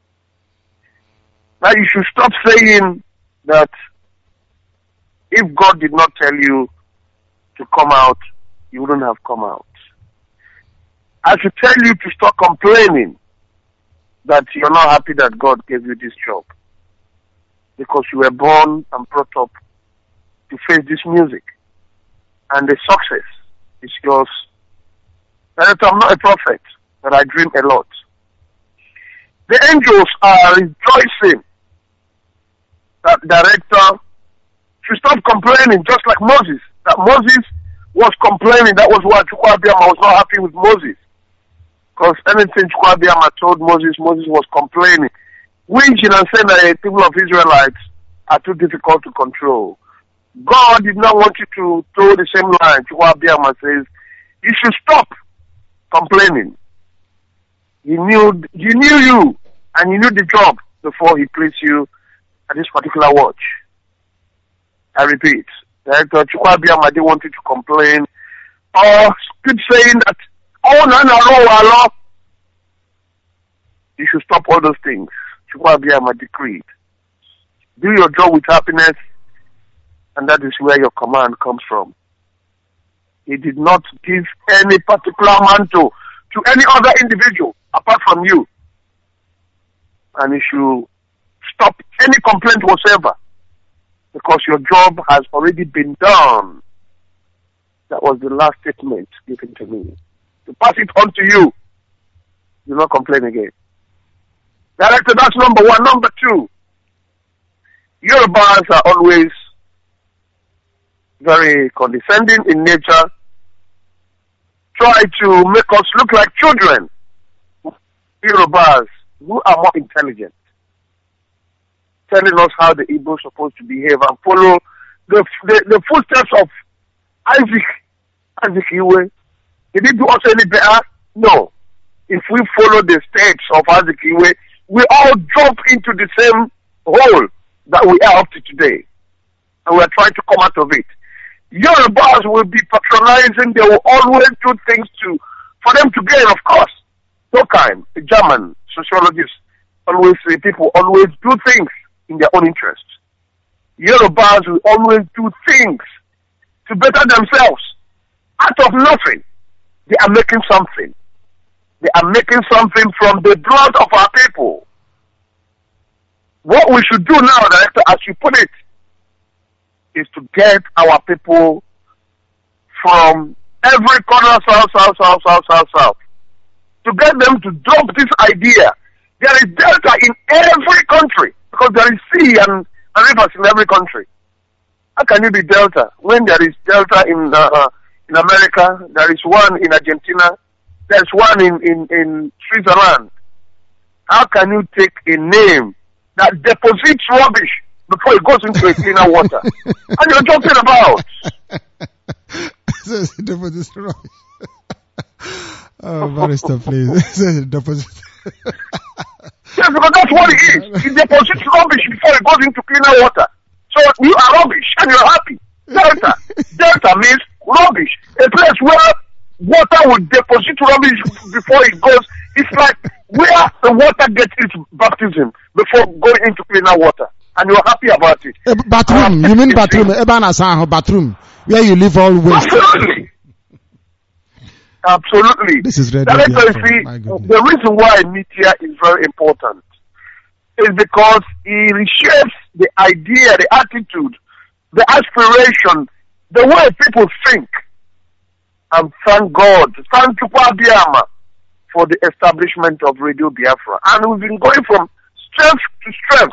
Now you should stop saying that if God did not tell you to come out, you wouldn't have come out. I should tell you to stop complaining that you're not happy that God gave you this job, because you were born and brought up to face this music, and the success is yours. Director, I'm not a prophet, but I dream a lot. The angels are rejoicing that Director should stop complaining, just like Moses. That Moses was complaining. That was why Chukwu Abiyama was not happy with Moses. Because anything Chukwu Abiyama told Moses, Moses was complaining, whinging and saying that the people of Israelites are too difficult to control. God did not want you to throw the same line. Chukwu Abiyama says, you should stop complaining. He knew, he knew you, and he knew the job before he placed you at this particular watch. I repeat, Director Chukwu Abiyama didn't want you to complain or keep saying that, oh, no, no, no, no. You should stop all those things. Chukwu Abiyama decreed. Do your job with happiness, and that is where your command comes from. He did not give any particular mantle to any other individual apart from you. And you should stop any complaint whatsoever, because your job has already been done. That was the last statement given to me. To pass it on to you. Do not complain again. Director, that's number one. Number two, Yorubas are always very condescending in nature, try to make us look like children. Yorubas who are more intelligent, telling us how the Igbo are supposed to behave and follow the, the, the footsteps of Isaac, Isaac Iwe. Did he do us any better? No. If we follow the steps of Isaac Iwe, we all jump into the same hole that we are up to today. And we are trying to come out of it. Yorubas will be patronizing, they will always do things to, for them to gain, of course. Durkheim, a German sociologist, always say people always do things in their own interest. Yorubas will always do things to better themselves. Out of nothing, they are making something. They are making something from the blood of our people. What we should do now, Director, as you put it, is to get our people from every corner, south, south, south, south, south, south, to get them to drop this idea. There is delta in every country, because there is sea and, and rivers in every country. How can you be Delta when there is Delta in uh, in America, there is one in Argentina, there is one in, in, in Switzerland? How can you take a name that deposits rubbish before it goes into a cleaner water? And you're talking about? Deposits rubbish. Oh, Barrister, please. Deposit. Yes, because that's what it is. It deposits rubbish before it goes into cleaner water. So you are rubbish and you're happy. Delta. Delta means rubbish. A place where water will deposit rubbish before it goes. It's like where the water gets its baptism before going into cleaner water. And you're happy about it. Uh, bathroom. You mean bathroom? Ebana bathroom. Where you live all waste. Absolutely. Absolutely. This is ready. The reason why media is very important is because it reshapes the idea, the attitude, the aspiration, the way people think. And thank God, thank you, Abiyama, for the establishment of Radio Biafra. And we've been going from strength to strength.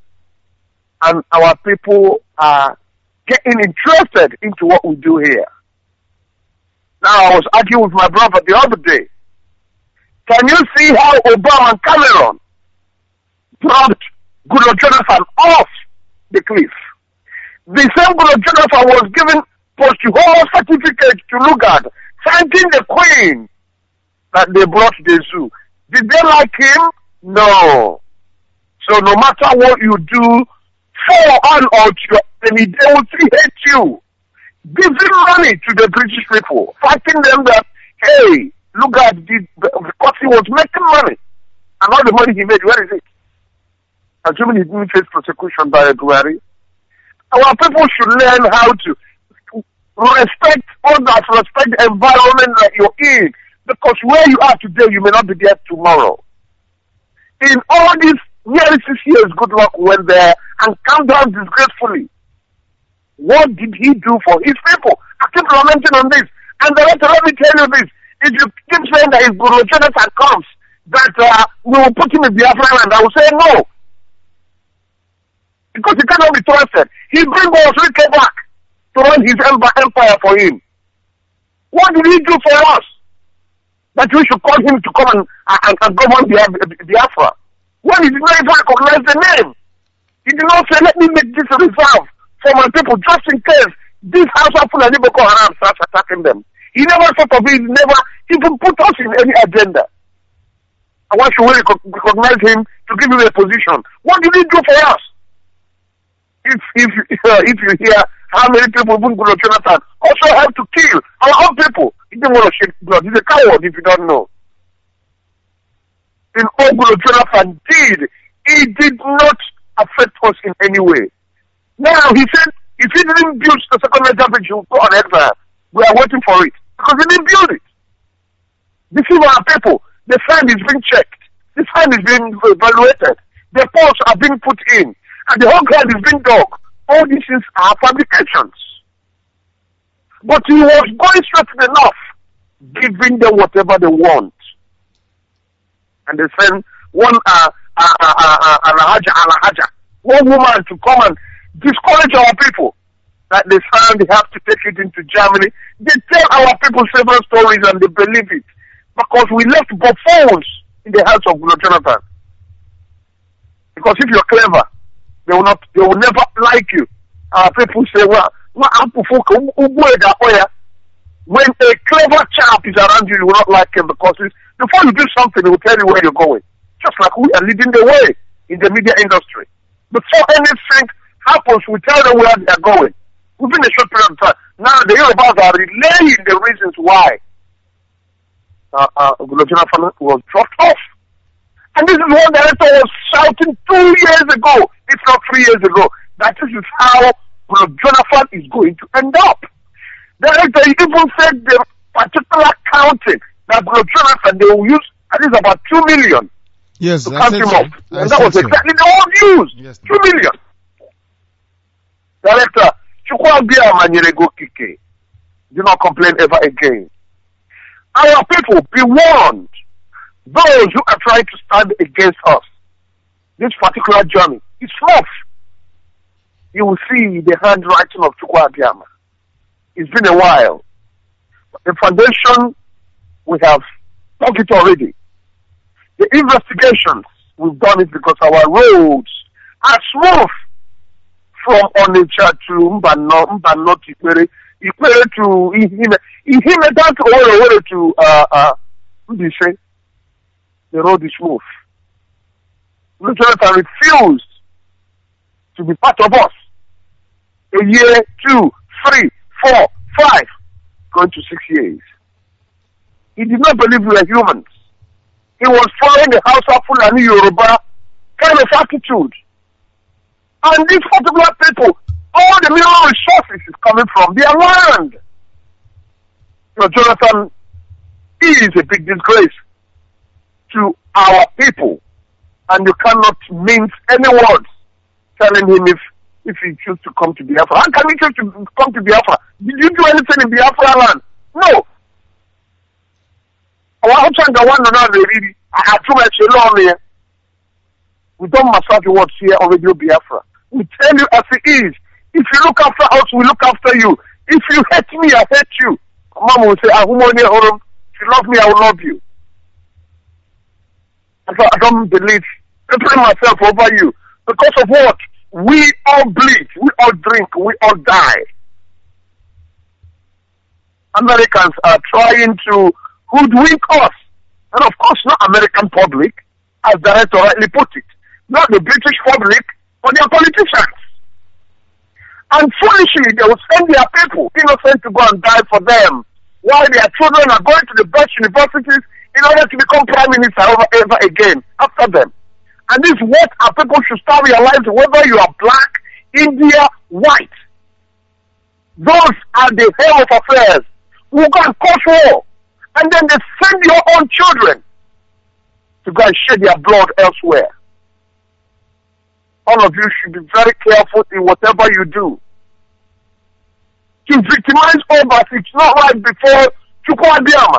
And our people are getting interested into what we do here. Now, I was arguing with my brother the other day. Can you see how Obama and Cameron brought Goodluck Jonathan off the cliff? The same Goodluck Jonathan was given posthumous certificate to Lugard, thanking the Queen that they brought the zoo. Did they like him? No. So no matter what you do, for on or to your enemy, they will still hate you. Giving money to the British people, fighting them that, hey, Lugard did, because he was making money. And all the money he made, where is it? Assuming he didn't face prosecution by Buhari. Our people should learn how to respect others, respect the environment that you're in. Because where you are today, you may not be there tomorrow. In all these nearly six years, Goodluck went there and came down disgracefully. What did he do for his people? I keep lamenting on this. And the let me tell you this. If you keep saying that if Goodluck Jonathan comes, that uh, we will put him in Biafra land, I will say no. Because he cannot be trusted. He bring Oswike back to run his empire for him. What did he do for us? That we should call him to come and, and, and govern Biafra. When he did not even recognize the name. He did not say, let me make this a reserve for my people, just in case this house of Fulani Boko Haram starts attacking them. He never thought of it, he never even put us in any agenda. And why should we recognize him to give him a position? What did he do for us? If if uh, if you hear how many people Goodluck Jonathan also have to kill our own people, he didn't want to shed blood. He's a coward if you don't know. In all Goodluck Jonathan did, he did not affect us in any way. Now he said if he didn't build the second major bridge, he would go on exile. We are waiting for it because he didn't build it. This is our people. The fund is being checked. The fund is being evaluated. The posts are being put in. And the whole ground is being dug. All these things are fabrications. But he was going straight enough, giving them whatever they want. And they send one uh, uh, uh, uh, Alahaja, Alahaja, one woman to come and discourage our people. That they found they have to take it into Germany. They tell our people several stories and they believe it. Because we left buffoons in the house of Goodluck Jonathan. Because if you're clever, they will not, they will never like you. Our people say, well, when a clever chap is around you, you will not like him because before you do something, he will tell you where you're going. Just like we are leading the way in the media industry. Before anything happens, we tell them where they are going. Within a short period of time. Now the Yorubas are relaying the reasons why uh, uh, Goodluck Jonathan was dropped off. And this is what the director was shouting two years ago, if not three years ago, that this is how Goodluck Jonathan is going to end up. The director even said the particular counting that Goodluck Jonathan, they will use at least about two million yes, to count him so. up. I And that was so. exactly the whole news. Yes, two million. Director, Chukwuabia Manyerego Kike, do not complain ever again. Our people, be warned. Those who are trying to stand against us, this particular journey is rough. you will see the handwriting of Chukwu Abiyama. It's been a while. The foundation, we have talked it already. The investigations, we've done it because our roads are smooth from Onitsha to Mbano, Mbano to Ikwere, Ikwere to Ihime, Ihime down to Owerri to, uh, uh, what do you say? The road is smooth. Jonathan refused to be part of us. A year, two, three, four, five, going to six years. He did not believe we were humans. He was following the House of Fulani Yoruba kind of attitude. And these particular people, all the mineral resources is coming from their land. You know, Jonathan is a big disgrace to our people. And you cannot mince any words telling him if, if he chooses to come to Biafra. How can he choose to come to Biafra? Did you do anything in Biafra land? No. We don't massage the words here on Radio Biafra. We tell you as it is. If you look after us, we look after you. If you hate me, I hate you. Mama will say, if you love me, I will love you. I don't believe, putting myself over you. Because of what? We all bleed, we all drink, we all die. Americans are trying to hoodwink us. And of course, not American public, as Director rightly put it. Not the British public, but their politicians. And foolishly, they will send their people, innocent, to go and die for them, while their children are going to the best universities in order to become prime minister over ever again after them. And this is what our people should start realizing, whether you are black, India, white. Those are the hell of affairs. We go and cause war. And then they send your own children to go and shed their blood elsewhere. All of you should be very careful in whatever you do. To victimize others, it's not right before Chukwu Abiyama.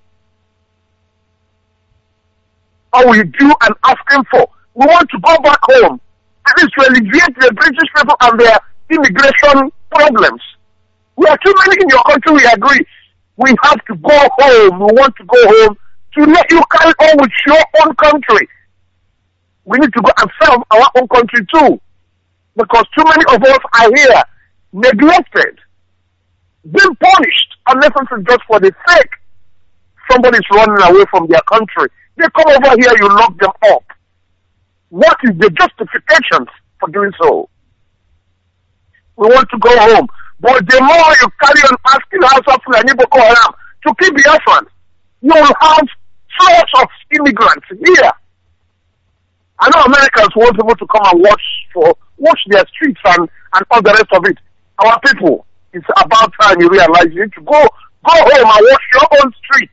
All we do and asking for, we want to go back home, at least to alleviate the British people and their immigration problems. We are too many in your country, we agree. We have to go home, we want to go home to let you carry on with your own country. We need to go and serve our own country too. Because too many of us are here, neglected, being punished unnecessarily just for the sake somebody's running away from their country. They come over here, you lock them up. What is the justification for doing so? We want to go home. But the more you carry on asking House of Fulani Boko Haram to keep Biafran, you will have floods of immigrants here. I know Americans want people to come and watch for watch their streets and, and all the rest of it. Our people, it's about time you realize you need to go go home and watch your own street.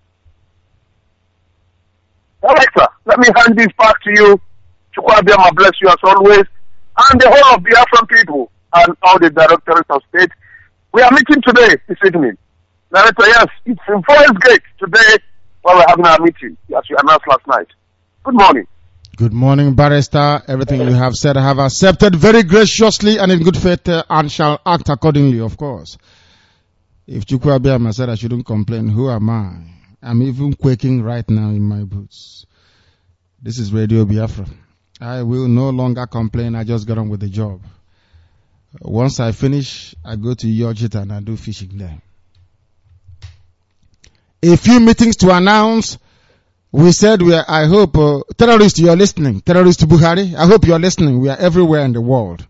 Alexa, let me hand this back to you. Chukwu Abiyama bless you as always, and the whole of Biafran people and all the directors of state. We are meeting today, this evening. Director, yes, it's in Forest Gate today while we're having our meeting, as you announced last night. Good morning. Good morning, Barrister. Everything you have said I have accepted very graciously and in good faith uh, and shall act accordingly, of course. If Chukwu Abiyama said I shouldn't complain, who am I? I'm even quaking right now in my boots. This is Radio Biafra. I will no longer complain. I just got on with the job. Once I finish, I go to Yojita and I do fishing there. A few meetings to announce. We said we are, I hope, uh, terrorists, you are listening. Terrorist Buhari, I hope you are listening. We are everywhere in the world.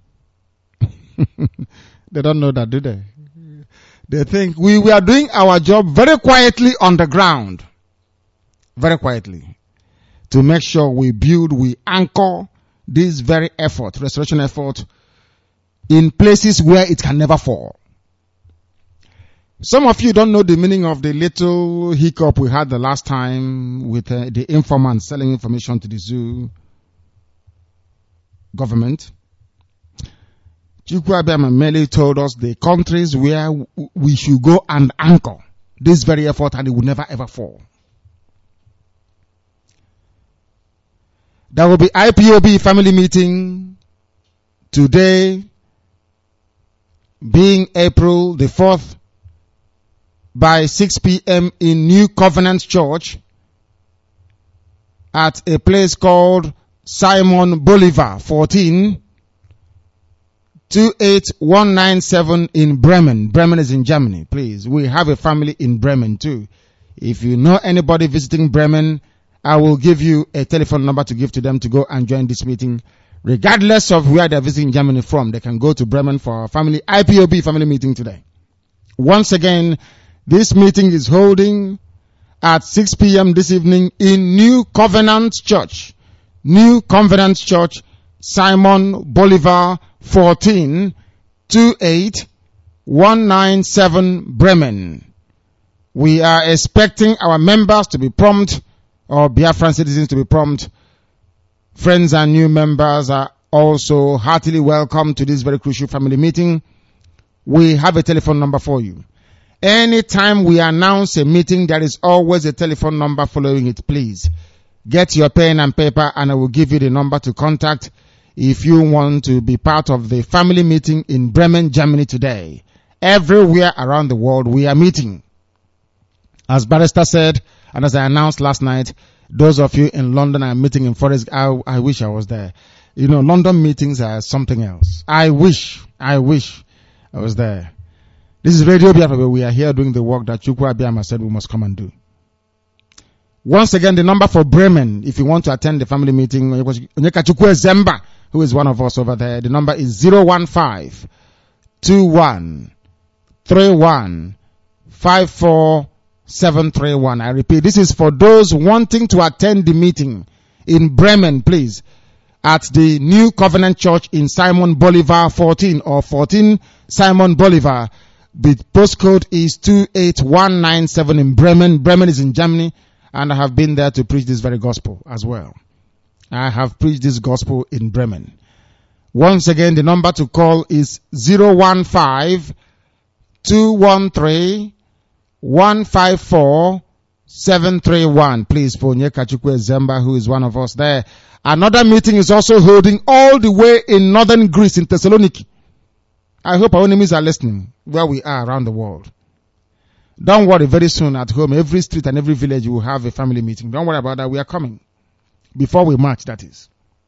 They don't know that, do they? They think we, we are doing our job very quietly on the ground. Very quietly. To make sure we build, we anchor this very effort, restoration effort, in places where it can never fall. Some of you don't know the meaning of the little hiccup we had the last time with uh, the informants selling information to the zoo government. Chukwu Abiyama merely told us the countries where w- we should go and anchor this very effort, and it will never ever fall. There will be I P O B family meeting today being April the fourth, by six p.m. in New Covenant Church at a place called Simon Bolivar, fourteen, two eight one nine seven in Bremen. Bremen is in Germany, please. We have a family in Bremen too. If you know anybody visiting Bremen, I will give you a telephone number to give to them to go and join this meeting. Regardless of where they're visiting Germany from, they can go to Bremen for our family I P O B family meeting today. Once again, this meeting is holding at six p.m. this evening in New Covenant Church. New Covenant Church, Simon Bolivar, fourteen, two eight one nine seven Bremen. We are expecting our members to be prompt, or Biafran citizens to be prompt. Friends and new members are also heartily welcome to this very crucial family meeting. We have a telephone number for you. Anytime we announce a meeting, there is always a telephone number following it. Please get your pen and paper and I will give you the number to contact if you want to be part of the family meeting in Bremen, Germany today. Everywhere around the world we are meeting. As Barrister said, and as I announced last night, those of you in London are meeting in Forest. I, I wish I was there. You know, London meetings are something else. I wish, I wish I was there. This is Radio Biafra, where we are here doing the work that Chukwu Abiyama said we must come and do. Once again, the number for Bremen, if you want to attend the family meeting, Onyeka Chukwu Zemba, who is one of us over there, the number is zero one five two one three one five four seven three one. I repeat, this is for those wanting to attend the meeting in Bremen, please, at the New Covenant Church in Simon Bolivar, fourteen, or fourteen Simon Bolivar. The postcode is two eight one nine seven in Bremen. Bremen is in Germany, and I have been there to preach this very gospel as well. I have preached this gospel in Bremen. Once again, the number to call is zero one five two one three one five four seven three one. Please, for Onyeka Chukwu Zemba, who is one of us there. Another meeting is also holding all the way in northern Greece, in Thessaloniki. I hope our enemies are listening where we are around the world. Don't worry, very soon at home, every street and every village will have a family meeting. Don't worry about that. We are coming. Before we march, that is.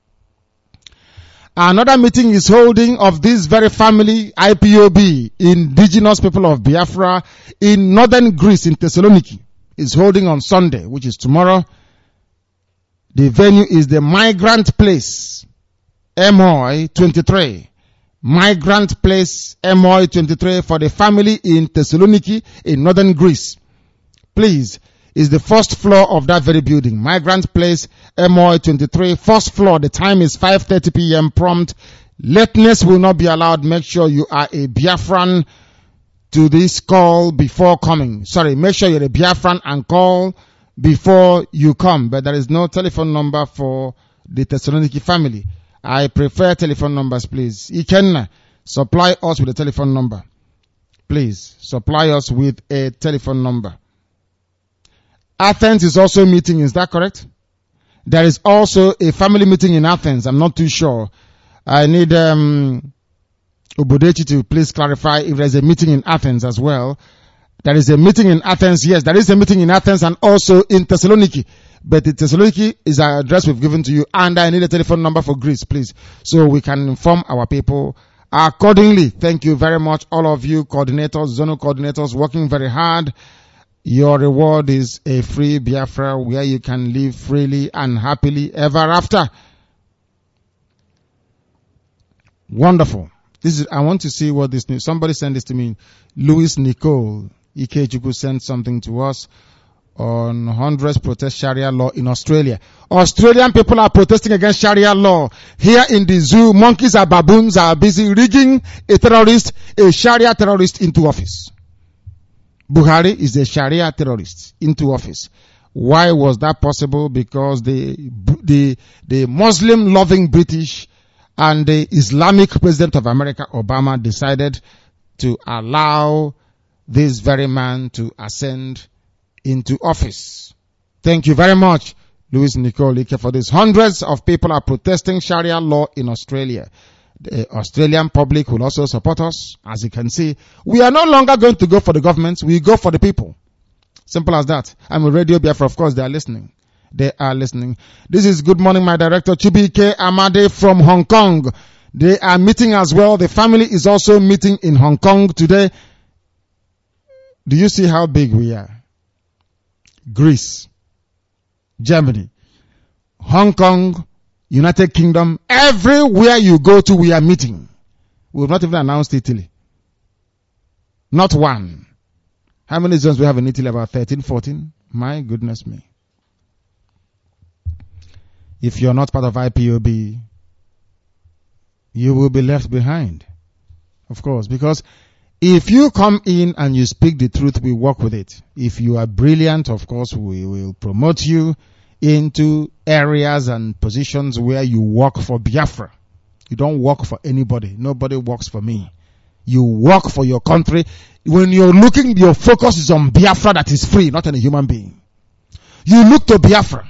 Another meeting is holding of this very family, I P O B, indigenous people of Biafra, in northern Greece, in Thessaloniki. Is holding on Sunday, which is tomorrow. The venue is the Migrant Place, M O twenty-three. Migrant Place, M O twenty-three, for the family in Thessaloniki in northern Greece. Please, is the first floor of that very building. Migrant Place, M O twenty-three, first floor. The time is five thirty p.m. prompt. Lateness will not be allowed. Make sure you are a Biafran to this call before coming. Sorry, make sure you're a Biafran and call before you come. But there is no telephone number for the Thessaloniki family. I prefer telephone numbers, please. You can supply us with a telephone number. Please, supply us with a telephone number. Athens is also meeting, is that correct? There is also a family meeting in Athens. I'm not too sure. I need um, Obodechi to please clarify if there's a meeting in Athens as well. There is a meeting in Athens, yes, there is a meeting in Athens and also in Thessaloniki. But the Thessaloniki is our address we've given to you, and I need a telephone number for Greece, please, so we can inform our people accordingly. Thank you very much, all of you coordinators, zonal coordinators, working very hard. Your reward is a free Biafra where you can live freely and happily ever after. Wonderful. This is, I want to see what this news, somebody sent this to me. Louis Nicole Ikechukwu sent something to us on hundreds protest Sharia law in Australia. Australian people are protesting against Sharia law. Here in the zoo, monkeys and baboons are busy rigging a terrorist, a Sharia terrorist into office. Buhari is a Sharia terrorist into office. Why was that possible? Because the, the, the Muslim loving British and the Islamic president of America, Obama, decided to allow this very man to ascend into office. Thank you very much, Louis Nicole Ike, for this. Hundreds of people are protesting Sharia law in Australia. The Australian public will also support us. As you can see, we are no longer going to go for the government. We go for the people. Simple as that. I'm a Radio Biafra. Of course, they are listening. They are listening. This is Good Morning, my director, Chibike Amade from Hong Kong. They are meeting as well. The family is also meeting in Hong Kong today. Do you see how big we are? Greece, Germany, Hong Kong, United Kingdom, everywhere you go to, we are meeting. We have not even announced Italy. Not one. How many zones we have in Italy? About thirteen, fourteen? My goodness me. If you're not part of I P O B, you will be left behind. Of course, because if you come in and you speak the truth, we work with it. If you are brilliant, of course, we will promote you into areas and positions where you work for Biafra. You don't work for anybody. Nobody works for me. You work for your country. When you're looking, your focus is on Biafra that is free, not on a human being. You look to Biafra.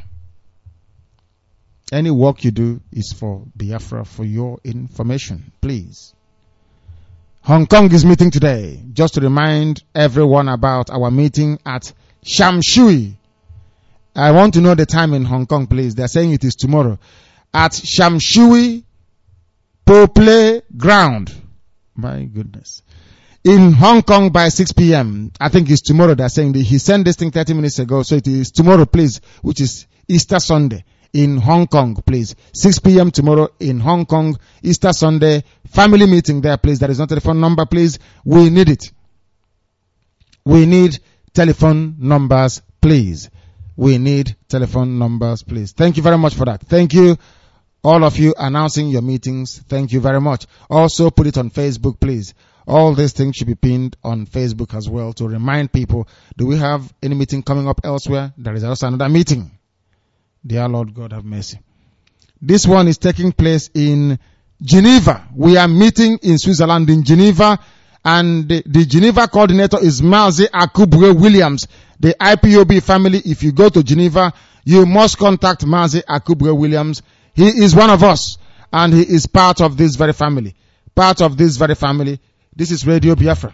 Any work you do is for Biafra, for your information, please. Hong Kong is meeting today. Just to remind everyone about our meeting at Sham Shui. I want to know the time in Hong Kong, please. They're saying it is tomorrow. At Sham Shui Poplay Ground. My goodness. In Hong Kong by six p.m. I think it's tomorrow. They're saying that he sent this thing thirty minutes ago. So it is tomorrow, please, which is Easter Sunday. In Hong Kong, please. six p.m. tomorrow in Hong Kong, Easter Sunday. Family meeting there, please. There is no telephone number, please. We need it. We need telephone numbers, please. We need telephone numbers, please. Thank you very much for that. Thank you, all of you announcing your meetings. Thank you very much. Also put it on Facebook, please. All these things should be pinned on Facebook as well to remind people, do we have any meeting coming up elsewhere? There is also another meeting. Dear Lord God, have mercy. This one is taking place in Geneva. We are meeting in Switzerland in Geneva, and the, the Geneva coordinator is Mazi Akubwe Williams. The I P O B family, if you go to Geneva, you must contact Mazi Akubwe Williams. He is one of us, and he is part of this very family. Part of this very family. This is Radio Biafra.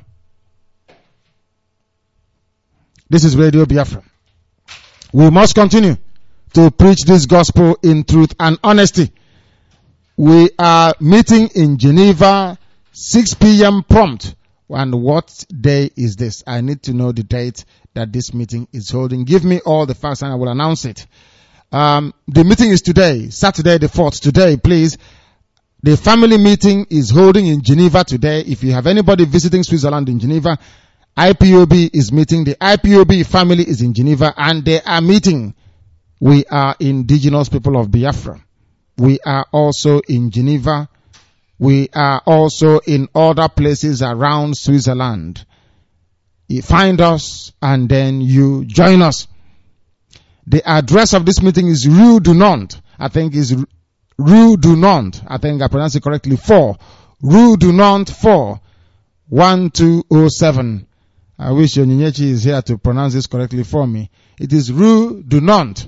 This is Radio Biafra. We must continue to preach this gospel in truth and honesty. We are meeting in Geneva, six p.m. prompt. And what day is this? I need to know the date that this meeting is holding. Give me all the facts and I will announce it. Um, the meeting is today, Saturday the fourth. Today, please. The family meeting is holding in Geneva today. If you have anybody visiting Switzerland in Geneva, I P O B is meeting. The I P O B family is in Geneva and they are meeting. We are indigenous people of Biafra. We are also in Geneva. We are also in other places around Switzerland. You find us and then you join us. The address of this meeting is Rue du Nantes. I think is Rue du Nantes. I think I pronounced it correctly. four. Rue du Nantes four. one two oh seven. I wish Onyinyechi is here to pronounce this correctly for me. It is Rue du Nantes.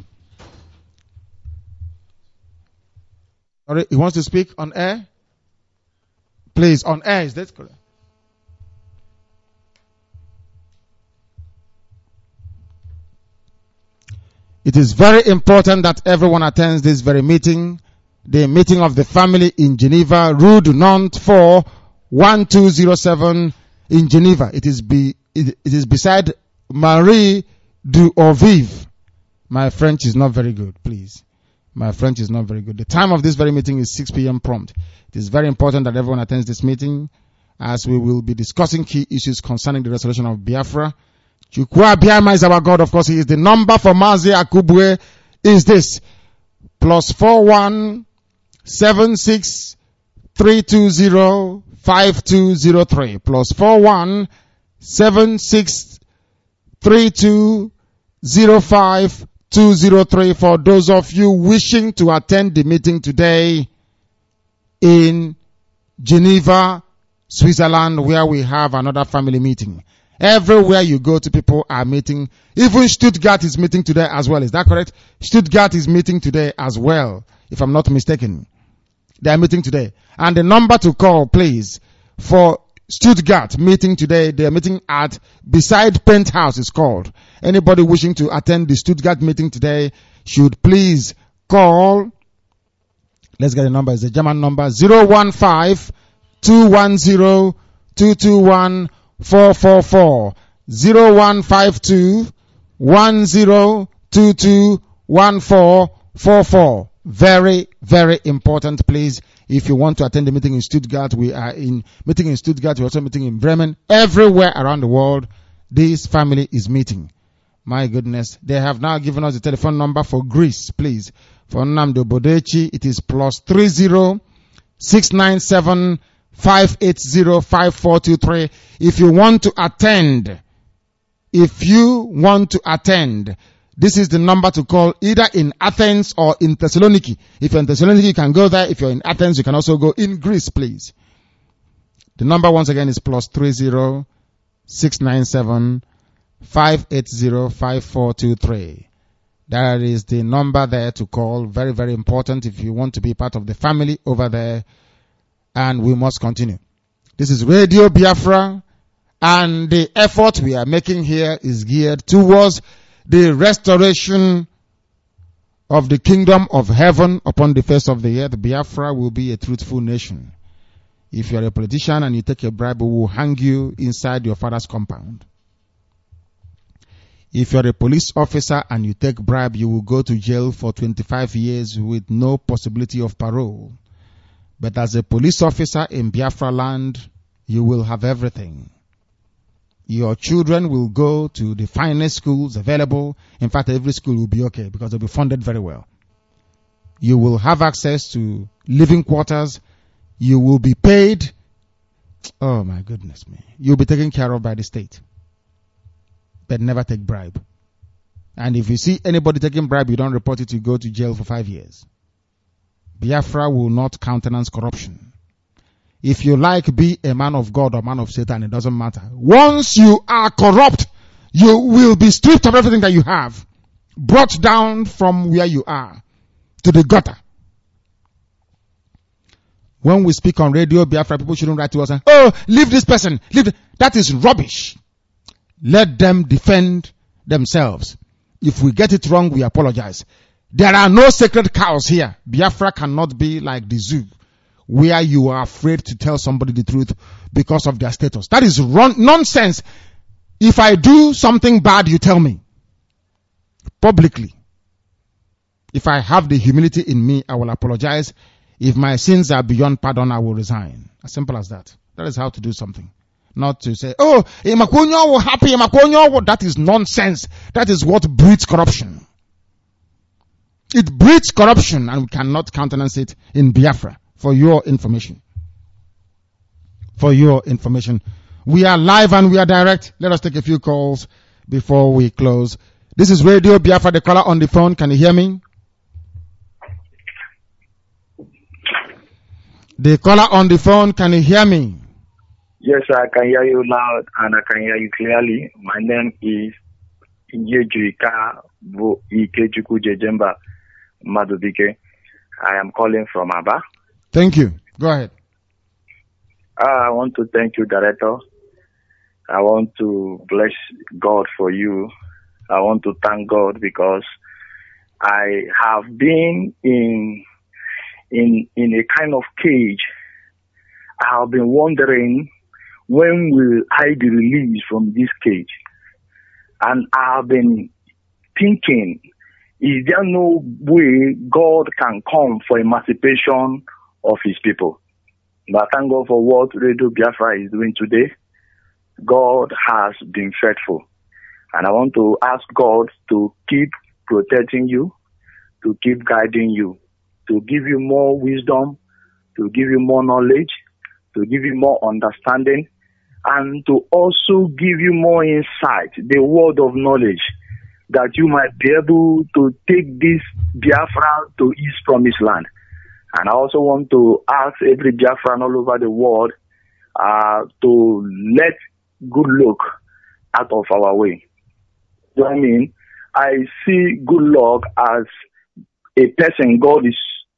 Sorry, he wants to speak on air? Please, on air, is that correct? It is very important that everyone attends this very meeting, the meeting of the family in Geneva, Rue du Nantes four, one two oh seven in Geneva. It is be, it, it is beside Marie du Orvive. My French is not very good, please. My French is not very good. The time of this very meeting is six p.m. prompt. It is very important that everyone attends this meeting as we will be discussing key issues concerning the restoration of Biafra. Chukwu Abiyama is our God. Of course, he is the number for Mazi Akubwe is this. Plus four one seven six three two zero five two zero three. Plus four one seven six three two zero five two zero three for those of you wishing to attend the meeting today in Geneva, Switzerland, where we have another family meeting. Everywhere you go to, people are meeting. Even Stuttgart is meeting today as well. Is that correct? Stuttgart is meeting today as well, if I'm not mistaken. They are meeting today. And the number to call, please, for Stuttgart meeting today, they are meeting at beside Penthouse is called. Anybody wishing to attend the Stuttgart meeting today should please call. Let's get the number. It's a German number. zero one five two one zero two two one four four four. zero one five two one zero two two one four four four. Very, very important, please. If you want to attend the meeting in Stuttgart, we are in meeting in Stuttgart. We're also meeting in Bremen. Everywhere around the world, this family is meeting. My goodness. They have now given us the telephone number for Greece, please. For Nnamdi Bodechi, it is plus three zero six nine seven five eight zero five four two three. If you want to attend, if you want to attend, this is the number to call either in Athens or in Thessaloniki. If you're in Thessaloniki, you can go there. If you're in Athens, you can also go in Greece, please. The number once again is plus three zero six nine seven five eight zero five four two three. That is the number there to call. Very, very important if you want to be part of the family over there. And we must continue. This is Radio Biafra, and the effort we are making here is geared towards the restoration of the kingdom of heaven upon the face of the earth. Biafra will be a truthful nation. If you are a politician and you take a bribe, we will hang you inside your father's compound. If you are a police officer and you take bribe, you will go to jail for twenty-five years with no possibility of parole. But as a police officer in Biafra land, you will have everything. Your children will go to the finest schools available. In fact, every school will be okay because they'll be funded very well. You will have access to living quarters. You will be paid. Oh my goodness me. You'll be taken care of by the state. But never take bribe. And if you see anybody taking bribe, you don't report it, you go to jail for five years. Biafra will not countenance corruption. If you like, be a man of God or man of Satan, it doesn't matter. Once you are corrupt, you will be stripped of everything that you have, brought down from where you are to the gutter. When we speak on Radio Biafra, people shouldn't write to us and, oh, leave this person, leave the... That is rubbish. Let them defend themselves. If we get it wrong, we apologize. There are no sacred cows here. Biafra cannot be like the zoo, where you are afraid to tell somebody the truth because of their status. That is wrong, nonsense. If I do something bad, you tell me publicly. If I have the humility in me, I will apologize. If my sins are beyond pardon, I will resign. As simple as that. That is how to do something. Not to say, oh, Imakonyo will happy, Imakonyo will... That is nonsense. That is what breeds corruption. It breeds corruption, and we cannot countenance it in Biafra. For your information. For your information. We are live and we are direct. Let us take a few calls before we close. This is Radio Biafra, the caller on the phone. Can you hear me? The caller on the phone, can you hear me? Yes, I can hear you loud and I can hear you clearly. My name is Injejuika Ikejuku Jejemba Madubike. I am calling from Aba. Thank you. Go ahead. Uh, I want to thank you, Director. I want to bless God for you. I want to thank God because I have been in in in a kind of cage. I have been wondering, when will I be released from this cage? And I have been thinking, is there no way God can come for emancipation of his people? But thank God for what Radio Biafra is doing today. God has been faithful. And I want to ask God to keep protecting you, to keep guiding you, to give you more wisdom, to give you more knowledge, to give you more understanding, and to also give you more insight, the word of knowledge, that you might be able to take this Biafra to his promised land. And I also want to ask every Biafran all over the world uh, to let good luck out of our way. You know what I mean? I see good luck as a person God is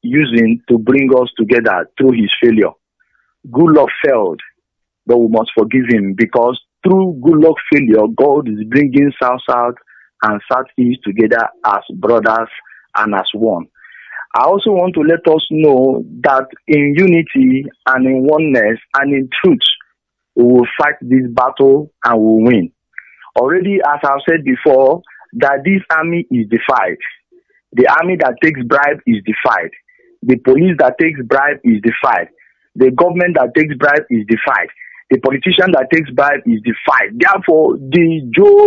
using to bring us together through his failure. Goodluck failed, but we must forgive him because through Goodluck failure, God is bringing South-South and Southeast together as brothers and as one. I also want to let us know that in unity and in oneness and in truth, we will fight this battle and we will win. Already, as I've said before, that this army is defied. The army that takes bribe is defied. The police that takes bribe is defied. The government that takes bribe is defied. The politician that takes bribe is defied. Therefore, the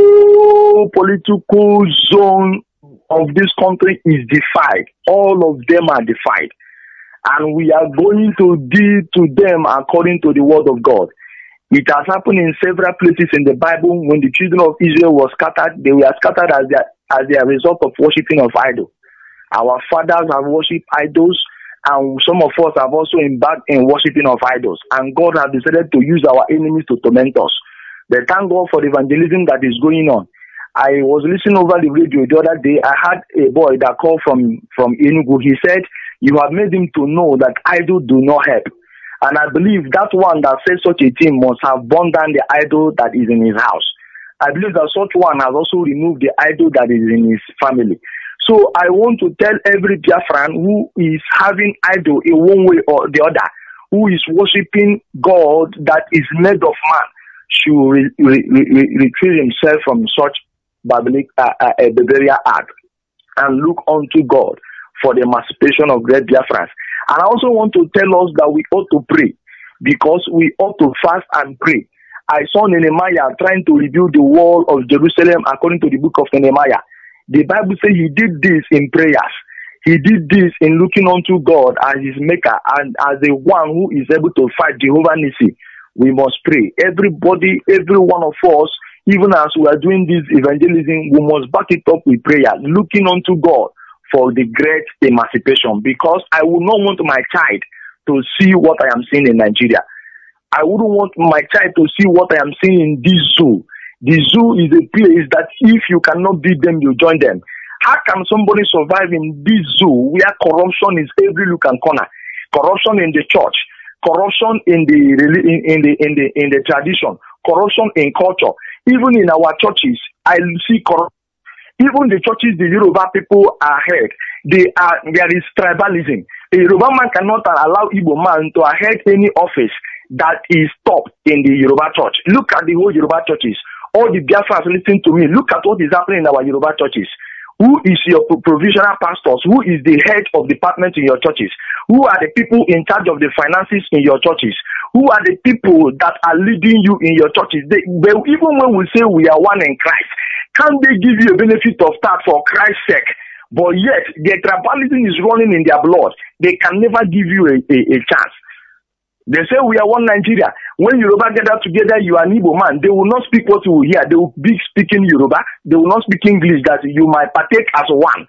geopolitical zone of this country is defied. All of them are defied. And we are going to deal to them according to the word of God. It has happened in several places in the Bible. When the children of Israel were scattered, they were scattered as their, as their result of worshipping of idols. Our fathers have worshipped idols, and some of us have also embarked in worshipping of idols. And God has decided to use our enemies to torment us. But thank God for the evangelism that is going on. I was listening over the radio the other day. I had a boy that called from, from Enugu. He said, you have made him to know that idols do not help. And I believe that one that says such a thing must have burned down the idol that is in his house. I believe that such one has also removed the idol that is in his family. So I want to tell every Biafran who is having idol in one way or the other, who is worshiping God that is made of man, should re- re- re- retrieve himself from such Babylonian uh, uh, barbarian act and look unto God for the emancipation of great Biafrans. And I also want to tell us that we ought to pray, because we ought to fast and pray. I saw Nehemiah trying to rebuild the wall of Jerusalem according to the book of Nehemiah. The Bible says he did this in prayers. He did this in looking unto God as his maker and as the one who is able to fight Jehovah Nissi. We must pray. Everybody, every one of us, even as we are doing this evangelism, we must back it up with prayer, looking unto God for the great emancipation, because I would not want my child to see what I am seeing in Nigeria. I wouldn't want my child to see what I am seeing in this zoo. The zoo is a place that if you cannot beat them, you join them. How can somebody survive in this zoo where corruption is every look and corner? Corruption in the church, corruption in the in the in the in the tradition, corruption in culture. Even in our churches, I see corruption. Even the churches, the Yoruba people are heard. They are, there is tribalism. A Yoruba man cannot allow Igbo man to head any office that is top in the Yoruba church. Look at the whole Yoruba churches. All the Biafrans listening to me, look at what is happening in our Yoruba churches. Who is your provisional pastors? Who is the head of department in your churches? Who are the people in charge of the finances in your churches? Who are the people that are leading you in your churches? They, they, even when we say we are one in Christ, can't they give you a benefit of that for Christ's sake? But yet, their tribalism is running in their blood. They can never give you a, a, a chance. They say we are one Nigeria. When Yoruba gather together, you are an Igbo man. They will not speak what you will hear. They will be speaking Yoruba. They will not speak English that you might partake as one.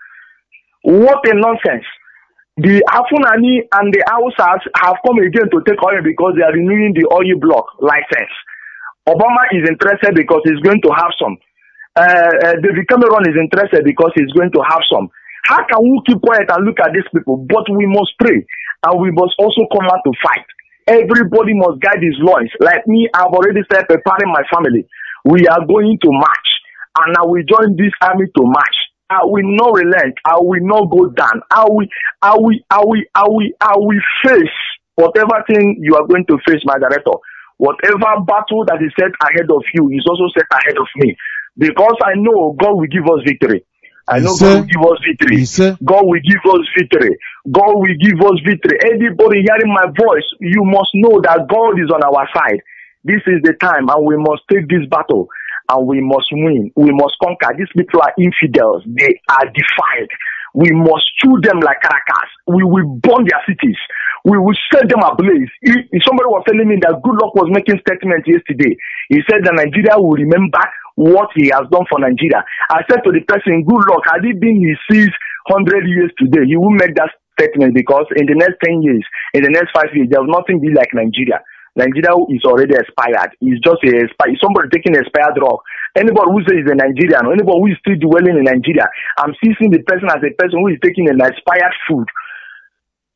What a nonsense. The Afunani and the Hausas have come again to take oil because they are renewing the oil block license. Obama is interested because he's going to have some. Uh, uh, David Cameron is interested because he's going to have some. How can we keep quiet and look at these people? But we must pray, and we must also come out to fight. Everybody must guide his loins. Like me, I've already started preparing my family. We are going to march, and I will join this army to march. I will not relent. I will not go down. I will, I will, I will, I will, I will face whatever thing you are going to face, my director. Whatever battle that is set ahead of you is also set ahead of me. Because I know God will give us victory. I know God will give us victory. God will give us victory. God will give us victory. Everybody hearing my voice, you must know that God is on our side. This is the time, and we must take this battle, and we must win. We must conquer. These people are infidels. They are defiled. We must chew them like caracas. We will burn their cities. We will set them ablaze. If somebody was telling me that Goodluck was making statements yesterday. He said that Nigeria will remember what he has done for Nigeria. I said to the person, Goodluck, had it been his six hundred years today, he will make that statement, because in the next ten years, in the next five years, there will nothing be like Nigeria. Nigeria is already expired. It's just a expired. Somebody taking expired drug. Anybody who says he's a Nigerian, or anybody who is still dwelling in Nigeria, I'm seeing the person as a person who is taking an expired food.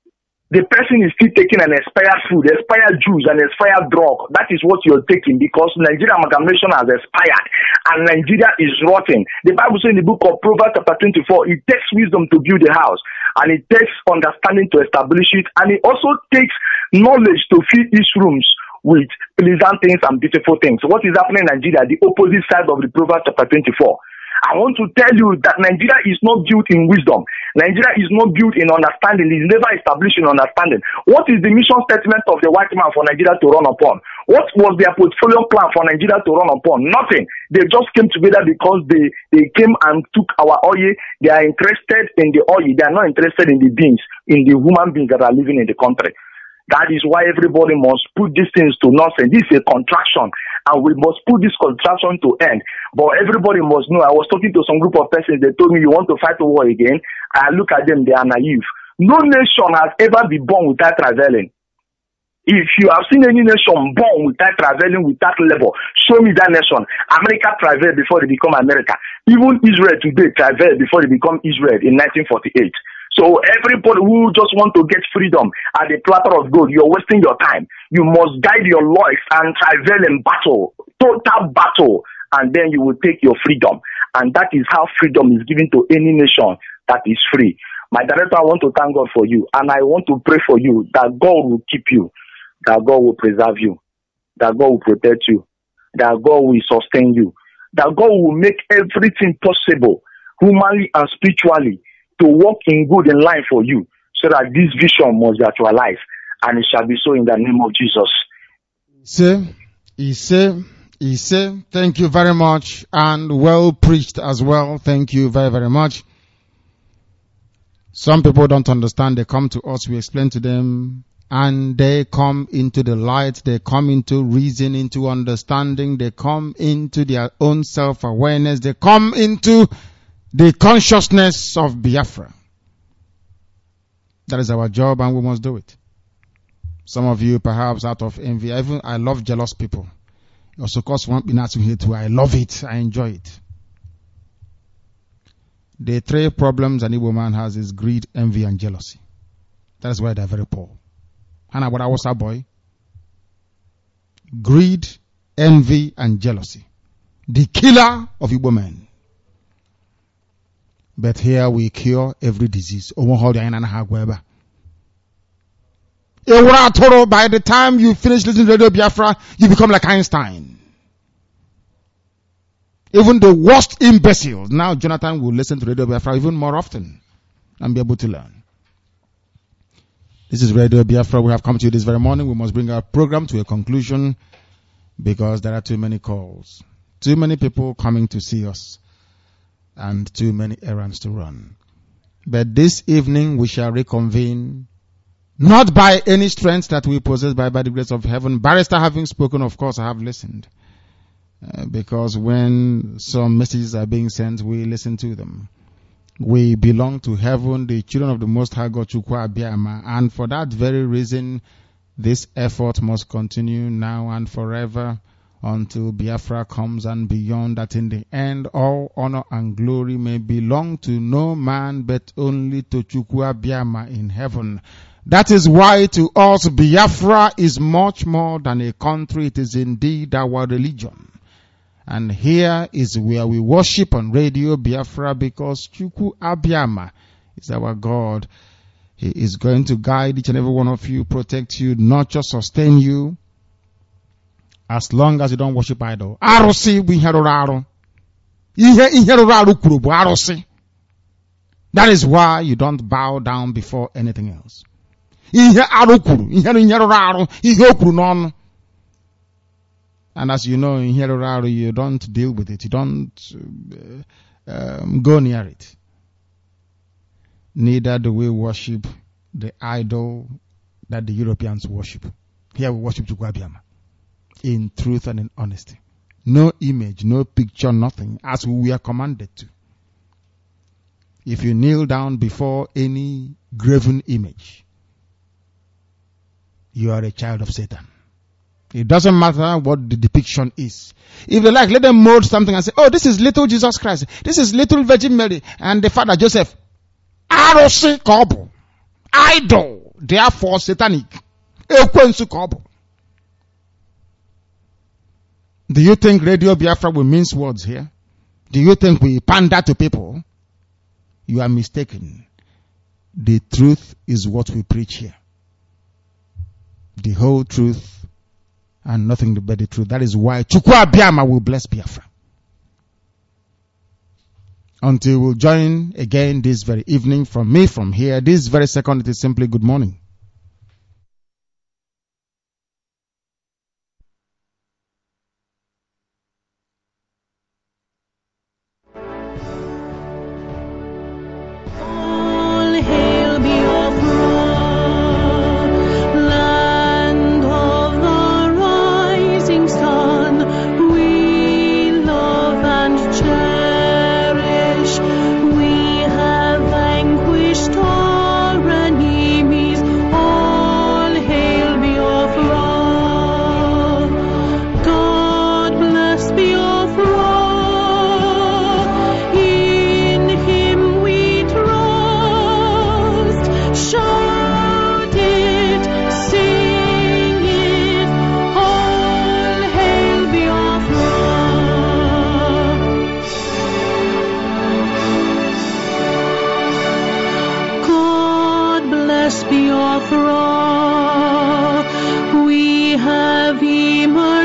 the person is still taking an expired food, expired juice, and expired drug. That is what you're taking because Nigeria amalgamation has expired and Nigeria is rotten. The Bible says in the book of Proverbs chapter twenty-four, it takes wisdom to build a house and it takes understanding to establish it, and it also takes knowledge to fill these rooms with pleasant things and beautiful things. What is happening in Nigeria? The opposite side of the Proverbs chapter twenty-four. I want to tell you that Nigeria is not built in wisdom. Nigeria is not built in understanding. It is never established in understanding. What is the mission statement of the white man for Nigeria to run upon? What was their portfolio plan for Nigeria to run upon? Nothing. They just came together because they, they came and took our oil. They are interested in the oil. They are not interested in the beings, in the human beings that are living in the country. That is why everybody must put these things to nonsense. This is a contraction, and we must put this contraction to end. But everybody must know. I was talking to some group of persons. They told me, you want to fight a war again? I look at them, they are naive. No nation has ever been born without traveling. If you have seen any nation born without traveling, without labor, show me that nation. America traveled before they become America. Even Israel today traveled before they become Israel in nineteen forty-eight. So everybody who just want to get freedom at the platter of gold, you're wasting your time. You must guide your life and travel in battle, total battle, and then you will take your freedom. And that is how freedom is given to any nation that is free. My director, I want to thank God for you, and I want to pray for you that God will keep you, that God will preserve you, that God will protect you, that God will sustain you, that God will make everything possible, humanly and spiritually, to work in good in line for you, so that this vision must be actualized, and it shall be so in the name of Jesus. Say, he say, he say, thank you very much, and well preached as well. Thank you very, very much. Some people don't understand. They come to us, we explain to them, and they come into the light. They come into reason, into understanding. They come into their own self-awareness. They come into the consciousness of Biafra. That is our job, and we must do it. Some of you, perhaps out of envy, even I love jealous people. Your so-called want me not to hear too. I love it. I enjoy it. The three problems an Igbo man has is greed, envy, and jealousy. That is why they are very poor. Hana, what I was a boy. Greed, envy, and jealousy. The killer of Igbo men. But here we cure every disease. By the time you finish listening to Radio Biafra, you become like Einstein. Even the worst imbeciles. Now Jonathan will listen to Radio Biafra even more often and be able to learn. This is Radio Biafra. We have come to you this very morning. We must bring our program to a conclusion because there are too many calls. Too many people coming to see us. And too many errands to run. But this evening we shall reconvene, not by any strength that we possess, but by the grace of heaven. Barrister having spoken, of course, I have listened. Uh, because when some messages are being sent, we listen to them. We belong to heaven, the children of the Most High God, Chukwu Abiyama, and for that very reason, this effort must continue now and forever, until Biafra comes and beyond, that in the end all honor and glory may belong to no man but only to Chukwu Abiyama in heaven. That is why to us Biafra is much more than a country. It is indeed our religion. And here is where we worship on Radio Biafra, because Chukwu Abiyama is our God. He is going to guide each and every one of you, protect you, not just sustain you, as long as you don't worship idol. Arusi bu ihe rụrụ arụ. Ihe ihe rụrụ arụ kwuru bụ arusi. That is why you don't bow down before anything else. Ihe arụ kwuru, ihe ihe rụrụ arụ, ihe o kwuru n'ọnụ. And as you know, in here you don't deal with it. You don't uh, um, go near it. Neither do we worship the idol that the Europeans worship. Here we worship Chukwu Abiyama in truth and in honesty. No image, no picture, nothing, as we are commanded to. If you kneel down before any graven image, you are a child of Satan. It doesn't matter what the depiction is. If they like, let them mold something and say, oh, this is little Jesus Christ. This is little Virgin Mary and the father Joseph. Arosi Kobo. Idol. therefore satanic. Ekwensu ka ọ bụ. Do you think Radio Biafra will mince words here? Do you think we pander to people? You are mistaken. The truth is what we preach here. The whole truth and nothing but the truth. That is why Chukwu Abiyama will bless Biafra. Until we'll join again this very evening from me from here, this very second, it is simply good morning.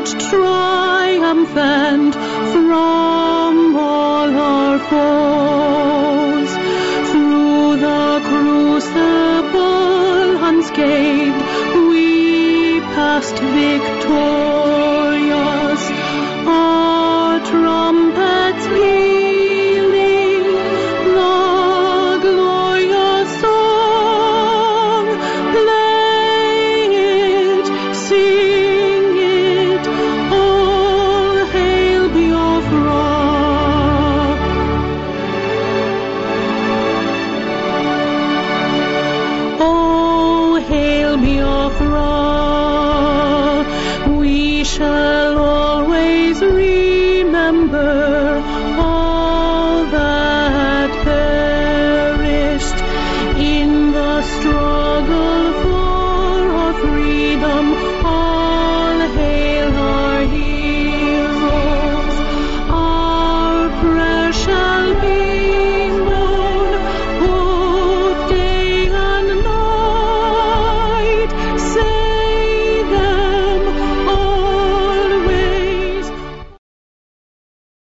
Triumphant from all our foes.